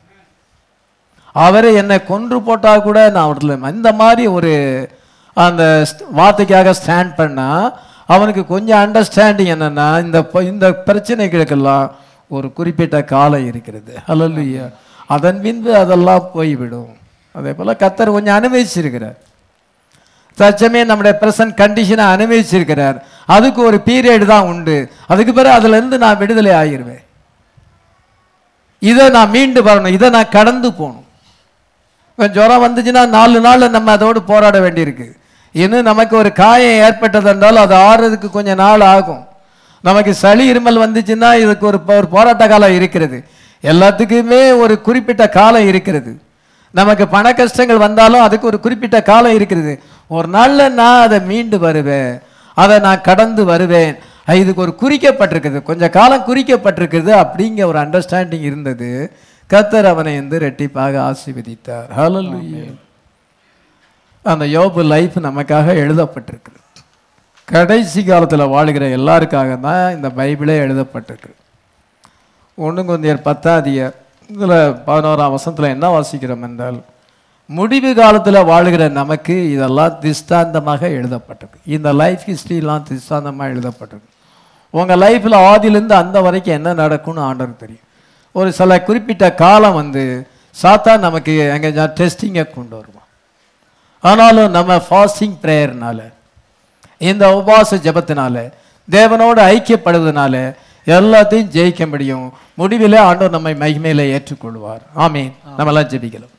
[SPEAKER 1] அவரை என்னை கொன்று போட்டால் கூட நான் அவரிடத்தில் இந்த மாதிரி ஒரு அந்த வார்த்தைக்காக ஸ்டாண்ட் பண்ணால் அவனுக்கு கொஞ்சம் அண்டர்ஸ்டாண்டிங் என்னென்னா, இந்த இந்த பிரச்சனைகளுக்கெல்லாம் ஒரு குறிப்பிட்ட காலம் இருக்கிறது. ஹல்லேலூயா. அதன் பின்பு அதெல்லாம் போய்விடும். அதே போல் கர்த்தர் கொஞ்சம் அனுபவிச்சிருக்கிறார். தச்சமே நம்முடைய ப்ரெசன்ட் கண்டிஷனை அனுபவிச்சிருக்கிறார். அதுக்கு ஒரு பீரியட் தான் உண்டு. அதுக்கு பிறகு அதுலேருந்து நான் விடுதலை ஆகிடுவேன். இதை நான் மீண்டு வரணும், இதை நான் கடந்து போகணும். ஜுரம் வந்துச்சுன்னா நாலு நாளில் நம்ம அதோடு போராட வேண்டியிருக்கு. இன்னும் நமக்கு ஒரு காயம் ஏற்பட்டது என்றால் அது ஆறுறதுக்கு கொஞ்சம் நாள் ஆகும். நமக்கு சளி இருமல் வந்துச்சுன்னா இதுக்கு ஒரு ஒரு போராட்ட காலம் இருக்கிறது. எல்லாத்துக்குமே ஒரு குறிப்பிட்ட காலம் இருக்கிறது. நமக்கு பண கஷ்டங்கள் வந்தாலும் அதுக்கு ஒரு குறிப்பிட்ட காலம் இருக்கிறது. ஒரு நாளில் நான் அதை மீண்டு வருவேன், அதை நான் கடந்து வருவேன். இதுக்கு ஒரு குறிக்கப்பட்டிருக்குது, கொஞ்சம் காலம் குறிக்கப்பட்டிருக்குது அப்படிங்கிற ஒரு அண்டர்ஸ்டாண்டிங் இருந்தது. கர்த்தர் அவனை வந்து ரெட்டிப்பாக ஆசீர்வதித்தார். ஹல்லேலூயா. அந்த யோபு லைஃப் நமக்காக எழுதப்பட்டிருக்கு. கடைசி காலத்தில் வாழுகிற எல்லாருக்காக தான் இந்த பைபிளே எழுதப்பட்டிருக்கு. ஒன்று கொரிந்தியர் பத்தாதியார் இதில் பதினோராம் வசனத்தில் என்ன வாசிக்கிறோம் என்றால், முடிவு காலத்தில் வாழுகிற நமக்கு இதெல்லாம் திஷ்டாந்தமாக எழுதப்பட்டிருக்கு. இந்த லைஃப் ஹிஸ்ட்ரிலாம் திஷ்டாந்தமாக எழுதப்பட்டிருக்கு. உங்கள் லைஃப்பில் ஆதியிலேருந்து அந்த வரைக்கும் என்ன நடக்கும்னு ஆண்டவருக்கு தெரியும். ஒரு சில குறிப்பிட்ட காலம் வந்து சாத்தான் நமக்கு எங்கே டெஸ்டிங்கை கொண்டு வருவான். ஆனாலும் நம்ம ஃபாஸ்டிங் ப்ரேயர்னால, இந்த உபவாச ஜபத்தினால, தேவனோடு ஐக்கியப்படுவதனால எல்லாத்தையும் ஜெயிக்க முடியும். முடிவில் ஆண்டவர் நம்மை மகிமையில ஏற்றுக்கொள்வார். ஆமீன். நம்ம எல்லாம் ஜெபிக்கலாம்.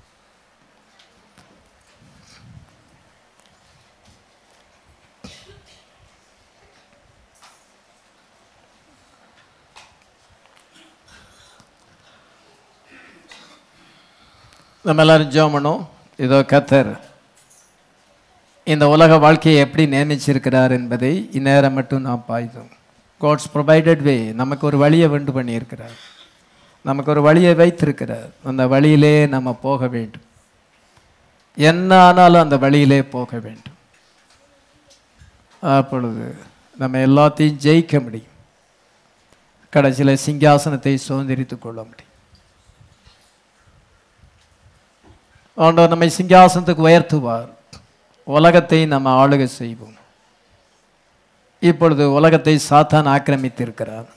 [SPEAKER 1] நம்ம எல்லாரும் ஜெபம் பண்ணுவோம். இதோ கர்த்தர் இந்த உலக வாழ்க்கையை எப்படி நியமிச்சிருக்கிறார் என்பதை இந்நேரம் மட்டும் நாம் பாய்ந்தோம். காட்ஸ் ப்ரொவைடட் வே, நமக்கு ஒரு வழியை உண்டு பண்ணியிருக்கிறார், நமக்கு ஒரு வழியை வைத்திருக்கிறார். அந்த வழியிலே நம்ம போக வேண்டும். என்ன ஆனாலும் அந்த வழியிலே போக வேண்டும். அப்பொழுது நம்ம எல்லாத்தையும் ஜெயிக்க முடியும். கடைசியில் சிங்காசனத்தை சுதந்திரித்து கொள்ள முடியும். ஆண்டவர் நம்மை சிங்காசனத்துக்கு உயர்த்துவார். உலகத்தை நம்ம ஆளுகை செய்வோம். இப்பொழுது உலகத்தை சாத்தான் ஆக்கிரமித்திருக்கிறார்.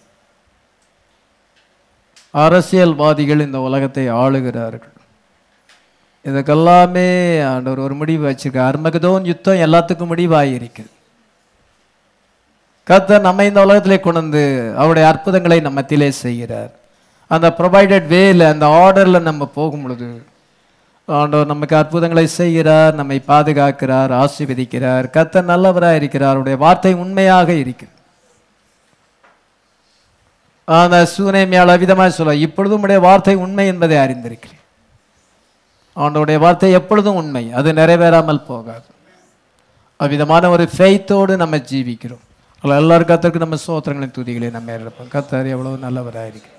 [SPEAKER 1] அரசியல்வாதிகள் இந்த உலகத்தை ஆளுகிறார்கள். இதுக்கெல்லாமே ஆண்டவர் ஒரு முடிவு வச்சிருக்கார். அர்மகதோன் யுத்தம் எல்லாத்துக்கும் முடிவாயிருக்குது. கர்த்தர் நம்ம இந்த உலகத்திலே கொண்டு வந்து அவருடைய அற்புதங்களை நம்ம மத்தியிலே செய்கிறார். அந்த ப்ரொவைடட் வேல, அந்த ஆர்டரில் நம்ம போகும் பொழுது ஆண்டவர் நமக்கு அற்புதங்களை செய்கிறார், நம்மை பாதுகாக்கிறார், ஆசீர்வதிக்கிறார். கர்த்தர் நல்லவராக இருக்கிறார். அவருடைய வார்த்தை உண்மையாக இருக்கிறது. அந்த சூனேமியால் அவ்விதமாக சொல்ல, இப்பொழுதும் உடைய வார்த்தை உண்மை என்பதை அறிந்திருக்கிறேன். ஆண்டவருடைய வார்த்தை எப்பொழுதும் உண்மை, அது நிறைவேறாமல் போகாது. அவ்விதமான ஒரு ஃபெய்த்தோடு நம்ம ஜீவிக்கிறோம். எல்லாரும் கர்த்தருக்கு நம்ம ஸ்தோத்திரங்களின் துதிகளை நம்ம இருப்போம். கர்த்தர் எவ்வளவு நல்லவராக இருக்கிறார்.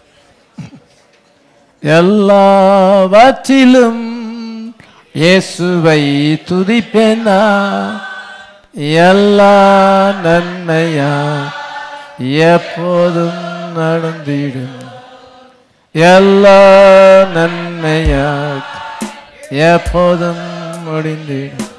[SPEAKER 1] எல்லாவற்றிலும் இயேசுவை துதிப்பேனா, எல்லா நன்மையா எப்போதும் நடந்திடும். எல்லா நன்மையா எப்போதும் முடிந்திடும்.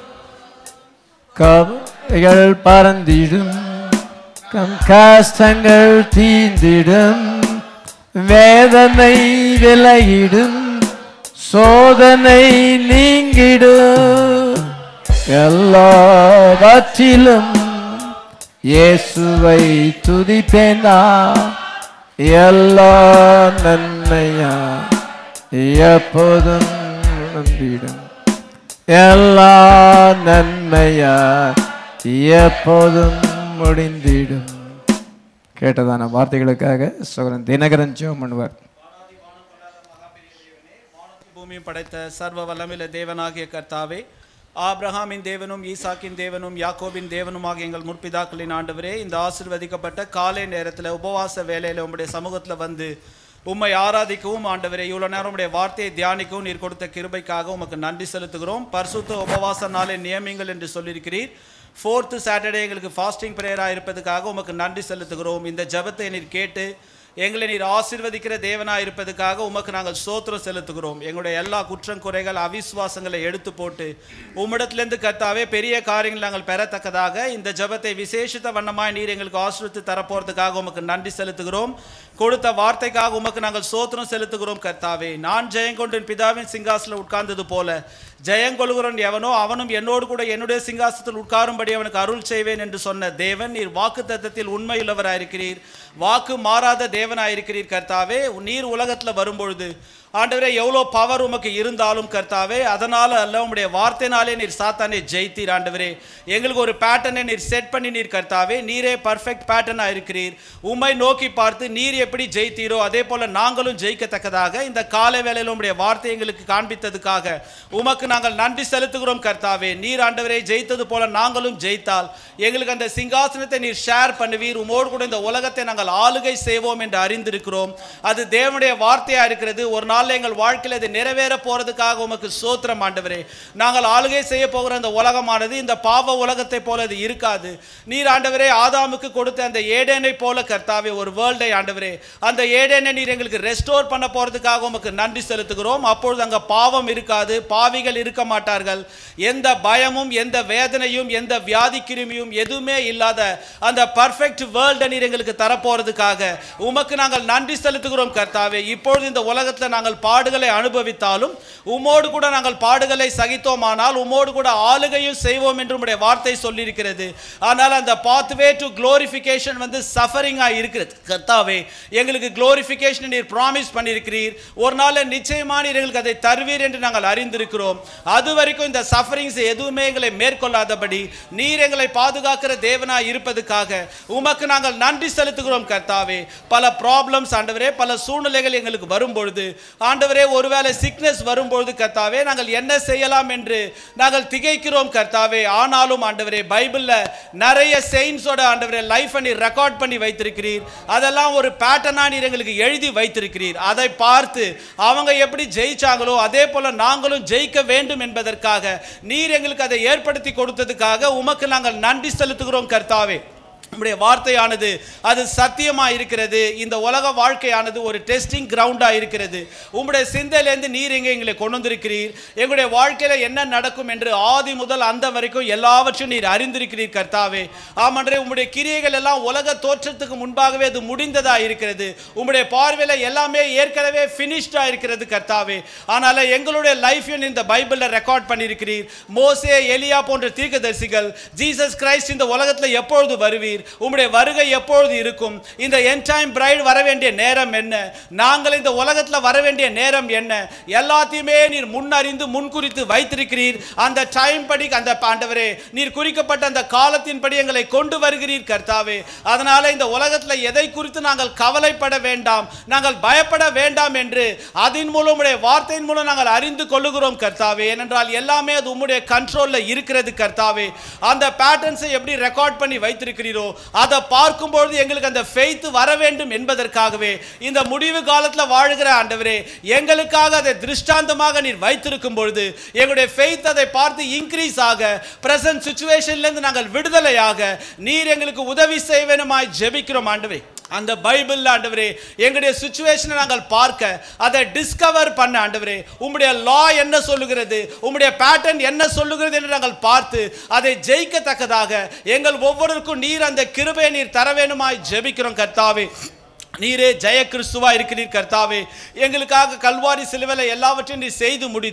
[SPEAKER 1] கவலைகள் பறந்திடும், கம் கஷ்டங்கள் தீர்ந்திடும், வேதனை விலகிடும், சோதனை நீங்கிடும். எல்லாவற்றிலும் இயேசுவை துதிப்பேனா, எல்லா நன்மையா எப்போதும் நம்பிடும். எல்லா நன்மையா எப்போதும் முடிந்திடும். கேட்டதான வார்த்தைகளுக்காக சகோதரன் தினகரன் ஜெபம் பண்ணுவார்.
[SPEAKER 3] பூமியும் படைத்த சர்வ வல்லமையுள்ள தேவனாகிய கர்த்தாவே, ஆபிரகாமின் தேவனும் ஈசாக்கின் தேவனும் யாக்கோபின் தேவனுமாக எங்கள் முற்பிதாக்களின் ஆண்டவரே, இந்த ஆசீர்வதிக்கப்பட்ட காலை நேரத்தில் உபவாச வேலையில் உம்முடைய சமூகத்தில் வந்து உம்மை ஆராதிக்கவும் ஆண்டவரே, இவ்வளோ நேரம் உடைய வார்த்தையை தியானிக்கவும் நீர் கொடுத்த கிருபைக்காக உமக்கு நன்றி செலுத்துகிறோம். பரிசுத்த உபவாச நாளை நியமிங்கள் என்று சொல்லியிருக்கிறீர். ஃபோர்த்து சாட்டர்டே எங்களுக்கு ஃபாஸ்டிங் ப்ரேயராக இருப்பதுக்காக உமக்கு நன்றி செலுத்துகிறோம். இந்த ஜெபத்தை நீர் கேட்டு எங்களை நீர் ஆசீர்வதிக்கிற தேவனாக இருப்பதுக்காக உமக்கு நாங்கள் ஸ்தோத்திரம் செலுத்துகிறோம். எங்களுடைய எல்லா குற்றம் குறைகள் அவிசுவாசங்களை எடுத்து போட்டு உம்மிடத்திலிருந்து கர்த்தாவே பெரிய காரியங்கள் நாங்கள் பெறத்தக்கதாக இந்த ஜெபத்தை விசேஷித்த வண்ணமாய் நீர் எங்களுக்கு ஆசீர்வதித்து தரப்போறதுக்காக உமக்கு நன்றி செலுத்துகிறோம். கொடுத்த வார்த்தைக்காக உமக்கு நாங்கள் ஸ்தோத்திரம் செலுத்துகிறோம். கர்த்தாவே, நான் ஜெயங்கொண்டின் பிதாவின் சிங்காசனத்தில் உட்கார்ந்தது போல ஜெயங்கொள்கிறவன் எவனோ அவனும் என்னோடு கூட என்னுடைய சிங்காசனத்தில் உட்காரும்படி அவனுக்கு அருள் செய்வேன் என்று சொன்ன தேவன் நீர் வாக்கு தத்தத்தில் உண்மையுள்ளவராயிருக்கிறீர், வாக்கு மாறாத தேவனாயிருக்கிறீர். கர்த்தாவே, நீர் உலகத்தில் வரும்பொழுது ஆண்டவரே எவ்வளோ பவர் உமக்கு இருந்தாலும் கர்த்தாவே, அதனால் அல்ல, உம்முடைய வார்த்தைனாலே நீர் சாத்தானே ஜெயித்தீர். ஆண்டவரே, எங்களுக்கு ஒரு பேட்டர்னை நீர் செட் பண்ணி நீர் கர்த்தாவே, நீரே பர்ஃபெக்ட் பேட்டர்னாக இருக்கிறீர். உம்மை நோக்கி பார்த்து நீர் எப்படி ஜெயித்தீரோ அதே போல் நாங்களும் ஜெயிக்கத்தக்கதாக இந்த காலை வேளையில் உம்முடைய வார்த்தை எங்களுக்கு காண்பித்ததுக்காக உமக்கு நாங்கள் நன்றி செலுத்துகிறோம். கர்த்தாவே, நீர் ஆண்டவரே ஜெயித்தது போல நாங்களும் ஜெயித்தால் எங்களுக்கு அந்த சிங்காசனத்தை நீர் ஷேர் பண்ணுவீர். உமோடு கூட இந்த உலகத்தை நாங்கள் ஆளுகை செய்வோம் என்று அறிந்திருக்கிறோம். அது தேவனுடைய வார்த்தையாக இருக்கிறது. ஒரு நாள் எங்கள் வாழ்க்கையில் இது நிறைவேற போறதுக்காக உமக்கு ஸ்தோத்திரம் ஆண்டவரே. நாங்கள் ஆளுகை செய்ய போகிற அந்த உலகமானது இந்த பாவ உலகத்தை போல அது இருக்காது. நீர் ஆண்டவரே ஆதாமுக்கு கொடுத்த அந்த ஏடேனை போல கர்த்தாவே ஒரு வேர்ல்டை ஆண்டவரே, அந்த ஏடேனை நீர் எங்களுக்கு ரெஸ்டோர் பண்ண போறதுக்காக உமக்கு நன்றி செலுத்துகிறோம். அப்பொழுது அங்க பாவம் இருக்காது, பாவிகள் இருக்க மாட்டார்கள், எந்த பயமும் எந்த வேதனையும் எந்த வியாதி கிருமியும் எதுவுமே இல்லாத அந்த பர்ஃபெக்ட் வேர்ல்டை நீர் எங்களுக்கு தரப்போறதுக்காக உமக்கு நாங்கள் நன்றி செலுத்துகிறோம். கர்த்தாவே, இப்பொழுது இந்த உலகத்தில் நாங்கள் பாடுகளை அனுபவித்தாலும் உமோடு கூட நாங்கள் பாடுகளை சகித்தோமானால் உமோடு கூட ஆளுகையும் செய்வோம் என்று உம்முடைய வார்த்தை சொல்லியிருக்கிறது. ஆனால் அந்த பாத்வே டு குளோரிஃபிகேஷன் வந்து சஃபரிங்கா இருக்கிறது. கர்த்தாவே, எங்களுக்கு குளோரிஃபிகேஷன் நீர் ப்ராமிஸ் பண்ணியிருக்கிறீர். ஒரு நாள் நிச்சயமா நீர் எங்களுக்கு அதை தருவீர் என்று நாங்கள் அறிந்திருக்கிறோம். அது வரைக்கும் இந்த சஃபரிங்ஸ் எதுவுமே எங்களை மேற்கொள்ளாதபடி நீர் எங்களை பாதுகாக்கிற தேவனாய் இருப்பதுக்காக உமக்கு நாங்கள் நன்றி செலுத்துகிறோம். கர்த்தாவே, பல ப்ராப்ளம்ஸ் ஆண்டவரே, பல சூழ்நிலைகள் எங்களுக்கு வரும்பொழுது ஆண்டவரே, ஒருவேளை சிக்னஸ் வரும்பொழுது கர்த்தாவே நாங்கள் என்ன செய்யலாம் என்று நாங்கள் திகைக்கிறோம். கர்த்தாவே, ஆனாலும் ஆண்டவரே பைபிள்ல நிறைய செயின்ஸோட ஆண்டவரே லைஃப் நீர் ரெக்கார்ட் பண்ணி வைத்திருக்கிறீர். அதெல்லாம் ஒரு பேட்டர்னா நீர் எங்களுக்கு எழுதி வைத்திருக்கிறீர். அதை பார்த்து அவங்க எப்படி ஜெயிச்சாங்களோ அதே போல நாங்களும் ஜெயிக்க வேண்டும் என்பதற்காக நீர் எங்களுக்கு அதை ஏற்படுத்தி கொடுத்ததுக்காக உமக்கு நாங்கள் நன்றி செலுத்துகிறோம். கர்த்தாவே, உம்முடைய வார்த்தையானது அது சத்தியமா இருக்கிறது. இந்த உலக வாழ்க்கையானது ஒரு டெஸ்டிங் கிரவுண்டா இருக்கிறது. உம்முடைய சிந்தையிலேருந்து நீர் எங்கே எங்களை கொண்டு வந்திருக்கிறீர். எங்களுடைய வாழ்க்கையில என்ன நடக்கும் என்று ஆதி முதல் அந்த வரைக்கும் எல்லாவற்றையும் நீர் அறிந்திருக்கிறீர். கர்த்தாவே, ஆமன்றே, உம்முடைய கிரியைகள் எல்லாம் உலக தோற்றத்துக்கு முன்பாகவே அது முடிந்ததா இருக்கிறது. உம்முடைய பார்வையில எல்லாமே ஏற்கனவே ஃபினிஷ்டா இருக்கிறது. கர்த்தாவே, ஆனால் எங்களுடைய லைஃபையும் இந்த பைபிள்ல ரெக்கார்ட் பண்ணியிருக்கிறீர். மோசே, எலியா போன்ற தீர்க்கதரிசிகள், ஜீசஸ் கிரைஸ்ட் இந்த உலகத்தில் எப்பொழுது வருவீர், உம்முடைய வருகை எப்பொழுது இருக்கும், இந்த எண்ட் டைம் பிரைட் வர வேண்டிய நேரம் என்ன, நாங்கள் இந்த உலகத்தில் வர வேண்டிய நேரம் என்ன, எல்லாத்தையுமே நீர் முன்னறிந்து முன்குறித்து வைத்திருக்கிறீர். அந்த டைம் படி அந்த ஆண்டவரே நீர் குறிக்கப்பட்ட அந்த காலத்தின்படி எங்களை கொண்டு வருகிறீர். கர்த்தாவே, அதனால இந்த உலகத்தில் எதை குறித்து நாங்கள் கவலைப்பட வேண்டாம், நாங்கள் பயப்பட வேண்டாம் என்று அதன் மூலம் உம்முடைய வார்த்தையின் மூலம் நாங்கள் அறிந்து கொள்ளுகிறோம். கர்த்தாவே, ஏனென்றால் எல்லாமே அது உம்முடைய கண்ட்ரோல்ல இருக்கிறது. கர்த்தாவே, அந்த பேட்டர்ன்ஸை எப்படி ரெக்கார்ட் பண்ணி வைத்திருக்கிறீரோ அதை பார்க்கும்போது எங்களுக்கு அந்த ஃபெய்த் வர வேண்டும் என்பதற்காகவே இந்த முடிவு காலத்தில் வாழுகிற ஆண்டவரே எங்களுக்காக அதை திருஷ்டாந்தமாக நீர் வைத்திருக்கும் பொழுது எங்களுடைய ஃபெய்த் அதை பார்த்து இன்க்ரீஸ் ஆக, பிரசன்ட் சிச்சுவேஷன்ல இருந்து நாங்கள் விடுதலையாக நீர் எங்களுக்கு உதவி செய்வேனுமாய் ஜெபிக்கிறோம். ஆண்டவரே, அந்த பைபிள் ஆண்டவரே எங்களுடைய சிச்சுவேஷனை நாங்கள் பார்க்க, அதை டிஸ்கவர் பண்ண ஆண்டவரே உம்முடைய லா என்ன சொல்லுகிறது, உம்முடைய பேட்டர்ன் என்ன சொல்லுகிறது என்று நாங்கள் பார்த்து அதை ஜெயிக்கத்தக்கதாக எங்கள் ஒவ்வொருவருக்கும் நீர் அந்த கிருபையை நீர் தர வேண்டுமாய் ஜெபிக்கிறோம். கர்த்தாவே, நீரே ஜெய கிறிஸ்துவா இருக்கிறீர். கர்த்தாவே, எங்களுக்காக கல்வாரி சிலுவையில் எல்லாவற்றையும் நீர் செய்து முடித்தீர்.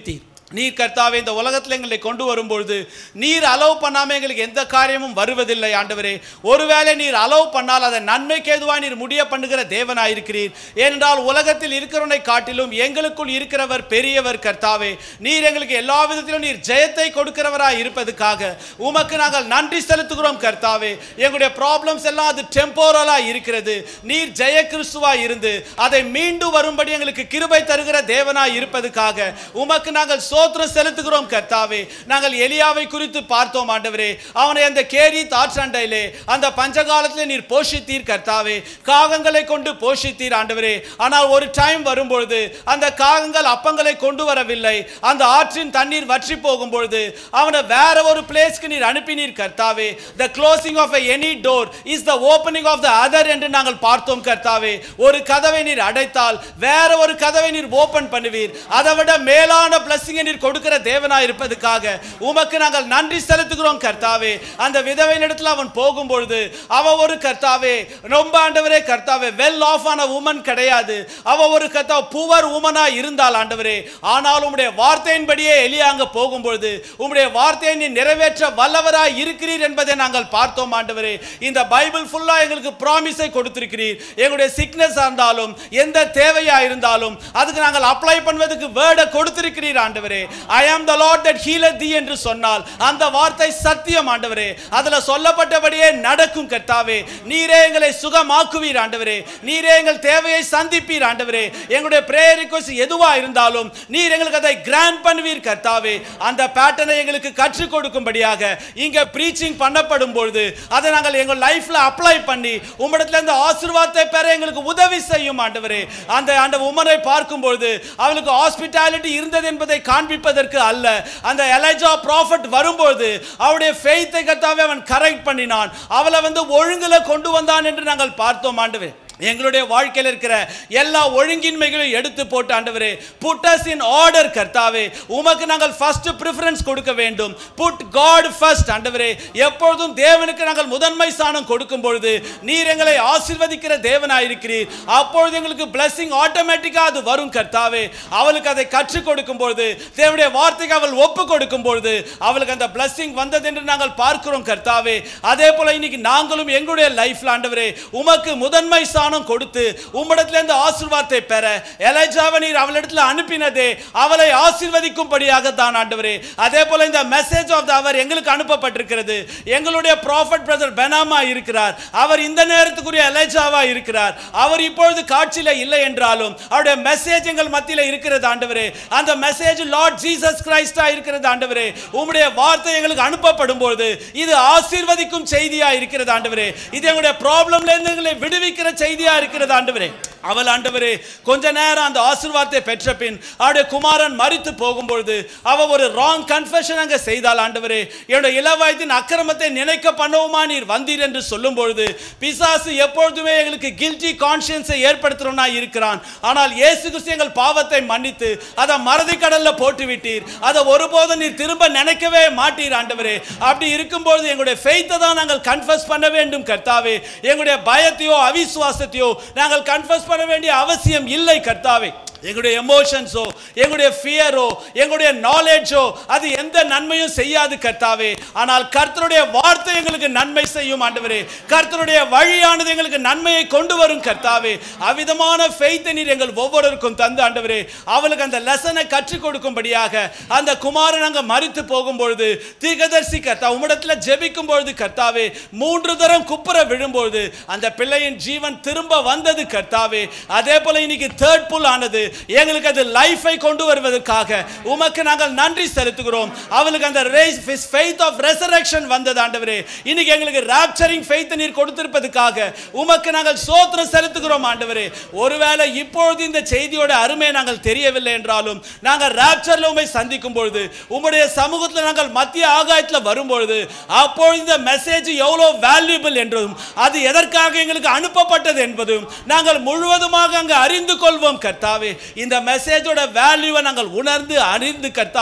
[SPEAKER 3] நீர் கர்த்தாவே இந்த உலகத்தில் எங்களை கொண்டு வரும்பொழுது நீர் அலோவ் பண்ணாமல் எங்களுக்கு எந்த காரியமும் வருவதில்லை ஆண்டவரே. ஒருவேளை நீர் அலோவ் பண்ணால் அதை நன்மைக்கு ஏதுவாக நீர் முடிய பண்ணுகிற தேவனாயிருக்கிறீர். ஏனென்றால் உலகத்தில் இருக்கிறவனை காட்டிலும் எங்களுக்குள் இருக்கிறவர் பெரியவர் கர்த்தாவே. நீர் எங்களுக்கு எல்லா விதத்திலும் நீர் ஜெயத்தை கொடுக்கிறவராய் இருப்பதுக்காக உமக்கு நாங்கள் நன்றி செலுத்துகிறோம் கர்த்தாவே. எங்களுடைய ப்ராப்ளம்ஸ் எல்லாம் அது டெம்போரலாக இருக்கிறது. நீர் ஜெய கிறிஸ்துவாய் இருந்து அதை மீண்டும் வரும்படி எங்களுக்கு கிருபை தருகிற தேவனாய் இருப்பதுக்காக உமக்கு நாங்கள் ஸ்தோத்திரம் செலுத்துகிறோம் கர்த்தாவே. நாங்கள் எலியாவை குறித்து பார்த்தோம் ஆண்டவரே. அவனை அந்த கேரி தாற்றாண்டையிலே அந்த பஞ்சகாலத்திலே நீர் போஷித்தீர் கர்த்தாவே. காகங்களை கொண்டு போஷித்தீர் ஆண்டவரே. ஆனால் ஒரு டைம் வரும்பொழுது அந்த காகங்கள் அப்பங்களை கொண்டு வரவில்லை. அந்த ஆற்றின் தண்ணீர் வற்றி போகும் பொழுது அவனை வேற ஒரு பிளேஸ்க்கு நீர் அனுப்பினீர் கர்த்தாவே. the closing of a any door is the opening of the other என்று நாங்கள் பார்த்தோம் கர்த்தாவே. ஒரு கதவை நீர் அடைத்தால் வேற ஒரு கதவை நீர் ஓபன் பண்ணுவீர். அதை விட மேலான blessing நீர் கொடுக்கிற தேவனாய் இருப்பதுக்காக உமக்கு நாங்கள் நன்றி செலுத்துகிறோம் கர்த்தாவே. அந்த விதவையினிடத்தில் அவன் போகும்பொழுது அவ ஒரு கர்த்தாவே ரொம்ப ஆண்டவரே கர்த்தாவே வெல் ஆஃப் ஆன உமன் கிடையாது. அவ ஒரு கர்த்தா புவர் உமனா இருந்தால் ஆண்டவரே. ஆனால் உம்முடைய வார்த்தையின்படியே எலியா அங்க போகும்பொழுது உம்முடைய வார்த்தையை நீ நிறைவேற்ற வல்லவராய் இருக்கிறீர் என்பதை நாங்கள் பார்த்தோம் ஆண்டவரே. இந்த பைபிள் ஃபுல்லா எங்களுக்கு ப்ராமிஸை கொடுத்திருக்கிறீர். எங்களுடைய சிக்னஸ் இருந்தாலும் எந்த தேவையா இருந்தாலும் அதுக்கு நாங்கள் அப்ளை பண்ணுவதற்கு வேர்டை கொடுத்திருக்கிறீர் ஆண்டவரே. I am the Lord that healeth thee என்று சொன்னால் அந்த வார்த்தை சத்தியம் ஆண்டவரே. அதுல சொல்லப்பட்டபடியே நடக்கும் கர்த்தாவே. நீரே எங்களை சுகமாக்குவீர் ஆண்டவரே. நீரே எங்கள் தேவையை சந்திப்பீர் ஆண்டவரே. எங்களுடைய பிரேயர் ரிக்வெஸ்ட் எதுவா இருந்தாலும் நீர் எங்களுக்கு அதை கிராண்ட் பண்ணுவீர் கர்த்தாவே. அந்த பேட்டர்னை எங்களுக்கு கற்றுக் கொடுக்கும்படியாக இங்க பிரீச்சிங் பண்ணப்படும் பொழுது அதை நாங்கள் எங்கள் லைஃப்ல அப்ளை பண்ணி உம்மிடத்துல இந்த ஆசீர்வாதத்தை பெற எங்களுக்கு உதவி செய்யும் ஆண்டவரே. அந்த அந்த உமனை பார்க்கும் பொழுது அவளுக்கு ஹாஸ்பிட்டாலிட்டி இருந்தது என்பதை காண்பிப்பதற்கு அல்ல. அந்த எலைஜா ப்ராஃபட் வரும்போது அவருடைய ஃபெய்த்தை கர்த்தாவே அவன் கரெக்ட் பண்ணினான். அவளை வந்து ஒழுங்குல கொண்டு வந்தான் என்று நாங்கள் பார்த்தோம் ஆண்டவரே. எங்களுடைய வாழ்க்கையில் இருக்கிற எல்லா ஒழுங்கின்மைகளையும் எடுத்து போட்டு ஆண்டவரே put us in order கர்த்தாவே. உமக்கு நாங்கள் ஃபர்ஸ்ட் பிரெஃபரன்ஸ் கொடுக்க வேண்டும். put God first ஆண்டவரே. எப்பொழுதும் தேவனுக்கு நாங்கள் முதன்மை ஸ்தானம் கொடுக்கும் பொழுது நீர் எங்களை ஆசீர்வதிக்கிற தேவனாய் இருக்கிறீர். அப்பொழுது எங்களுக்கு blessing ஆட்டோமேட்டிக்கா அது வரும் கர்த்தாவே. அவளுக்கு அதை கற்றுக் கொடுக்கும் பொழுது தேவனுடைய வார்த்தைக்கு அவள் ஒப்பு கொடுக்கும் பொழுது அவளுக்கு அந்த blessing வந்தது என்று நாங்கள் பார்க்கிறோம் கர்த்தாவே. அதே போல இன்னைக்கு நாங்களும் எங்களுடைய லைஃப்ல ஆண்டவரே உமக்கு முதன்மை கொடுத்து உம்மிடத்திலிருந்து ஆசீர்வாதத்தை பெற எலியாவை நீர் அவளிடத்தில் அனுப்பினதே அவளை ஆசீர்வதிக்கும்படியாக தான் ஆண்டவரே. அதே போல இந்த மெசேஜ் ஆஃப் தி அவர் எங்களுக்கு அனுப்பப்பட்டிருக்கிறது. எங்களுடைய ப்ராஃபட் பிரதர் பெனாமா இருக்கிறார். அவர் இந்த நேரத்துக்குரிய எலியாவா இருக்கிறார். அவர் இப்பொழுது காட்சியில இல்லை என்றாலும் அவருடைய மெசேஜ் எங்கள் மத்தியில இருக்கிறது ஆண்டவரே. அந்த மெசேஜ் லார்ட் ஜீசஸ் கிரைஸ்டா இருக்கிறது ஆண்டவரே. உம்முடைய வார்த்தை எங்களுக்கு அனுப்பப்படும் பொழுது இது ஆசீர்வதிக்கும் செய்தியா இருக்கிறது ஆண்டவரே. இது எங்களுடைய ப்ராப்ளம்ல இருந்து எங்களை விடுவிக்கிற செய்தியா இருக்கிறது ஆண்டவரே. அவள் ஆண்டவரே கொஞ்ச நேரம் அந்த ஆசீர்வாதத்தை பெற்ற பின் அவருடைய குமாரன் மரித்து போகும்பொழுது அவ ஒரு ராங் கன்ஃபெஷன் அங்க செய்தாள் ஆண்டவரே. என்னுடைய இளவயதின் அக்கிரமத்தை நினைக்க பண்ணவுமா நீர் வந்தீர் என்று சொல்லும் பொழுது பிசாசு எப்பொழுதுமே எங்களுக்கு கில்ட்டி கான்ஷியன்ஸை ஏற்படுத்துறவனா இருக்கிறான். ஆனால் இயேசு கிறிஸ்து எங்கள் பாவத்தை மன்னித்து அதை மறதி கடல்ல போட்டு விட்டீர். அதை ஒருபோதும் நீர் திரும்ப நினைக்கவே மாட்டீர் ஆண்டவரே. அப்படி இருக்கும்போது எங்களுடைய ஃபெய்த்தை தான் நாங்கள் கன்ஃபஸ் பண்ண வேண்டும் கர்த்தாவே. எங்களுடைய பயத்தையோ அவிசுவாசத்தையோ நாங்கள் கன்ஃபஸ் பண்ண வேண்டிய அவசியம் இல்லை கர்த்தாவே. எங்களுடைய எமோஷன்ஸோ எங்களுடைய ஃபியரோ எங்களுடைய நாலேஜோ அது எந்த நன்மையும் செய்யாது கர்த்தாவே. ஆனால் கர்த்தருடைய வார்த்தை எங்களுக்கு நன்மை செய்யும் ஆண்டவரே. கர்த்தருடைய வழியானது எங்களுக்கு நன்மையை கொண்டு வரும் கர்த்தாவே. அவ்விதமான ஃபெய்த்தை நீர் எங்கள் ஒவ்வொருவருக்கும் தந்து ஆண்டவரே அவளுக்கு அந்த லெசனை கற்றுக் கொடுக்கும்படியாக அந்த குமாரன் அங்க மரித்து போகும்பொழுது தீர்க்கதரிசி கர்த்தா உம்மிடத்தில் ஜெபிக்கும் பொழுது கர்த்தாவே மூன்று தரம் குப்புற விழும்பொழுது அந்த பிள்ளையின் ஜீவன் திரும்ப வந்தது கர்த்தாவே. அதே போல இன்னைக்கு தேர்ட் புல் ஆனது எங்களுக்கு அது லைஃபை கொண்டு வருவதற்காக உமக்கு நாங்கள் நன்றி செலுத்துகிறோம். அவளுக்கு அந்த ஃபெய்த் ஆஃப் ரெசரக்ஷன் வந்தது ஆண்டவரே. இன்னைக்கு எங்களுக்கு ராப்சரிங் ஃபெய்த் நீர் கொடுத்திருப்பதற்காக உமக்கு நாங்கள் ஸ்தோத்திரம் செலுத்துகிறோம் ஆண்டவரே. ஒருவேளை இப்பொழுது இந்த செய்தியோட அருமை நாங்கள் தெரியவில்லை என்றாலும் நாங்கள் ராப்சர்ல உம்மை சந்திக்கும் பொழுது உம்முடைய சமூகத்தில் நாங்கள் மத்திய ஆகாயத்தில் வரும்பொழுது அப்பொழுது இந்த மெசேஜ் எவ்வளவு வேல்யூபிள் என்றும் அது எதற்காக எங்களுக்கு அனுப்பப்பட்டது என்பதும் நாங்கள் முழுவதுமாக அங்கு அறிந்து கொள்வோம் கர்த்தாவே. இந்த மெசேஜோட வேல்யூவை நாங்கள் உணர்ந்து அறிந்து கர்த்தாவே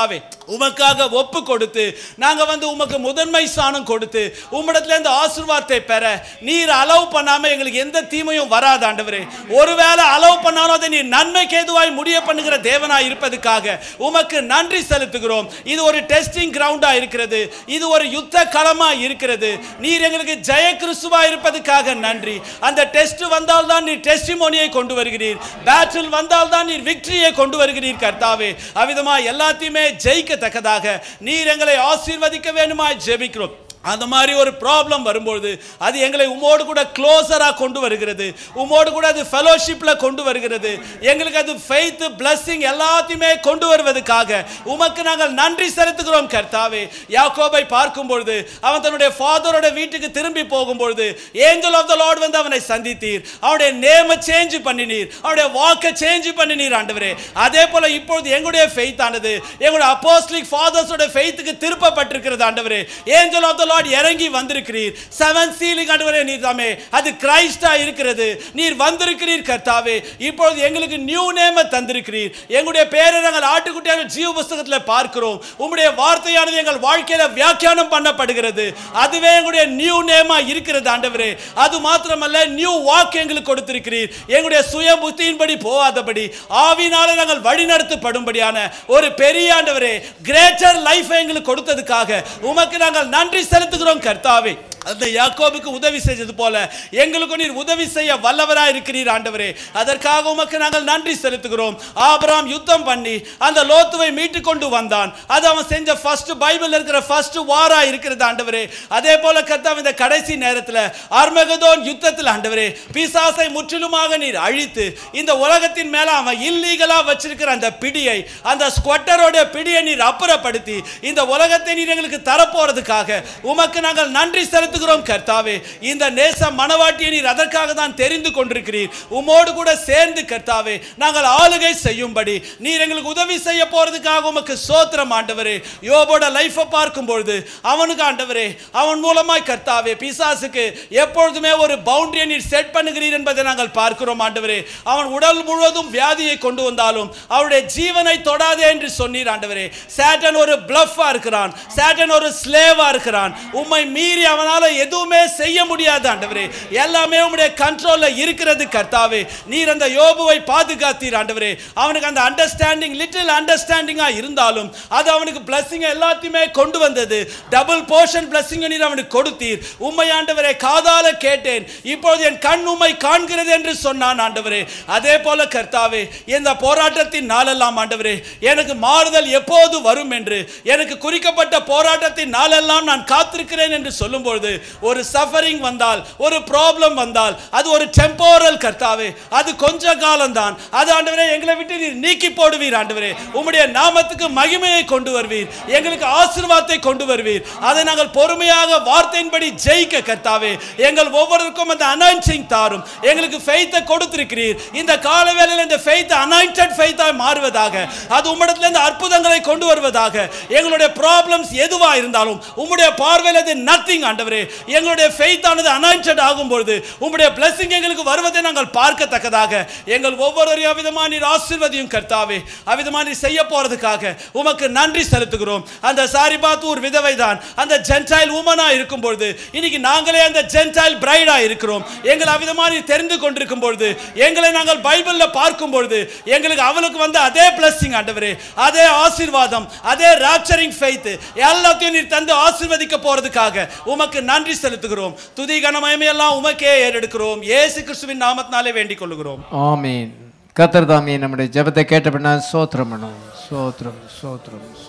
[SPEAKER 3] உமக்காக ஒப்பு கொடுத்து நாங்க வந்து உமக்கு முதன்மை ஸ்தானம் கொடுத்து உம்மிடத்துல இருந்து ஆசீர்வாதத்தை பெற நீர் அலோவ் பண்ணாம எங்களுக்கு எந்த தீமையும் வராது ஆண்டவரே. ஒருவேளை அலோவ் பண்ணாலும் அதை நீர் நன்மைக்கு ஏதுவாய் முடிய பண்ணுகிற தேவனாய் இருப்பதற்காக உமக்கு நன்றி செலுத்துகிறோம். இது ஒரு டெஸ்டிங் கிரவுண்டா இருக்கிறது, இது ஒரு யுத்த களமா இருக்கிறது. நீர் எங்களுக்கு ஜெய கிறிஸ்துவா இருப்பதற்காக நன்றி. அந்த டெஸ்ட் வந்தால் தான் நீர் டெஸ்டிமோனியை கொண்டு வருகிறீர், பேட்டில் வந்தால் தான் நீர் விக்டரியை கொண்டு வருகிறீர் கர்த்தாவே. அவ்விதமா எல்லாத்தையுமே ஜெயிக்க தக்கதாக நீர் எங்களை ஆசீர்வதிக்க வேண்டுமாய் ஜெபிக்கிறோம். அந்த மாதிரி ஒரு ப்ராப்ளம் வரும்போது அது எங்களை உமோடு கூட க்ளோஸரா கொண்டு வருகிறது, உமோடு கூட அது ஃபெலோஷிப்ல கொண்டு வருகிறது. எங்களுக்கு அது ஃபெய்த் பிளஸிங் எல்லாத்தையுமே கொண்டு வருவதற்காக உமக்கு நாங்கள் நன்றி செலுத்துகிறோம் கர்த்தாவே. யாக்கோபை பார்க்கும் பொழுது அவன் தன்னுடைய ஃபாதரோட வீட்டுக்கு திரும்பி போகும்பொழுது ஏஞ்சல் ஆஃப் த லார்ட் வந்து அவனை சந்தித்தீர், அவனுடைய நேமை சேஞ்ச் பண்ணினீர், அவனுடைய வாக்கை சேஞ்ச் பண்ணினீர் ஆண்டவரே. அதே போல இப்பொழுது எங்களுடைய ஃபெய்த் ஆனது எங்களுடைய அப்போஸ்தலிக் ஃபாதர்ஸோட ஃபெய்த்துக்கு திருப்பப்பட்டிருக்கிறது ஆண்டவரே. ஏஞ்சல் ஆஃப் த இறங்கி வந்திருக்கிறீர், செவன் சீலிங் ஆண்டவரே நீர் தாமே அது கிறிஸ்டா இருக்கிறது. நீர் வந்திருக்கிறீர் கர்த்தாவே. இப்பொழுது எங்களுக்கு நியூ நேம் தந்திருக்கிறீர். எங்களுடைய பேரை நாங்கள் ஆட்டுக்குட்டியாக ஜீவ புஸ்தகத்தில் பார்க்கிறோம். உம்முடைய வார்த்தையானது எங்கள் வாழ்க்கையில வியாக்கியானம் பண்ணப்படுகிறது. அதுவே எங்களுடைய நியூ நேமா இருக்கிறது ஆண்டவரே. அது மாத்திரமல்ல நியூ வாக் எங்களுக்கு கொடுத்திருக்கிறீர். எங்களுடைய சுய புத்தியின்படி போகாதபடி ஆவியினாலே நாங்கள் வழிநடத்தப்படும்படியான ஒரு பெரிய ஆண்டவரே கிரேட்டர் லைஃப் எங்களுக்கு கொடுத்ததுக்காக உமக்கு நாங்கள் நன்றி செலுத்துகிறோம் கர்த்தாவே. அந்த யாக்கோபுக்கு உதவி செய்தது போல எங்களுக்கு நீர் உதவி செய்ய வல்லவராய் இருக்கிறீர் ஆண்டவரே. அதற்காக உமக்கு நாங்கள் நன்றி செலுத்துகிறோம். ஆபிரகாம் யுத்தம் பண்ணி அந்த லோத்துவை மீட்டு கொண்டு வந்தான். அது அவன் செஞ்ச ஃபர்ஸ்ட் பைபிள் இருக்கிற ஃபர்ஸ்ட் வாரா இருக்கிறது ஆண்டவரே. அதே போல கர்த்தாவே இந்த கடைசி நேரத்தில் அர்மகதோன் யுத்தத்தில் ஆண்டவரே பிசாசை முற்றிலுமாக நீர் அழித்து இந்த உலகத்தின் மேல அவன் இல்லீகலா வச்சிருக்கிற அந்த பிடியை, அந்த ஸ்குவாட்டரோட பிடியை நீர் அப்புறப்படுத்தி இந்த உலகத்தை நீர் எங்களுக்கு தரப்போறதுக்காக உமக்கு நாங்கள் நன்றி செலுத்து கர்த்தாவே. இந்த நேச மனவாட்டியை நீர் அதற்காக தான் தெரிந்து கொண்டிருக்கிறீர். உமோடு கூட சேர்ந்து கர்த்தாவே நாங்கள் ஆளுகை செய்யும்படி நீர் எங்களுக்கு உதவி செய்ய போறதுக்காக உமக்கு ஸ்தோத்திரம் ஆண்டவரே. யோபோட லைஃபை பார்க்கும் பொழுது அவனுக்கு ஆண்டவரே அவன் மூலமாய் கர்த்தாவே பிசாசுக்கு எப்பொழுதுமே ஒரு பவுண்டரியை நீர் செட் பண்ணுகிறீர் என்பதை நாங்கள் பார்க்கிறோம் ஆண்டவரே. அவன் உடல் முழுவதும் வியாதியை கொண்டு வந்தாலும் அவருடைய ஜீவனை தொடாதே என்று சொன்னீர் ஆண்டவரே. சாட்டன் ஒரு பிளஃபா இருக்கிறான், சாட்டன் ஒரு ஸ்லேவா இருக்கிறான். உம்மை மீறி அவனால எதுவுமே செய்ய முடியாது ஆண்டவரே. எல்லாமே உம்முடைய கண்ட்ரோல்ல இருக்கிறது கர்த்தாவே. நீர் அந்த யோபுவை பாதுகாத்தீர் ஆண்டவரே. அவனுக்கு அந்த அண்டர்ஸ்டாண்டிங் லிட்டில் அண்டர்ஸ்டாண்டிங்கா இருந்தாலும் அது அவனுக்கு பிளஸிங் எல்லாத்தையுமே கொண்டு வந்தது. டபுள் போர்ஷன் பிளஸிங் நீர் அவனுக்கு கொடுத்தீர். உம்மை ஆண்டவரே காதால கேட்டேன், இப்போது என் கண் உம்மை காண்கிறது என்று சொன்னான் ஆண்டவரே. அதே போல கர்த்தாவே இந்த போராட்டத்தின் நாளெல்லாம் ஆண்டவரே எனக்கு மாறுதல் எப்போது வரும் என்று, எனக்கு குறிக்கப்பட்ட போராட்டத்தின் நாளெல்லாம் நான் காத்திருக்கிறேன் என்று சொல்லும்போது ஒரு சஃபரிங் வந்தால், ஒரு ப்ராப்ளம் வந்தால் அது ஒரு டெம்போரல் கர்த்தாவே, அது கொஞ்ச காலம் தான். அது ஆண்டவரே எங்களை விட்டு நீர் நீக்கி போடுவீர் ஆண்டவரே. உம்முடைய நாமத்துக்கு மகிமையை கொண்டு வருவீர், எங்களுக்கு ஆசீர்வாதத்தை கொண்டு வருவீர். அதை நாங்கள் பொறுமையாக வார்த்தையின்படி ஜெயிக்க கர்த்தாவே எங்கள் ஒவ்வொருவருக்கும் அந்த அனாயிண்டிங் தாரும். எங்களுக்கு ஃபெய்த்தை கொடுத்திருக்கிறீர். இந்த கால வேளையில் இந்த ஃபெய்த் அனாயிண்டட் ஃபெய்த்தாய் மாறுவதாக, அது உம்மிடத்திலிருந்து அற்புதங்களை கொண்டு வருவதாக. எங்களுடைய ப்ராப்ளம்ஸ் எதுவா இருந்தாலும் உம்முடைய பார்வையில் அது நத்திங் ஆண்டவரே. எங்களுடைய ஃபெய்த் ஆனது அனாயிண்டட் ஆகும்போது உம்முடைய பிளஸிங் எங்களுக்கு வருவதை நாங்கள் பார்க்கத்தக்கதாக எங்கள் ஒவ்வொருவரையும் அவிதமா நீர் ஆசீர்வதியும் கர்த்தாவே. அவிதமா நீர் செய்ய போறதுக்காக உமக்கு நன்றி செலுத்துகிறோம். அந்த சாரிபாத் ஒரு விதவை தான் அந்த ஜென்டைல் உமனா இருக்கும் பொழுது இன்னைக்கு நாங்களே அந்த ஜென்டைல் பிரைடா இருக்கிறோம். எங்களை அவிதமா நீர் தெரிந்து கொண்டிருக்கும் பொழுது, எங்களை நாங்கள் பைபிள்ல பார்க்கும் பொழுது எங்களுக்கு அவளுக்கு வந்து அதே பிளஸிங் ஆண்டவரே, அதே ஆசீர்வாதம், அதே ராப்சரிங் ஃபெய்த் எல்லாத்தையும் நீர் தந்து ஆசீர்வதிக்க போறதுக்காக உமக்கு நன்றி செலுத்துகிறோம். துதி கன மகிமை எல்லாம் உமக்கே ஏறெடுக்கிறோம். இயேசு கிறிஸ்துவின் நாமத்தினாலே வேண்டிக் கொள்கிறோம்.
[SPEAKER 1] ஆமீன். கர்த்தர் தாமே நம்முடைய ஜெபத்தை கேட்டபடியால் ஸ்தோத்திரம் பண்ணுவோம். ஸ்தோத்திரம் ஸ்தோத்திரம்.